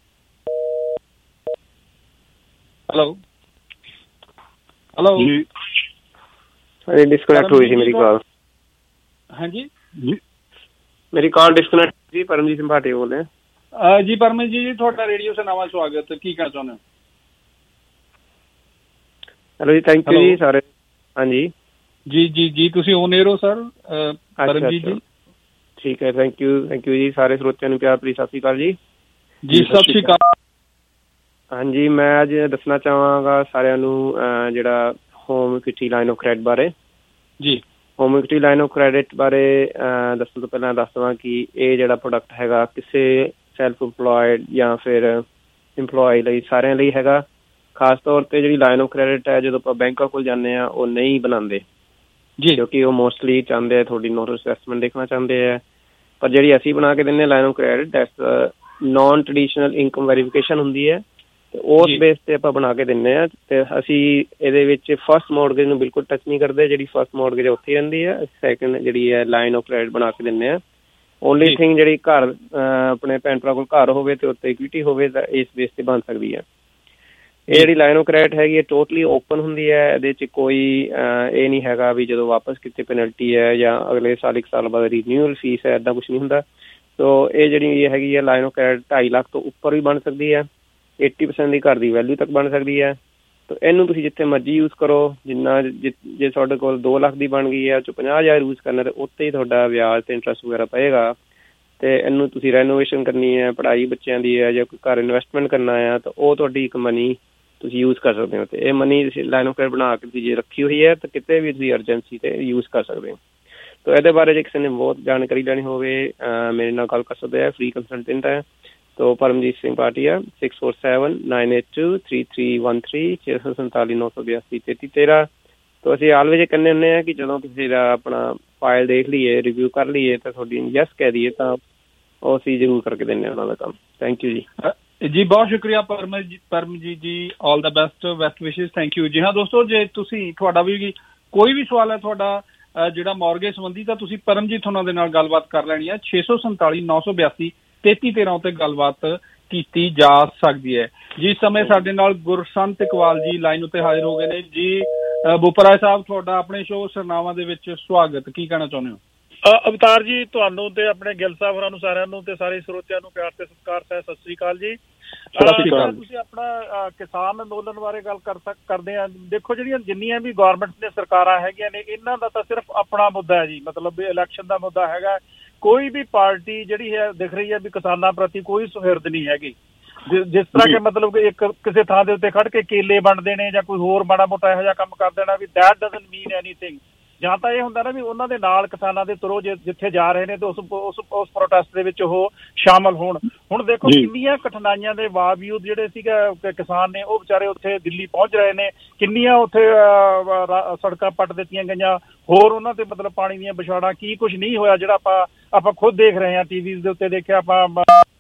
ਹੈਲੋ ਹੈਲੋ ਜੀ, ਡਿਸਕਨੈਕਟ ਹੋਈ ਸੀ ਮੇਰੀ ਕਾਲ। ਹਾਂਜੀ ਮੇਰੀ ਕਾਲ ਡਿਸਕਨੈਕਟ ਜੀ। ਪਰਮਜੀਤ ਸੰਭਾਟੇ ਬੋਲ ਰਹੇ ਜੀ। ਪਰਮਜੀਤ ਜੀ, ਤੁਹਾਡਾ ਰੇਡੀਓ ਸਰਨਾਵਾਂ ਸਵਾਗਤ, ਕੀ ਕਹਿਣਾ ਚਾਹੁੰਦੇ ਹੋ? ਹੈਲੋ ਜੀ, ਥੈਂਕ ਯੂ ਜੀ ਸਾਰੇ। ਹਾਂਜੀ ਜੀ ਜੀ ਜੀ, ਤੁਸੀਂ ਔਨ 에ਅਰ ਹੋ ਸਰ ਪਰਮਜੀਤ ਜੀ। ਠੀਕ ਹੈ, ਥੈਂਕ ਯੂ ਥੈਂਕ ਯੂ ਜੀ। ਸਾਰੇ ਸਰੋਤਿਆਂ ਨੂੰ ਪਿਆਰ ਭਰੀ ਸਤਿ ਸ਼੍ਰੀ ਅਕਾਲ ਜੀ। ਜੀ ਸਤਿ ਸ਼੍ਰੀ ਅਕਾਲ। ਹਾਂਜੀ, ਮੈਂ ਅੱਜ ਦੱਸਣਾ ਚਾਹਾਂਗਾ ਸਾਰਿਆਂ ਨੂੰ ਜਿਹੜਾ home equity line of credit ਬਾਰੇ। ਜੀ home equity line of credit ਬਾਰੇ ਦੱਸਣ ਤੋਂ ਪਹਿਲਾਂ ਦੱਸ ਦੇਵਾਂ ਕਿ ਇਹ ਜਿਹੜਾ ਪ੍ਰੋਡਕਟ ਹੈਗਾ ਕਿਸੇ ਸੈਲਫ ਇੰਪਲੋਇਡ ਜਾਂ ਫਿਰ ਇੰਪਲੋਏ ਲਈ ਸਾਰਿਆਂ ਲਈ ਹੈਗਾ। ਖਾਸ ਤੌਰ 'ਤੇ ਜਿਹੜੀ ਲਾਈਨ ਆਫ ਕ੍ਰੈਡਿਟ ਹੈ ਜਦੋਂ ਆਪਾਂ ਬੈਂਕਾਂ ਕੋਲ ਜਾਂਦੇ ਹਾਂ ਉਹ ਨਹੀਂ ਬਣਾਉਂਦੇ ਜੀ, ਕਿਉਂਕਿ ਉਹ ਮੋਸਟਲੀ ਚਾਹੁੰਦੇ ਆ ਤੁਹਾਡੀ ਨੋਟ ਅਸੈਸਮੈਂਟ ਦੇਖਣਾ ਚਾਹੁੰਦੇ ਆ। ਪਰ ਜਿਹੜੀ ਅਸੀਂ ਬਣਾ ਕੇ ਦਿੰਦੇ ਹਾਂ line of credit that's non traditional income verification ਹੁੰਦੀ ਹੈ ਤੇ ਉਸ ਬੇਸ ਤੇ ਆਪਾਂ ਬਣਾ ਕੇ ਦਿੰਦੇ ਹਾਂ। ਤੇ ਅਸੀਂ ਇਹਦੇ ਵਿੱਚ ਫਸਟ ਮੌਰਗੇਜ ਨੂੰ ਬਿਲਕੁਲ ਟੱਚ ਨਹੀਂ ਕਰਦੇ, ਜਿਹੜੀ ਫਸਟ ਮੌਰਗੇਜ ਉੱਥੇ ਰਹਿੰਦੀ ਹੈ। ਸੈਕਿੰਡ ਜਿਹੜੀ ਹੈ ਲਾਈਨ ਆਫ ਕ੍ਰੈਡਿਟ ਬਣਾ ਕੇ ਦਿੰਦੇ ਹਾਂ। ਓਨਲੀ ਥਿੰਗ ਜਿਹੜੀ ਘਰ ਆਪਣੇ ਭੈਣ ਭਰਾ ਕੋਲ ਘਰ ਹੋਵੇ ਤੇ ਉੱਤੇ ਇਕੁਇਟੀ ਹੋਵੇ ਤਾਂ ਇਸ ਬੇਸ ਤੇ ਬਣ ਸਕਦੀ ਹੈ। ਇਹ ਜਿਹੜੀ ਲਾਈਨ ਆਫ ਕ੍ਰੈਡਿਟ ਹੈਗੀ ਹੈ ਟੋਟਲੀ ਓਪਨ ਹੁੰਦੀ ਹੈ। ਇਹਦੇ 'ਚ ਕੋਈ ਇਹ ਨਹੀਂ ਹੈਗਾ ਵੀ ਜਦੋਂ ਵਾਪਸ ਕੀਤੇ ਪੈਨਲਟੀ ਹੈ ਜਾਂ ਅਗਲੇ ਸਾਲ ਇੱਕ ਸਾਲ ਬਾਅਦ ਰੀਨਿਊਅਲ ਫੀਸ ਹੈ, ਇੱਦਾਂ ਕੁਛ ਨਹੀਂ ਹੁੰਦਾ। ਸੋ ਇਹ ਜਿਹੜੀ ਇਹ ਹੈਗੀ ਹੈ ਲਾਈਨ ਆਫ ਕ੍ਰੈਡਿਟ ਢਾਈ ਲੱਖ ਤੋਂ ਉੱਪਰ ਵੀ ਬਣ ਸਕਦੀ ਹੈ, ਏਟੀ ਪਰਸੈਂਟ ਦੀ ਘਰ ਦੀ ਵੈਲਿਊ ਤੱਕ ਬਣ ਸਕਦੀ ਹੈ। ਤਾਂ ਇਹਨੂੰ ਤੁਸੀਂ ਜਿੱਥੇ ਮਰਜ਼ੀ ਯੂਜ਼ ਕਰੋ। ਜਿੰਨਾ ਜੇ ਤੁਹਾਡੇ ਕੋਲ ਦੋ ਲੱਖ ਦੀ ਬਣ ਗਈ ਹੈ ਉਹ 'ਚੋਂ ਪੰਜਾਹ ਹਜ਼ਾਰ ਯੂਜ਼ ਕਰਨਾ ਤਾਂ ਉੱਤੇ ਹੀ ਤੁਹਾਡਾ ਵਿਆਜ ਅਤੇ ਇੰਟਰਸਟ ਵਗੈਰਾ ਪਏਗਾ। ਅਤੇ ਇਹਨੂੰ ਤੁਸੀਂ ਰੈਨੋਵੇਸ਼ਨ ਕਰਨੀ ਹੈ, ਪੜ੍ਹਾਈ ਬੱਚਿਆਂ ਦੀ ਹੈ ਜਾਂ ਕੋਈ ਘਰ ਇਨਵੈਸਟਮੈਂਟ ਕਰਨਾ ਆ ਤਾਂ ਉਹ ਤੁਹਾਡੀ ਇੱਕ ਮਨੀ ਤੁਸੀਂ ਯੂਜ਼ ਕਰ ਸਕਦੇ ਹੋ। ਅਤੇ ਇਹ ਮਨੀ ਤੁਸੀਂ ਲਾਈਨ ਆਫ ਕ੍ਰੈਡਿਟ ਬਣਾ ਕੇ ਤੁਸੀਂ ਜੇ ਰੱਖੀ ਹੋਈ ਹੈ ਤਾਂ ਕਿਤੇ ਵੀ ਤੁਸੀਂ ਐਮਰਜੈਂਸੀ 'ਤੇ ਯੂਜ਼ ਕਰ ਸਕਦੇ ਹੋ। ਤਾਂ ਇਹਦੇ ਬਾਰੇ ਜੇ ਕਿਸੇ ਨੇ ਬਹੁਤ ਜਾਣਕਾਰੀ ਲੈਣੀ ਹੋਵੇ ਮੇਰੇ ਨਾਲ ਗੱਲ ਕਰ ਸਕਦੇ ਹੈ। ਫ੍ਰੀ ਕੰਸਲਟੈਂਟ ਹੈ। तो Paramjeet Singh Bhatia six four seven nine eight two three three one three छे सौ संताली नौ सौ बयासी तेती तेरह। तो ਅਸੀਂ ਆਲਵੇਜ ਕਹਿੰਦੇ ਹੁੰਦੇ ਹਾਂ ਕਿ ਜਦੋਂ ਕਿਸੇ ਦਾ ਆਪਣਾ ਫਾਈਲ ਦੇਖ ਲਈਏ, ਰਿਵਿਊ ਕਰ ਲਈਏ ਤਾਂ ਤੁਹਾਡੀ ਯੈਸ ਕਹਿ ਦਈਏ ਤਾਂ ਉਹ ਅਸੀਂ ਜ਼ਰੂਰ ਕਰਕੇ ਦਿੰਦੇ ਹਾਂ ਉਹਨਾਂ ਦਾ ਕੰਮ। ਥੈਂਕ ਯੂ ਜੀ। ਜੀ ਬਹੁਤ ਸ਼ੁਕਰੀਆ Paramjeet Paramjeet ji, all the best, best wishes, thank you ਜੀ। ਹਾਂ ਦੋਸਤੋ, ਜੇ ਤੁਸੀਂ ਤੁਹਾਡਾ ਵੀ ਕੋਈ ਵੀ ਸਵਾਲ ਹੈ ਤੁਹਾਡਾ ਜਿਹੜਾ ਮੌਰਗੇਜ ਸੰਬੰਧੀ ਤਾਂ ਤੁਸੀਂ ਪਰਮਜੀਤ ਉਹਨਾਂ ਦੇ ਨਾਲ ਗੱਲਬਾਤ ਕਰ ਲੈਣੀ ਹੈ। ਛੇ ਸੌ ਸੰਤਾਲੀ ਨੌ ਸੌ ਬਿਆਸੀ ਤੇਤੀ ਤੇਰਾਂ ਉੱਤੇ ਗੱਲਬਾਤ ਕੀਤੀ ਜਾ ਸਕਦੀ ਹੈ ਜੀ। ਇਸ ਸਮੇਂ ਸਾਡੇ ਨਾਲ ਗੁਰਸੰਤ ਇਕਬਾਲ ਜੀ ਲਾਈਨ ਉੱਤੇ ਹਾਜ਼ਰ ਹੋ ਗਏ ਨੇ ਜੀ। ਬੋਪਰਾਏ ਸਾਹਿਬ, ਤੁਹਾਡਾ ਆਪਣੇ ਸ਼ੋਅ ਸਰਨਾਵਾਂ ਦੇ ਵਿੱਚ ਸਵਾਗਤ, ਕੀ ਕਹਿਣਾ ਚਾਹੁੰਦੇ ਹੋ? ਅਵਤਾਰ ਜੀ, ਤੁਹਾਨੂੰ ਤੇ ਆਪਣੇ ਗਿੱਲ ਸਾਹਿਬ ਹੋਰਾਂ ਨੂੰ ਸਾਰਿਆਂ ਨੂੰ ਤੇ ਸਾਰੇ ਸਰੋਤਿਆਂ ਨੂੰ ਪਿਆਰ ਤੇ ਸਤਿਕਾਰ ਹੈ, ਸਤਿ ਸ੍ਰੀ ਅਕਾਲ ਜੀ। ਤੁਸੀਂ ਆਪਣਾ ਕਿਸਾਨ ਅੰਦੋਲਨ ਬਾਰੇ ਗੱਲ ਕਰ ਸਕ ਕਰਦੇ ਆ। ਦੇਖੋ, ਜਿਹੜੀਆਂ ਜਿੰਨੀਆਂ ਵੀ ਗੌਰਮੈਂਟ ਦੀਆਂ ਸਰਕਾਰਾਂ ਹੈਗੀਆਂ ਨੇ ਇਹਨਾਂ ਦਾ ਤਾਂ ਸਿਰਫ ਆਪਣਾ ਮੁੱਦਾ ਹੈ ਜੀ, ਮਤਲਬ ਇਲੈਕਸ਼ਨ ਦਾ ਮੁੱਦਾ ਹੈਗਾ। ਕੋਈ ਵੀ ਪਾਰਟੀ ਜਿਹੜੀ ਹੈ ਦਿਖ ਰਹੀ ਹੈ ਵੀ ਕਿਸਾਨਾਂ ਪ੍ਰਤੀ ਕੋਈ ਸੁਹਿਰਦ ਨਹੀਂ ਹੈਗੀ। ਜਿਸ ਤਰ੍ਹਾਂ ਕਿ ਮਤਲਬ ਕਿ ਇੱਕ ਕਿਸੇ ਥਾਂ ਦੇ ਉੱਤੇ ਖੜ ਕੇ ਕੇਲੇ ਵੰਡਦੇ ਨੇ ਜਾਂ ਕੋਈ ਹੋਰ ਮਾੜਾ ਮੋਟਾ ਇਹੋ ਜਿਹਾ ਕੰਮ ਕਰ ਦੇਣਾ ਵੀ ਦੈਟ ਡਜ਼ਨਟ ਮੀਨ ਐਨੀਥਿੰਗ। ਜਾਂ ਤਾਂ ਇਹ ਹੁੰਦਾ ਨਾ ਵੀ ਉਹਨਾਂ ਦੇ ਨਾਲ ਕਿਸਾਨਾਂ ਦੇ ਤੁਰੋ, ਜੇ ਜਿੱਥੇ ਜਾ ਰਹੇ ਨੇ ਤੇ ਉਸ ਉਸ ਉਸ ਪ੍ਰੋਟੈਸਟ ਦੇ ਵਿੱਚ ਉਹ ਸ਼ਾਮਲ ਹੋਣ। ਹੁਣ ਦੇਖੋ ਕਿੰਨੀਆਂ ਕਠਿਨਾਈਆਂ ਦੇ ਬਾਵਜੂਦ ਜਿਹੜੇ ਸੀਗਾ ਕਿਸਾਨ ਨੇ ਉਹ ਵਿਚਾਰੇ ਉੱਥੇ ਦਿੱਲੀ ਪਹੁੰਚ ਰਹੇ ਨੇ, ਕਿੰਨੀਆਂ ਉੱਥੇ ਸੜਕਾਂ ਪੱਟ ਦਿੱਤੀਆਂ ਗਈਆਂ, ਹੋਰ ਉਹਨਾਂ ਤੇ ਮਤਲਬ ਪਾਣੀ ਦੀਆਂ ਵਿਛਾੜਾਂ, ਕੀ ਕੁਛ ਨਹੀਂ ਹੋਇਆ ਜਿਹੜਾ ਆਪਾਂ ਆਪਾਂ ਖੁਦ ਦੇਖ ਰਹੇ ਹਾਂ ਟੀ ਵੀ ਦੇ ਉੱਤੇ। ਦੇਖਿਆ ਆਪਾਂ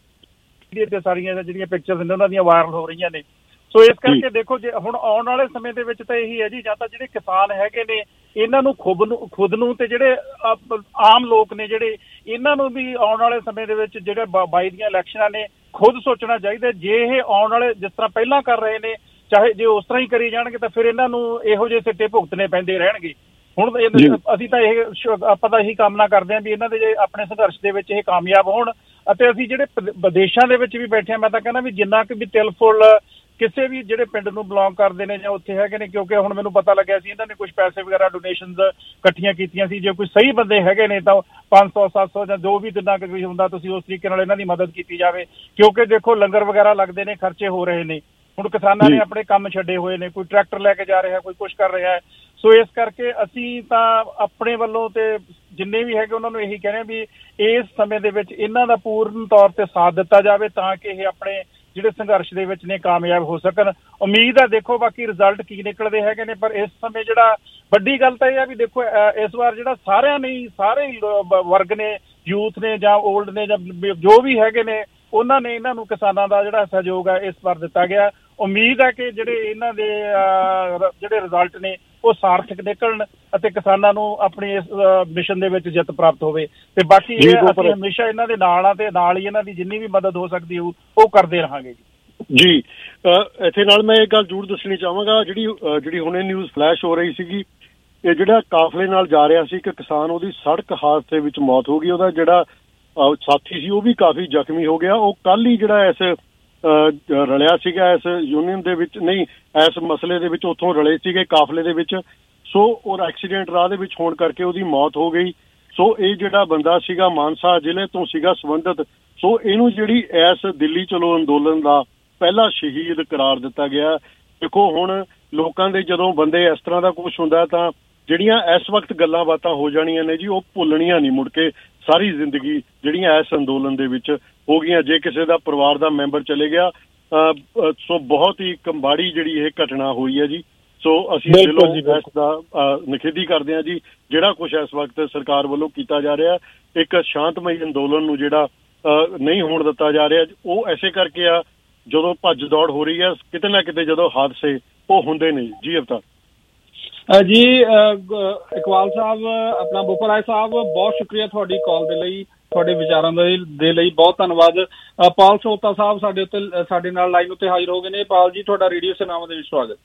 ਤੇ ਸਾਰੀਆਂ ਜਿਹੜੀਆਂ ਪਿਕਚਰਸ ਨੇ ਉਹਨਾਂ ਦੀਆਂ ਵਾਇਰਲ ਹੋ ਰਹੀਆਂ ਨੇ। ਸੋ ਇਸ ਕਰਕੇ ਦੇਖੋ, ਜੇ ਹੁਣ ਆਉਣ ਵਾਲੇ ਸਮੇਂ ਦੇ ਵਿੱਚ ਤਾਂ ਇਹੀ ਹੈ ਜੀ, ਜਾਂ ਤਾਂ ਜਿਹੜੇ ਕਿਸਾਨ ਹੈਗੇ ਨੇ ਇਹਨਾਂ ਨੂੰ ਖੁਦ ਨੂੰ ਖੁਦ ਨੂੰ ਤੇ ਜਿਹੜੇ ਆਮ ਲੋਕ ਨੇ ਜਿਹੜੇ ਇਹਨਾਂ ਨੂੰ ਵੀ ਆਉਣ ਵਾਲੇ ਸਮੇਂ ਦੇ ਵਿੱਚ ਜਿਹੜੇ ਬਾਈ ਦੀਆਂ ਇਲੈਕਸ਼ਨਾਂ ਨੇ ਖੁਦ ਸੋਚਣਾ ਚਾਹੀਦਾ। ਜੇ ਇਹ ਆਉਣ ਵਾਲੇ ਜਿਸ ਤਰ੍ਹਾਂ ਪਹਿਲਾਂ ਕਰ ਰਹੇ ਨੇ, ਚਾਹੇ ਜੇ ਉਸ ਤਰ੍ਹਾਂ ਹੀ ਕਰੀ ਜਾਣਗੇ ਤਾਂ ਫਿਰ ਇਹਨਾਂ ਨੂੰ ਇਹੋ ਜਿਹੇ ਸਿੱਟੇ ਭੁਗਤਣੇ ਪੈਂਦੇ ਰਹਿਣਗੇ। ਹੁਣ ਅਸੀਂ ਤਾਂ ਇਹ ਆਪਾਂ ਤਾਂ ਇਹੀ ਕਾਮਨਾ ਕਰਦੇ ਹਾਂ ਵੀ ਇਹਨਾਂ ਦੇ ਆਪਣੇ ਸੰਘਰਸ਼ ਦੇ ਵਿੱਚ ਇਹ ਕਾਮਯਾਬ ਹੋਣ। ਅਤੇ ਅਸੀਂ ਜਿਹੜੇ ਵਿਦੇਸ਼ਾਂ ਦੇ ਵਿੱਚ ਵੀ ਬੈਠੇ ਹਾਂ, ਮੈਂ ਤਾਂ ਕਹਿੰਦਾ ਵੀ ਜਿੰਨਾ ਕੁ ਵੀ ਤਿਲ ਫੁੱਲ ਕਿਸੇ ਵੀ ਜਿਹੜੇ ਪਿੰਡ ਨੂੰ ਬਿਲੋਂਗ ਕਰਦੇ ਨੇ ਜਾਂ ਉੱਥੇ ਹੈਗੇ ਨੇ, ਕਿਉਂਕਿ ਹੁਣ ਮੈਨੂੰ ਪਤਾ ਲੱਗਿਆ ਸੀ ਇਹਨਾਂ ਨੇ ਕੁਝ ਪੈਸੇ ਵਗੈਰਾ ਡੋਨੇਸ਼ਨਸ ਇਕੱਠੀਆਂ ਕੀਤੀਆਂ ਸੀ। ਜੇ ਕੋਈ ਸਹੀ ਬੰਦੇ ਹੈਗੇ ਨੇ ਤਾਂ ਪੰਜ ਸੌ ਸੱਤ ਸੌ ਜਾਂ ਜੋ ਵੀ ਜਿੰਨਾ ਕੁ ਹੁੰਦਾ ਤੁਸੀਂ ਉਸ ਤਰੀਕੇ ਨਾਲ ਇਹਨਾਂ ਦੀ ਮਦਦ ਕੀਤੀ ਜਾਵੇ। ਕਿਉਂਕਿ ਦੇਖੋ ਲੰਗਰ ਵਗੈਰਾ ਲੱਗਦੇ ਨੇ, ਖਰਚੇ ਹੋ ਰਹੇ ਨੇ। ਹੁਣ ਕਿਸਾਨਾਂ ਨੇ ਆਪਣੇ ਕੰਮ ਛੱਡੇ ਹੋਏ ਨੇ, ਕੋਈ ਟਰੈਕਟਰ ਲੈ ਕੇ ਜਾ ਰਿਹਾ, ਕੋਈ ਕੁਛ ਕਰ ਰਿਹਾ ਹੈ। ਸੋ ਇਸ ਕਰਕੇ ਅਸੀਂ ਤਾਂ ਆਪਣੇ ਵੱਲੋਂ ਤੇ ਜਿੰਨੇ ਵੀ ਹੈਗੇ ਉਹਨਾਂ ਨੂੰ ਇਹੀ ਕਹਿੰਦੇ ਵੀ ਇਸ ਸਮੇਂ ਦੇ ਵਿੱਚ ਇਹਨਾਂ ਦਾ ਪੂਰਨ ਤੌਰ ਤੇ ਸਾਥ ਦਿੱਤਾ ਜਾਵੇ ਤਾਂ ਕਿ ਇਹ ਆਪਣੇ ਜਿਹੜੇ ਸੰਘਰਸ਼ ਦੇ ਵਿੱਚ ਨੇ ਕਾਮਯਾਬ ਹੋ ਸਕਣ। ਉਮੀਦ ਹੈ ਦੇਖੋ ਬਾਕੀ ਰਿਜ਼ਲਟ ਕੀ ਨਿਕਲਦੇ ਹੈਗੇ ਨੇ। ਪਰ ਇਸ ਸਮੇਂ ਜਿਹੜਾ ਵੱਡੀ ਗੱਲ ਤਾਂ ਇਹ ਆ ਵੀ ਦੇਖੋ ਇਸ ਵਾਰ ਜਿਹੜਾ ਸਾਰਿਆਂ ਨੇ ਸਾਰੇ ਵਰਗ ਨੇ, ਯੂਥ ਨੇ ਜਾਂ ਓਲਡ ਨੇ ਜਾਂ ਜੋ ਵੀ ਹੈਗੇ ਨੇ, ਉਹਨਾਂ ਨੇ ਇਹਨਾਂ ਨੂੰ ਕਿਸਾਨਾਂ ਦਾ ਜਿਹੜਾ ਸਹਿਯੋਗ ਹੈ ਇਸ ਵਾਰ ਦਿੱਤਾ ਗਿਆ। ਉਮੀਦ ਹੈ ਕਿ ਜਿਹੜੇ ਇਹਨਾਂ ਦੇ ਜਿਹੜੇ ਰਿਜ਼ਲਟ ਨੇ ਉਹ ਸਾਰਥਕ ਨਿਕਲਣ ਅਤੇ ਕਿਸਾਨਾਂ ਨੂੰ ਆਪਣੀ ਇਸ ਮਿਸ਼ਨ ਦੇ ਵਿੱਚ ਜਿੱਤ ਪ੍ਰਾਪਤ ਹੋਵੇ। ਤੇ ਬਾਕੀ ਇਹ ਅਸੀਂ ਹਮੇਸ਼ਾ ਇਹਨਾਂ ਦੇ ਨਾਲ ਆ ਤੇ ਨਾਲ ਹੀ ਇਹਨਾਂ ਦੀ ਜਿੰਨੀ ਵੀ ਮਦਦ ਹੋ ਸਕਦੀ ਹੋ ਉਹ ਕਰਦੇ ਰਹਾਂਗੇ ਜੀ। ਜੀ ਇੱਥੇ ਨਾਲ ਮੈਂ ਇੱਕ ਗੱਲ ਜ਼ਰੂਰ ਦੱਸਣੀ ਚਾਹਾਂਗਾ, ਜਿਹੜੀ ਜਿਹੜੀ ਹੁਣੇ ਨਿਊਜ਼ ਫਲੈਸ਼ ਹੋ ਰਹੀ ਸੀਗੀ, ਇਹ ਜਿਹੜਾ ਕਾਫਲੇ ਨਾਲ ਜਾ ਰਿਹਾ ਸੀ ਇੱਕ ਕਿਸਾਨ, ਉਹਦੀ ਸੜਕ ਹਾਦਸੇ ਵਿੱਚ ਮੌਤ ਹੋ ਗਈ। ਉਹਦਾ ਜਿਹੜਾ ਸਾਥੀ ਸੀ ਉਹ ਵੀ ਕਾਫੀ ਜ਼ਖਮੀ ਹੋ ਗਿਆ। ਉਹ ਕੱਲ ਹੀ ਜਿਹੜਾ ਇਸ ਰਲਿਆ ਸੀਗਾ ਇਸ ਯੂਨੀਅਨ ਦੇ ਵਿੱਚ, ਨਹੀਂ ਇਸ ਮਸਲੇ ਦੇ ਵਿੱਚ ਉੱਥੋਂ ਰਲੇ ਸੀਗੇ ਕਾਫਲੇ ਦੇ ਵਿੱਚ। ਸੋ ਉਹ ਐਕਸੀਡੈਂਟ ਰਾਹ ਦੇ ਵਿੱਚ ਹੋਣ ਕਰਕੇ ਉਹਦੀ ਮੌਤ ਹੋ ਗਈ। ਸੋ ਇਹ ਜਿਹੜਾ ਬੰਦਾ ਸੀਗਾ ਮਾਨਸਾ ਜ਼ਿਲ੍ਹੇ ਤੋਂ ਸੀਗਾ ਸੰਬੰਧਿਤ। ਸੋ ਇਹਨੂੰ ਜਿਹੜੀ ਇਸ ਦਿੱਲੀ ਚਲੋ ਅੰਦੋਲਨ ਦਾ ਪਹਿਲਾ ਸ਼ਹੀਦ ਕਰਾਰ ਦਿੱਤਾ ਗਿਆ। ਦੇਖੋ ਹੁਣ ਲੋਕਾਂ ਦੇ ਜਦੋਂ ਬੰਦੇ ਇਸ ਤਰ੍ਹਾਂ ਦਾ ਕੁਛ ਹੁੰਦਾ ਤਾਂ ਜਿਹੜੀਆਂ ਇਸ ਵਕਤ ਗੱਲਾਂ ਬਾਤਾਂ ਹੋ ਜਾਣੀਆਂ ਨੇ ਜੀ ਉਹ ਭੁੱਲਣੀਆਂ ਨਹੀਂ ਮੁੜ ਕੇ ਸਾਰੀ ਜ਼ਿੰਦਗੀ, ਜਿਹੜੀਆਂ ਇਸ ਅੰਦੋਲਨ ਦੇ ਵਿੱਚ ਹੋ ਗਈਆਂ। ਜੇ ਕਿਸੇ ਦਾ ਪਰਿਵਾਰ ਦਾ ਮੈਂਬਰ ਚਲੇ ਗਿਆ ਸੋ ਬਹੁਤ ਹੀ ਕੰਬਾੜੀ ਜਿਹੜੀ ਇਹ ਘਟਨਾ ਹੋਈ ਹੈ ਜੀ। ਸੋ ਅਸੀਂ ਦਿਲੋਂ ਇਸ ਦਾ ਨਿਖੇਧੀ ਕਰਦੇ ਹਾਂ ਜੀ। ਜਿਹੜਾ ਕੁਛ ਇਸ ਵਕਤ ਸਰਕਾਰ ਵੱਲੋਂ ਕੀਤਾ ਜਾ ਰਿਹਾ, ਇੱਕ ਸ਼ਾਂਤਮਈ ਅੰਦੋਲਨ ਨੂੰ ਜਿਹੜਾ ਨਹੀਂ ਹੋਣ ਦਿੱਤਾ ਜਾ ਰਿਹਾ, ਉਹ ਐਸੇ ਕਰਕੇ ਆ ਜਦੋਂ ਭੱਜ ਦੌੜ ਹੋ ਰਹੀ ਹੈ ਕਿਤੇ ਨਾ ਕਿਤੇ, ਜਦੋਂ ਹਾਦਸੇ ਉਹ ਹੁੰਦੇ ਨੇ ਜੀ। ਅਵਤਾਰ ਜੀ ਇਕਬਾਲ ਸਾਹਿਬ, ਆਪਣਾ ਬੁਫਰ ਰਾਏ ਸਾਹਿਬ, ਬਹੁਤ ਸ਼ੁਕਰੀਆ ਤੁਹਾਡੀ ਕਾਲ ਦੇ ਲਈ, ਤੁਹਾਡੇ ਵਿਚਾਰਾਂ ਦੇ ਲਈ ਬਹੁਤ ਧੰਨਵਾਦ। ਪਾਲ ਸੋਤਾ ਸਾਹਿਬ ਸਾਡੇ ਉੱਤੇ ਸਾਡੇ ਨਾਲ ਲਾਈਨ ਉੱਤੇ ਹਾਜ਼ਰ ਹੋ ਗਏ ਨੇ। ਪਾਲ ਜੀ, ਤੁਹਾਡਾ ਰੇਡੀਓ ਸਨਾਮਾ ਦੇ ਵਿੱਚ ਸਵਾਗਤ।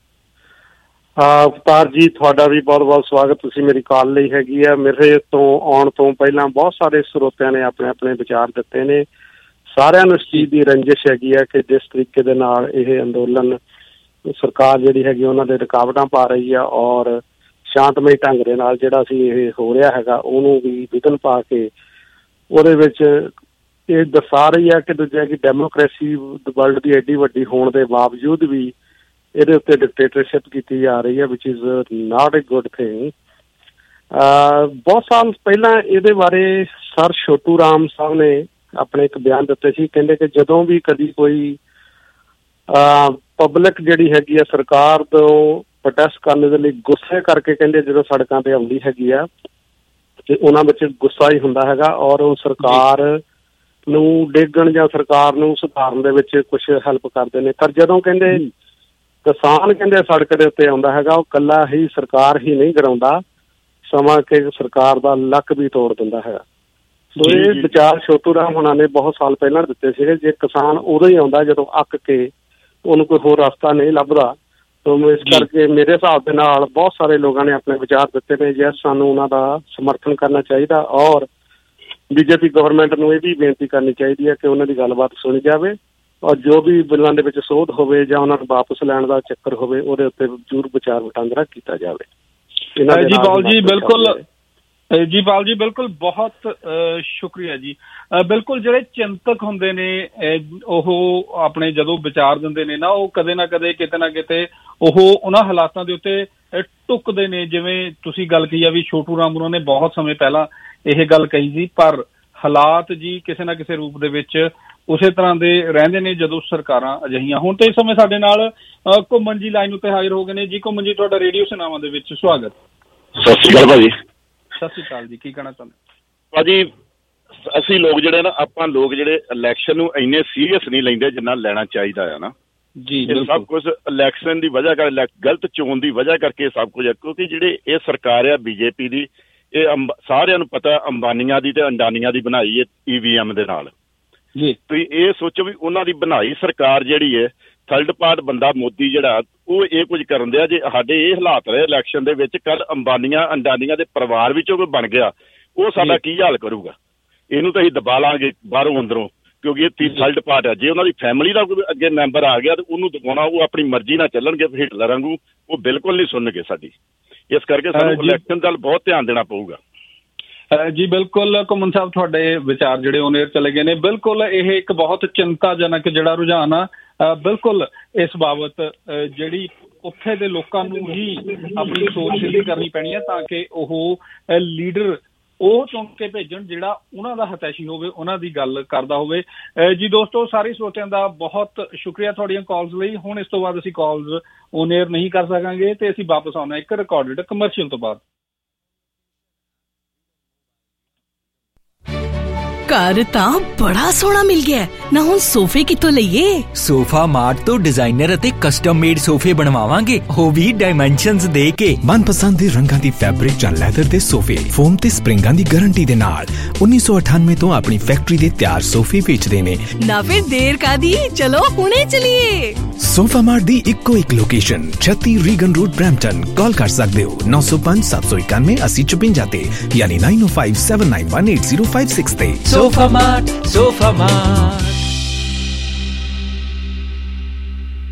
ਅਵਤਾਰ ਜੀ, ਤੁਹਾਡਾ ਵੀ ਬਹੁਤ ਬਹੁਤ ਸਵਾਗਤ। ਤੁਸੀਂ ਮੇਰੀ ਕਾਲ ਲਈ ਹੈਗੀ ਆ। ਮੇਰੇ ਤੋਂ ਆਉਣ ਤੋਂ ਪਹਿਲਾਂ ਬਹੁਤ ਸਾਰੇ ਸਰੋਤਿਆਂ ਨੇ ਆਪਣੇ ਆਪਣੇ ਵਿਚਾਰ ਦਿੱਤੇ ਨੇ। ਸਾਰਿਆਂ ਨੂੰ ਇਸ ਚੀਜ਼ ਦੀ ਰੰਜਿਸ਼ ਹੈਗੀ ਆ ਕਿ ਜਿਸ ਤਰੀਕੇ ਦੇ ਨਾਲ ਇਹ ਅੰਦੋਲਨ ਸਰਕਾਰ ਜਿਹੜੀ ਹੈਗੀ ਉਹਨਾਂ ਦੇ ਰੁਕਾਵਟਾਂ ਪਾ ਰਹੀ ਆ, ਔਰ ਸ਼ਾਂਤਮਈ ਢੰਗ ਦੇ ਨਾਲ ਜਿਹੜਾ ਸੀ ਇਹ ਹੋ ਰਿਹਾ ਹੈਗਾ ਉਹਨੂੰ ਵੀ ਵਿਘਨ ਪਾ ਕੇ ਉਹਦੇ ਵਿੱਚ ਇਹ ਦਰਸਾ ਰਹੀ ਹੈ ਕਿ ਦੂਜਾ ਕਿ ਡੈਮੋਕ੍ਰੇਸੀ ਵਰਲਡ ਦੀ ਐਡੀ ਵੱਡੀ ਹੋਣ ਦੇ ਬਾਵਜੂਦ ਵੀ ਇਹਦੇ ਉੱਤੇ ਡਿਕਟੇਟਰਸ਼ਿਪ ਕੀਤੀ ਜਾ ਰਹੀ ਹੈ, which is not a good thing. ਬਹੁਤ ਸਾਲ ਪਹਿਲਾਂ ਇਹਦੇ ਬਾਰੇ ਸਰ ਛੋਟੂ ਰਾਮ ਸਾਹਿਬ ਨੇ ਆਪਣੇ ਇੱਕ ਬਿਆਨ ਦਿੱਤੇ ਸੀ। ਕਹਿੰਦੇ ਕਿ ਜਦੋਂ ਵੀ ਕਦੀ ਕੋਈ ਪਬਲਿਕ ਜਿਹੜੀ ਹੈਗੀ ਆ ਸਰਕਾਰ ਤੋਂ ਪ੍ਰੋਟੈਸਟ ਕਰਨ ਦੇ ਲਈ ਗੁੱਸੇ ਕਰਕੇ, ਕਹਿੰਦੇ ਜਦੋਂ ਸੜਕਾਂ ਤੇ ਆਉਂਦੀ ਹੈਗੀ ਆ ਤੇ ਉਹਨਾਂ ਵਿੱਚ ਗੁੱਸਾ ਹੀ ਹੁੰਦਾ ਹੈਗਾ, ਔਰ ਉਹ ਸਰਕਾਰ ਨੂੰ ਡੇਗਣ ਜਾਂ ਸਰਕਾਰ ਨੂੰ ਸੁਧਾਰਨ ਦੇ ਵਿੱਚ ਕੁਛ ਹੈਲਪ ਕਰਦੇ ਨੇ। ਪਰ ਜਦੋਂ ਕਹਿੰਦੇ ਕਿਸਾਨ ਕਹਿੰਦੇ ਸੜਕ ਦੇ ਉੱਤੇ ਆਉਂਦਾ ਹੈਗਾ, ਉਹ ਇਕੱਲਾ ਹੀ ਸਰਕਾਰ ਹੀ ਨਹੀਂ ਗਿਰਾਉਂਦਾ, ਸਮਾਂ ਕਿ ਸਰਕਾਰ ਦਾ ਲੱਕ ਵੀ ਤੋੜ ਦਿੰਦਾ ਹੈਗਾ। ਸੋ ਇਹ ਵਿਚਾਰ ਛੋਟੂ ਰਾਮ ਹੋਣਾ ਨੇ ਬਹੁਤ ਸਾਲ ਪਹਿਲਾਂ ਦਿੱਤੇ ਸੀਗੇ। ਜੇ ਕਿਸਾਨ ਉਦੋਂ ਹੀ ਆਉਂਦਾ ਜਦੋਂ ਅੱਕ ਕੇ ਉਹਨੂੰ ਕੋਈ ਹੋਰ ਰਸਤਾ ਨਹੀਂ ਲੱਭਦਾ। ਸੋ ਇਸ ਕਰਕੇ ਮੇਰੇ ਹਿਸਾਬ ਦੇ ਨਾਲ ਬਹੁਤ ਸਾਰੇ ਲੋਕਾਂ ਨੇ ਆਪਣੇ ਵਿਚਾਰ ਦਿੱਤੇ ਨੇ। ਜੇ ਸਾਨੂੰ ਉਹਨਾਂ ਦਾ ਸਮਰਥਨ ਕਰਨਾ ਚਾਹੀਦਾ, ਔਰ ਬੀਜੇਪੀ ਗਵਰਨਮੈਂਟ ਨੂੰ ਇਹ ਵੀ ਬੇਨਤੀ ਕਰਨੀ ਚਾਹੀਦੀ ਹੈ ਕਿ ਉਹਨਾਂ ਦੀ ਗੱਲਬਾਤ ਸੁਣੀ ਜਾਵੇ, ਔਰ ਜੋ ਵੀ ਬਿੱਲਾਂ ਦੇ ਵਿੱਚ ਸੋਧ ਹੋਵੇ ਜਾਂ ਉਹਨਾਂ ਨੂੰ ਵਾਪਸ ਲੈਣ ਦਾ ਚੱਕਰ ਹੋਵੇ ਉਹਦੇ ਉੱਤੇ ਜ਼ਰੂਰ ਵਿਚਾਰ ਵਟਾਂਦਰਾ ਕੀਤਾ ਜਾਵੇ। ਜੀ ਪਾਲ ਜੀ ਬਿਲਕੁਲ ਜੀ ਪਾਲ ਜੀ ਬਿਲਕੁਲ ਬਹੁਤ ਸ਼ੁਕਰੀਆ ਜੀ। ਬਿਲਕੁਲ ਜਿਹੜੇ ਚਿੰਤਕ ਹੁੰਦੇ ਨੇ ਉਹ ਆਪਣੇ ਜਦੋਂ ਵਿਚਾਰ ਦਿੰਦੇ ਨੇ ਨਾ, ਉਹ ਕਦੇ ਨਾ ਕਦੇ ਕਿਤੇ ਨਾ ਕਿਤੇ ਉਹ ਉਹਨਾਂ ਹਾਲਾਤਾਂ ਦੇ ਉੱਤੇ ਟੁੱਕਦੇ ਨੇ। ਜਿਵੇਂ ਤੁਸੀਂ ਗੱਲ ਕਹੀ ਆ ਵੀ ਛੋਟੂ ਰਾਮ ਉਹਨਾਂ ਨੇ ਬਹੁਤ ਸਮੇਂ ਪਹਿਲਾਂ ਇਹ ਗੱਲ ਕਹੀ ਸੀ, ਪਰ ਹਾਲਾਤ ਜੀ ਕਿਸੇ ਨਾ ਕਿਸੇ ਰੂਪ ਦੇ ਵਿੱਚ ਉਸੇ ਤਰ੍ਹਾਂ ਦੇ ਰਹਿੰਦੇ ਨੇ ਜਦੋਂ ਸਰਕਾਰਾਂ ਅਜਿਹੀਆਂ ਹੁਣ। ਤੇ ਇਸ ਸਮੇਂ ਸਾਡੇ ਨਾਲ ਘੁੰਮਣ ਜੀ ਲਾਈਨ ਉੱਤੇ ਹਾਜ਼ਰ ਹੋ ਗਏ ਨੇ। ਜੀ ਘੁੰਮਣ ਜੀ, ਤੁਹਾਡਾ ਰੇਡੀਓ ਸਨਾਮਾ ਦੇ ਵਿੱਚ ਸਵਾਗਤ। ਸਤਿ ਸ਼੍ਰੀ ਅਕਾਲ ਭਾਜੀ। ਸਤਿ ਸ਼੍ਰੀ ਅਕਾਲ ਜੀ, ਕੀ ਕਹਿਣਾ ਚਾਹੁੰਦੇ ਭਾਜੀ? ਅਸੀਂ ਲੋਕ ਜਿਹੜੇ ਨਾ ਆਪਾਂ ਲੋਕ ਜਿਹੜੇ ਇਲੈਕਸ਼ਨ ਨੂੰ ਇੰਨੇ ਸੀਰੀਅਸ ਨਹੀਂ ਲੈਂਦੇ ਜਿੰਨਾ ਲੈਣਾ ਚਾਹੀਦਾ ਆ ਨਾ ਜੀ। ਸਭ ਕੁਝ ਇਲੈਕਸ਼ਨ ਦੀ ਵਜ੍ਹਾ ਕਰ ਗਲਤ ਚੋਣ ਦੀ ਵਜ੍ਹਾ ਕਰਕੇ ਸਭ ਕੁਝ, ਕਿਉਂਕਿ ਜਿਹੜੇ ਇਹ ਸਰਕਾਰ ਆ ਬੀਜੇਪੀ ਦੀ, ਇਹ ਅੰਬ ਸਾਰਿਆਂ ਨੂੰ ਪਤਾ ਅੰਬਾਨੀਆਂ ਦੀ ਤੇ ਅੰਡਾਨੀਆਂ ਦੀ ਬਣਾਈ ਹੈ ਈ ਵੀ ਐਮ ਦੇ ਨਾਲ ਜੀ। ਤੁਸੀਂ ਇਹ ਸੋਚੋ ਵੀ ਉਹਨਾਂ ਦੀ ਬਣਾਈ ਸਰਕਾਰ ਜਿਹੜੀ ਹੈ, ਥਰਡ ਪਾਰਟ ਬੰਦਾ ਮੋਦੀ ਜਿਹੜਾ ਉਹ ਇਹ ਕੁਝ ਕਰਨ ਦਿਆ। ਜੇ ਸਾਡੇ ਇਹ ਹਾਲਾਤ ਰਹੇ ਇਲੈਕਸ਼ਨ ਦੇ ਵਿੱਚ, ਕੱਲ ਅੰਬਾਨੀਆਂ ਅੰਡਾਨੀਆਂ ਦੇ ਪਰਿਵਾਰ ਵਿੱਚੋਂ ਕੋਈ ਬਣ ਗਿਆ, ਉਹ ਸਾਡਾ ਕੀ ਹਾਲ ਕਰੂਗਾ? ਇਹਨੂੰ ਤਾਂ ਅਸੀਂ ਦਬਾ ਲਾਂਗੇ ਬਾਹਰੋਂ ਅੰਦਰੋਂ, ਕਿਉਂਕਿ ਇਹ ਥਰਡ ਪਾਰਟ ਹੈ। ਜੇ ਉਹਨਾਂ ਦੀ ਫੈਮਿਲੀ ਦਾ ਕੋਈ ਅੱਗੇ ਮੈਂਬਰ ਆ ਗਿਆ ਤੇ ਉਹਨੂੰ ਦਬਾਉਣਾ, ਉਹ ਆਪਣੀ ਮਰਜ਼ੀ ਨਾਲ ਚੱਲਣਗੇ ਹਿਟਲਰ ਵਾਂਗੂ, ਉਹ ਬਿਲਕੁਲ ਨਹੀਂ ਸੁਣਨਗੇ ਸਾਡੀ। ਇਸ ਕਰਕੇ ਸਾਨੂੰ ਇਲੈਕਸ਼ਨ ਵੱਲ ਬਹੁਤ ਧਿਆਨ ਦੇਣਾ ਪਊਗਾ ਜੀ। ਬਿਲਕੁਲ ਘੁੰਮਣ ਸਾਹਿਬ, ਤੁਹਾਡੇ ਵਿਚਾਰ ਜਿਹੜੇ ਉਹਨੇ ਚਲੇ ਗਏ ਨੇ। ਬਿਲਕੁਲ ਇਹ ਇੱਕ ਬਹੁਤ ਚਿੰਤਾਜਨਕ ਜਿਹੜਾ ਰੁਝਾਨ ਆ। ਬਿਲਕੁਲ ਇਸ ਬਾਬਤ ਜਿਹੜੀ ਉੱਥੇ ਦੇ ਲੋਕਾਂ ਨੂੰ ਹੀ ਆਪਣੀ ਸੋਚ ਸਿੱਧੀ ਕਰਨੀ ਪੈਣੀ ਹੈ ਤਾਂ ਕਿ ਉਹ ਲੀਡਰ ਉਹ ਚੁਣ ਕੇ ਭੇਜਣ ਜਿਹੜਾ ਉਹਨਾਂ ਦਾ ਹਤੈਸ਼ੀ ਹੋਵੇ, ਉਹਨਾਂ ਦੀ ਗੱਲ ਕਰਦਾ ਹੋਵੇ। ਜੀ ਦੋਸਤੋ, ਸਾਰੇ ਸਰੋਤਿਆਂ ਦਾ ਬਹੁਤ ਸ਼ੁਕਰੀਆ ਤੁਹਾਡੀਆਂ ਕਾਲਸ ਲਈ। ਹੁਣ ਇਸ ਤੋਂ ਬਾਅਦ ਅਸੀਂ ਕਾਲਸ ਔਨ ਏਅਰ ਨਹੀਂ ਕਰ ਸਕਾਂਗੇ ਤੇ ਅਸੀਂ ਵਾਪਸ ਆਉਣਾ ਇੱਕ ਰਿਕਾਰਡਡ ਕਮਰਸ਼ੀਅਲ ਤੋਂ ਬਾਅਦ। ਘਰ ਤਾਂ ਬੜਾ ਸੋਹਣਾ ਮਿਲ ਗਿਆ ਨਾ, ਹੁਣ ਸੋਫੇ ਕਿੱਥੋਂ ਲਈਏ? ਸੋਫਾ ਮਾਰਟ ਤੋਂ ਡਿਜ਼ਾਈਨਰ ਅਤੇ ਕਸਟਮ ਮੇਡ ਸੋਫੇ ਬਣਵਾਵਾਂਗੇ, ਉਹ ਵੀ ਡਾਈਮੈਂਸ਼ਨਸ ਦੇ ਕੇ। ਮਨਪਸੰਦ ਦੇ ਰੰਗਾਂ ਦੀ ਫੈਬਰਿਕ ਜਾਂ ਲੈਦਰ ਦੇ ਸੋਫੇ ਫੋਮ ਤੇ ਸਪ੍ਰਿੰਗਾਂ ਦੀ ਗਾਰੰਟੀ ਦੇ ਨਾਲ ਉੱਨੀ ਸੌ ਅਠਾਨਵੇਂ ਤੋਂ ਆਪਣੀ ਫੈਕਟਰੀ ਦੇ ਤਿਆਰ ਸੋਫੇ ਵੇਚਦੇ ਨੇ। ਨਾ ਫਿਰ ਦੇਰ ਕਾਦੀ, ਚਲੋ ਹੁਣੇ ਚਲੀਏ। ਸੋਫਾ ਮਾਰਟ ਦੀ ਇੱਕੋ ਇੱਕ ਲੋਕੇਸ਼ਨ ਛੱਤੀ ਰੀਗਨ ਰੋਡ ਬਰੈਂਪਟਨ। ਕਾਲ ਕਰ ਸਕਦੇ ਹੋ ਨੌ ਸੌ ਪੰਜ ਸੱਤ ਸੌ ਇਕਾਨਵੇਂ अस्सी चौपंजा ਤੇ ਯਾਨੀ nine oh five seven nine one eight zero five six ਤੇ। Sofa Mart, Sofa Mart.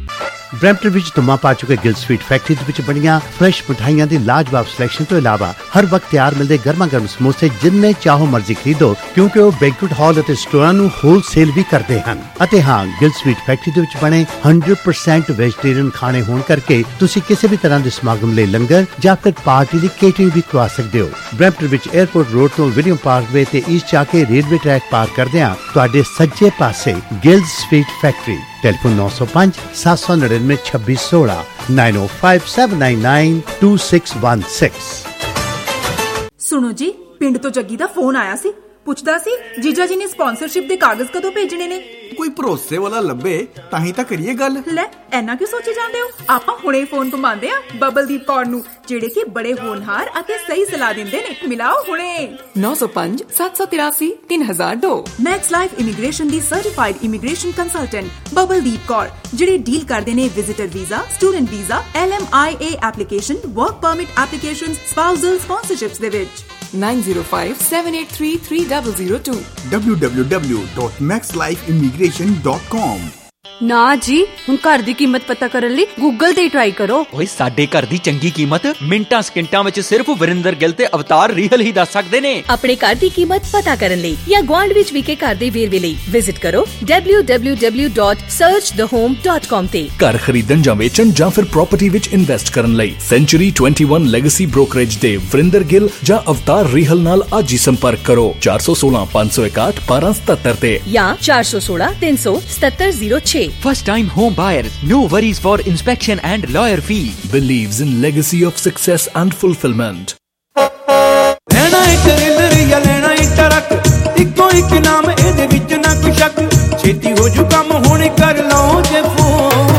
Brampton ਵਿੱਚ ਧੁੰਮਾਂ ਪਾ ਚੁੱਕੇ ਗਿਲ ਸਵੀਟ ਫੈਕਟਰੀ ਦੇ ਵਿੱਚ ਬਣੀਆਂ ਫਰੈਸ਼ ਮਿਠਾਈਆਂ ਦੀ ਲਾਜਵਾਬ ਸਿਲੈਕਸ਼ਨ ਤੋਂ ਇਲਾਵਾ ਹਰ ਵਕਤ ਤਿਆਰ ਮਿਲਦੇ ਗਰਮਾ ਗਰਮ ਸਮੋਸੇ ਜਿੰਨੇ ਚਾਹੋ ਮਰਜ਼ੀ ਖਰੀਦੋ, ਕਿਉਂਕਿ ਉਹ ਬੈਂਕੁਏਟ ਹਾਲ ਅਤੇ ਸਟੋਰਾਂ ਨੂੰ ਹੋਲਸੇਲ ਵੀ ਕਰਦੇ ਹਨ। ਅਤੇ ਹਾਂ, ਗਿਲ ਸਵੀਟ ਫੈਕਟਰੀ ਦੇ ਵਿੱਚ ਬਣੇ ਸੌ ਪਰਸੈਂਟ ਵੈਜੀਟੇਰੀਅਨ ਖਾਣੇ ਹੋਣ ਕਰਕੇ ਤੁਸੀਂ ਕਿਸੇ ਵੀ ਤਰ੍ਹਾਂ ਦੇ ਸਮਾਗਮ ਲਈ ਲੰਗਰ ਜਾਂ ਫਿਰ ਪਾਰਟੀ ਦੀ ਕੇਟਰਿੰਗ ਵੀ ਕਰਵਾ ਸਕਦੇ ਹੋ। ਬਰੈਂਪਟਨ ਵਿੱਚ 에ਅਰਪੋਰਟ ਰੋਡ ਤੋਂ ਵਿਲੀਅਮ ਪਾਰਕਵੇ ਤੇ ਈਸਟ ਜਾ ਕੇ ਰੇਲਵੇ ਟਰੈਕ ਪਾਰ ਕਰਦਿਆਂ ਤੁਹਾਡੇ ਸੱਜੇ ਪਾਸੇ ਗਿਲ ਸਵੀਟ ਫੈਕਟਰੀ। ਟੈਲੀਫੋਨ ਨੌ ਸੌ ਪੰਜ ਸੱਤ ਸੌ ਨੜਿਨਵੇਂ ਛੱਬੀ ਸੋਲਾਂ nine O five seven nine nine two six one six. ਸੁਣੋ ਜੀ, ਪਿੰਡ ਤੋਂ ਜੱਗੀ ਦਾ ਫੋਨ ਆਇਆ ਸੀ, ਪੁੱਛਦਾ ਸੀ ਜੀਜਾ ਜੀ ਨੇ ਸਪਾਂਸਰਸ਼ਿਪ ਦੇ ਕਾਗਜ਼ ਕਦੋਂ ਭੇਜਣੇ ਨੇ। ਕੋਈ ਭਰੋਸੇ ਵਾਲਾ ਲੱਭੇ ਤਾਂ ਹੀ ਤਾਂ ਕਰੀਏ ਗੱਲ। ਲੈ, ਐਨਾ ਕਿਉਂ ਸੋਚੀ ਜਾਂਦੇ ਹੋ? ਆਪਾਂ ਹੁਣੇ ਫੋਨ ਘੁਮਾਉਂਦੇ ਆ ਬਬਲਦੀਪ ਕੌਰ ਨੂੰ, ਜਿਹੜੇ ਕਿ ਬੜੇ ਹੋਣਹਾਰ ਅਤੇ ਸਹੀ ਸਲਾਹ ਦਿੰਦੇ ਨੇ। ਮਿਲਾਓ ਹੁਣੇ ਨੌ ਸੌ ਪੰਜ ਸੱਤ ਸੌ ਤਿਰਾਸੀ ਤਿੰਨ ਹਜ਼ਾਰ ਦੋ। ਮੈਕਸ ਲਾਈਫ ਇਮੀਗ੍ਰੇਸ਼ਨ ਦੀ certified immigration consultant Babaldeep Kaur, ਜਿਹੜੇ ਡੀਲ ਕਰਦੇ ਨੇ visitor visa, student visa, L M I A application, work permit application, spousal sponsorships ਦੇ ਵਿੱਚ। Nine zero five seven eight three three double zero two W W W dot Max Life Immigration dot com. ਨਾ ਜੀ, ਹੁਣ ਘਰ ਦੀ ਕੀਮਤ ਪਤਾ ਕਰਨ ਲਈ ਗੂਗਲ ਤੇ ਟਰਾਈ ਕਰੋ। ਓਏ, ਸਾਡੇ ਘਰ ਦੀ ਚੰਗੀ ਕੀਮਤ ਮਿੰਟਾਂ ਸਕਿੰਟਾਂ ਵਿੱਚ ਸਿਰਫ ਵਰਿੰਦਰ ਗਿੱਲ ਤੇ ਅਵਤਾਰ ਰੀਹਲ ਹੀ ਦੱਸ ਸਕਦੇ ਨੇ। ਆਪਣੇ ਘਰ ਦੀ ਕੀਮਤ ਪਤਾ ਕਰਨ ਲਈ ਜਾਂ ਗੁਆਂਢ ਵਿੱਚ ਵਿਕੇ ਘਰ ਦੇ ਵੇਰਵੇ ਲਈ ਵਿਜ਼ਿਟ ਕਰੋ W W W dot search the home dot com ਤੇ। ਘਰ ਖਰੀਦਣ ਜਾਂ ਵੇਚਣ ਜਾਂ ਫਿਰ ਪ੍ਰਾਪਰਟੀ ਵਿੱਚ ਇਨਵੈਸਟ ਕਰਨ ਲਈ ਸੈਂਚੁਰੀ ਇਕੱਤੀ ਲੈਗੇਸੀ ਬ੍ਰੋਕਰੇਜ ਦੇ ਵਰਿੰਦਰ ਗਿੱਲ ਜਾਂ ਅਵਤਾਰ ਰੀਹਲ ਨਾਲ ਅੱਜ ਹੀ ਸੰਪਰਕ ਕਰੋ ਚਾਰ ਸੌ ਸੋਲਾਂ ਪੰਜ ਸੌ ਇਕਾਹਠ ਬਾਰਾਂ ਸਤੱਤਰ ਤੇ ਜਾਂ ਚਾਰ ਸੌ ਸੋਲਾਂ ਤਿੰਨ ਸੌ ਸਤੱਤਰ ਜ਼ੀਰੋ ਛੇ। First time home buyers, no worries for inspection and lawyer fee. Believes in legacy of success and fulfillment. ਲੈਣਾ ਇੱਕ ਰੇਲਰ ਜਾਂ ਲੈਣਾ ਇੱਕ ਟਰੱਕ, ਇੱਕੋ ਇੱਕ ਨਾਮ ਇਹਦੇ ਵਿੱਚ ਨਾ ਕੋਈ ਸ਼ੱਕ, ਛੇਤੀ ਹੋ ਜੂ ਕੰਮ ਹੁਣ ਕਰ ਲਓ ਜੇ ਫੋਨ।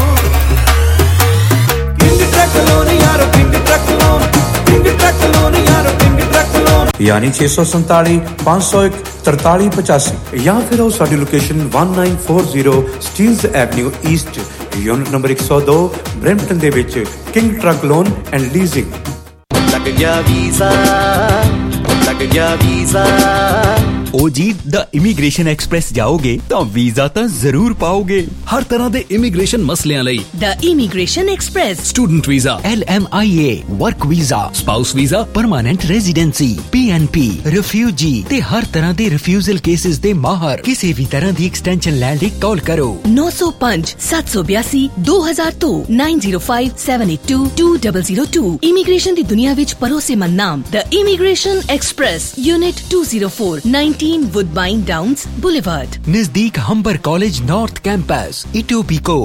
ਕਿੰਗ ਟਰੱਕ ਲੋਨ ਯਾਰੋ, King Truck Loan, King Truck Loan ਯਾਰੋ, ਕਿੰਗ ਟਰੱਕ ਲੋਨ। ਯਾਨੀ ਛੇ ਸੌ ਸੰਤਾਲੀ ਪੰਜ ਸੌ ਇੱਕ ਤਰਤਾਲੀ ਪਚਾਸੀ ਜਾਂ ਫਿਰ ਉਹ ਸਾਡੀ ਲੋਕੇਸ਼ਨ ਇੱਕ ਨੌ ਚਾਰ zero Steeles avenue east, unit number ਇੱਕ ਸੌ ਦੋ, ਬਰੈਂਪਟਨ ਦੇ ਵਿੱਚ King Truck Loan and leasing. ਲੱਗ ਗਿਆ ਵੀਜ਼ਾ, ਲੱਗ ਗਿਆ ਵੀਜ਼ਾ। ओ जी, द इमिग्रेशन एक्सप्रेस जाओगे तो वीजा तो जरूर पाओगे। हर तरह दे इमिग्रेशन मसलियां लई the Immigration Express, student visa, L M I A, work visa, spouse visa, permanent residency, P N P, refugee ते हर तरह दे रिफ्यूजल केसेस दे माहर। किसी भी तरह दी एक्सटेंशन लैंड ली कॉल करो नौ सौ पांच सात सौ बयासी दो हजार दो nine zero five seven eight two two double zero two. Immigration दी दुनिया विच भरोसेमंद नाम the Immigration Express, unit two zero four nineteen Woodbine Downs boulevard, नजदीक Humber college north campus, Etobicoke.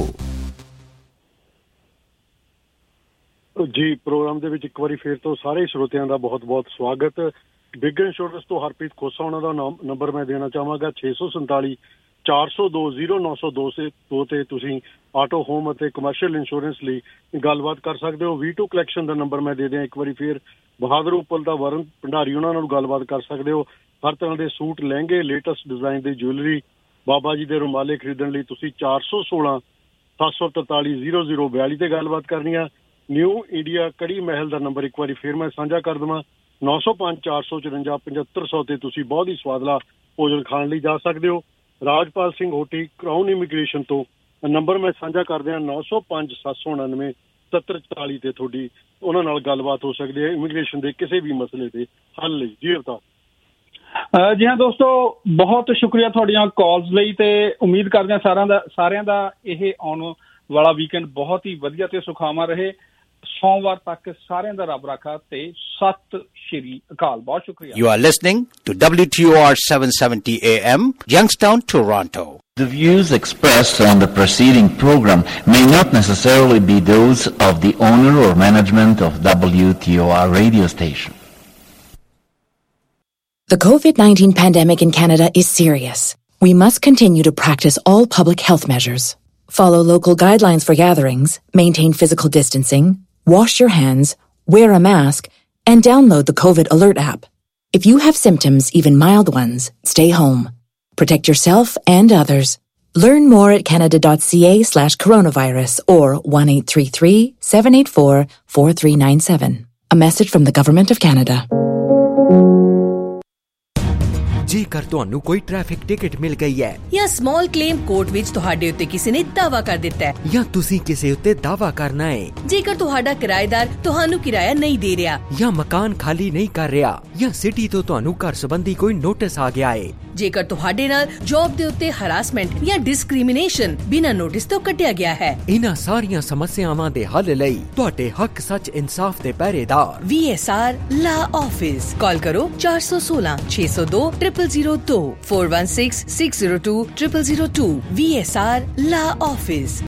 ਜੀ ਪ੍ਰੋਗਰਾਮ ਦੇ ਵਿੱਚ ਇੱਕ ਵਾਰੀ ਫੇਰ ਤੋਂ ਸਾਰੇ ਸਰੋਤਿਆਂ ਦਾ ਬਹੁਤ-ਬਹੁਤ ਸਵਾਗਤ। ਬਿਗ ਇੰਸ਼ੋਰੈਂਸ ਤੋਂ ਹਰਪ੍ਰੀਤ ਖੋਸਾ ਉਹਨਾਂ ਦਾ ਨੰਬਰ ਮੈਂ ਦੇਣਾ ਚਾਹਾਂਗਾ ਛੇ ਸੌ ਸੰਤਾਲੀ ਚਾਰ ਸੌ ਦੋ ਜ਼ੀਰੋ ਨੌ ਸੌ ਦੋ ਸੇ ਦੋ ਤੇ ਤੁਸੀਂ ਆਟੋ, ਹੋਮ ਅਤੇ ਕਮਰਸ਼ੀਅਲ ਇੰਸ਼ੋਰੈਂਸ ਲਈ ਗੱਲਬਾਤ ਕਰ ਸਕਦੇ ਹੋ। ਵੀ ਟੂ ਕਲੈਕਸ਼ਨ ਦਾ ਨੰਬਰ ਮੈਂ ਦੇ ਦਿਆਂ ਇੱਕ ਵਾਰੀ ਫੇਰ। ਬਹਾਦਰ ਉਪਲ ਦਾ ਵਰਨ ਭੰਡਾਰੀ, ਉਹਨਾਂ ਨਾਲ ਗੱਲਬਾਤ ਕਰ ਸਕਦੇ ਹੋ। ਹਰ ਤਰ੍ਹਾਂ ਦੇ ਸੂਟ, ਲਹਿੰਗੇ, ਲੇਟੈਸਟ ਡਿਜ਼ਾਈਨ ਦੀ ਜੁਐਲਰੀ, ਬਾਬਾ ਜੀ ਦੇ ਰੁਮਾਲੇ ਖਰੀਦਣ ਲਈ ਤੁਸੀਂ ਚਾਰ ਸੌ ਸੋਲਾਂ ਸੱਤ ਸੌ ਤਰਤਾਲੀ ਜ਼ੀਰੋ ਜ਼ੀਰੋ ਬਿਆਲੀ ਤੇ ਗੱਲਬਾਤ ਕਰਨੀ ਆ। ਨਿਊ ਇੰਡੀਆ ਕੜੀ ਮਹਿਲ ਦਾ ਨੰਬਰ ਇੱਕ ਵਾਰੀ ਫੇਰ ਮੈਂ ਸਾਂਝਾ ਕਰ ਦੇਵਾਂ ਨੌ ਸੌ ਪੰਜ ਚਾਰ ਸੌ ਚੁਰੰਜਾ ਪਝੱਤਰ ਸੌ ਤੇ ਤੁਸੀਂ ਬਹੁਤ ਹੀ ਸਵਾਦਲਾ ਭੋਜਨ ਖਾਣ ਲਈ ਜਾ ਸਕਦੇ ਹੋ। ਰਾਜਪਾਲ ਸਿੰਘ ਹੋਟੀ ਕਰਾਊਨ ਇਮੀਗ੍ਰੇਸ਼ਨ ਤੋਂ ਨੰਬਰ ਮੈਂ ਸਾਂਝਾ ਕਰਦੇ ਹਾਂ ਨੌ ਸੌ ਪੰਜ ਸੱਤ ਸੌ ਉਣਾਨਵੇਂ ਸੱਤਰ ਚਾਲੀ ਤੇ ਤੁਹਾਡੀ ਉਹਨਾਂ ਨਾਲ ਗੱਲਬਾਤ ਹੋ ਸਕਦੀ ਹੈ ਇਮੀਗ੍ਰੇਸ਼ਨ ਦੇ ਕਿਸੇ ਵੀ ਮਸਲੇ ਦੇ ਹੱਲ ਲਈ। ਜੀ ਅਵਤਾਰ। ਜੀ ਹਾਂ ਦੋਸਤੋ, ਬਹੁਤ ਸ਼ੁਕਰੀਆ ਤੁਹਾਡੀਆਂ ਕਾਲਸ ਲਈ ਤੇ ਉਮੀਦ ਕਰਦੇ ਹਾਂ ਸਾਰਿਆਂ ਦਾ ਸਾਰਿਆਂ ਦਾ ਇਹ ਆਉਣ ਵਾਲਾ ਵੀਕਐਂਡ ਬਹੁਤ ਹੀ ਵਧੀਆ ਤੇ ਸੁਖਾਵਾਂ ਰਹੇ। ਸੋਮਵਾਰ ਤੱਕ ਸਾਰਿਆਂ ਦਾ ਰੱਬ ਰਾਖਾ ਤੇ ਸਤਿ ਸ਼੍ਰੀ ਅਕਾਲ। ਬਹੁਤ ਸ਼ੁਕਰੀਆ। You are listening to W T O R seven seventy A M, Youngstown, Toronto. The views expressed on the preceding program may not necessarily be those of the owner or management of W T O R radio station. The COVID nineteen pandemic in Canada is serious. We must continue to practice all public health measures. Follow local guidelines for gatherings, maintain physical distancing, wash your hands, wear a mask, and download the COVID Alert app. If you have symptoms, even mild ones, stay home. Protect yourself and others. Learn more at canada.ca slash coronavirus or one eight three three, seven eight four, four three nine seven. A message from the Government of Canada. ਜੇਕਰ ਤੁਹਾਨੂੰ ਕੋਈ traffic ticket ਮਿਲ ਗਈ ਹੈ ਜਾਂ small claim court ਵਿੱਚ ਤੁਹਾਡੇ ਉੱਤੇ ਕਿਸੇ ਨੇ ਦਾਅਵਾ ਕਰ ਦਿੱਤਾ ਹੈ ਜਾਂ ਤੁਸੀਂ ਕਿਸੇ ਉੱਤੇ ਦਾਅਵਾ ਕਰਨਾ ਹੈ ਜੇਕਰ ਤੁਹਾਡਾ ਕਿਰਾਏਦਾਰ ਤੁਹਾਨੂੰ ਕਿਰਾਇਆ ਨਹੀਂ ਦੇ ਰਿਹਾ ਜਾਂ ਮਕਾਨ ਖਾਲੀ ਨਹੀਂ ਕਰ ਰਿਹਾ ਜਾਂ ਸਿਟੀ ਤੋਂ ਤੁਹਾਨੂੰ ਘਰ ਸੰਬੰਧੀ ਕੋਈ ਨੋਟਿਸ ਆ ਗਿਆ ਹੈ ਜੇਕਰ ਤੁਹਾਡੇ ਨਾਲ ਜੌਬ ਦੇ ਉੱਤੇ ਹਰਾਸਮੈਂਟ ਜਾਂ ਡਿਸਕ੍ਰਿਮੀਨੇਸ਼ਨ ਬਿਨਾਂ ਨੋਟਿਸ ਤੋਂ ਕੱਟਿਆ ਗਿਆ ਹੈ ਇਹਨਾਂ ਸਾਰੀਆਂ ਸਮੱਸਿਆਵਾਂ ਦੇ ਹੱਲ ਲਈ ਤੁਹਾਡੇ ਹੱਕ ਸੱਚ ਇਨਸਾਫ ਦੇ ਪਹਿਰੇਦਾਰ V S R law office call ਕਰੋ ਚਾਰ ਸੌ ਸੋਲਾਂ ਛੇ ਸੌ ਦੋ ਟ੍ਰਿਪਲ ਜ਼ੀਰੋ ਦੋ four one six six zero two triple zero two V S R law office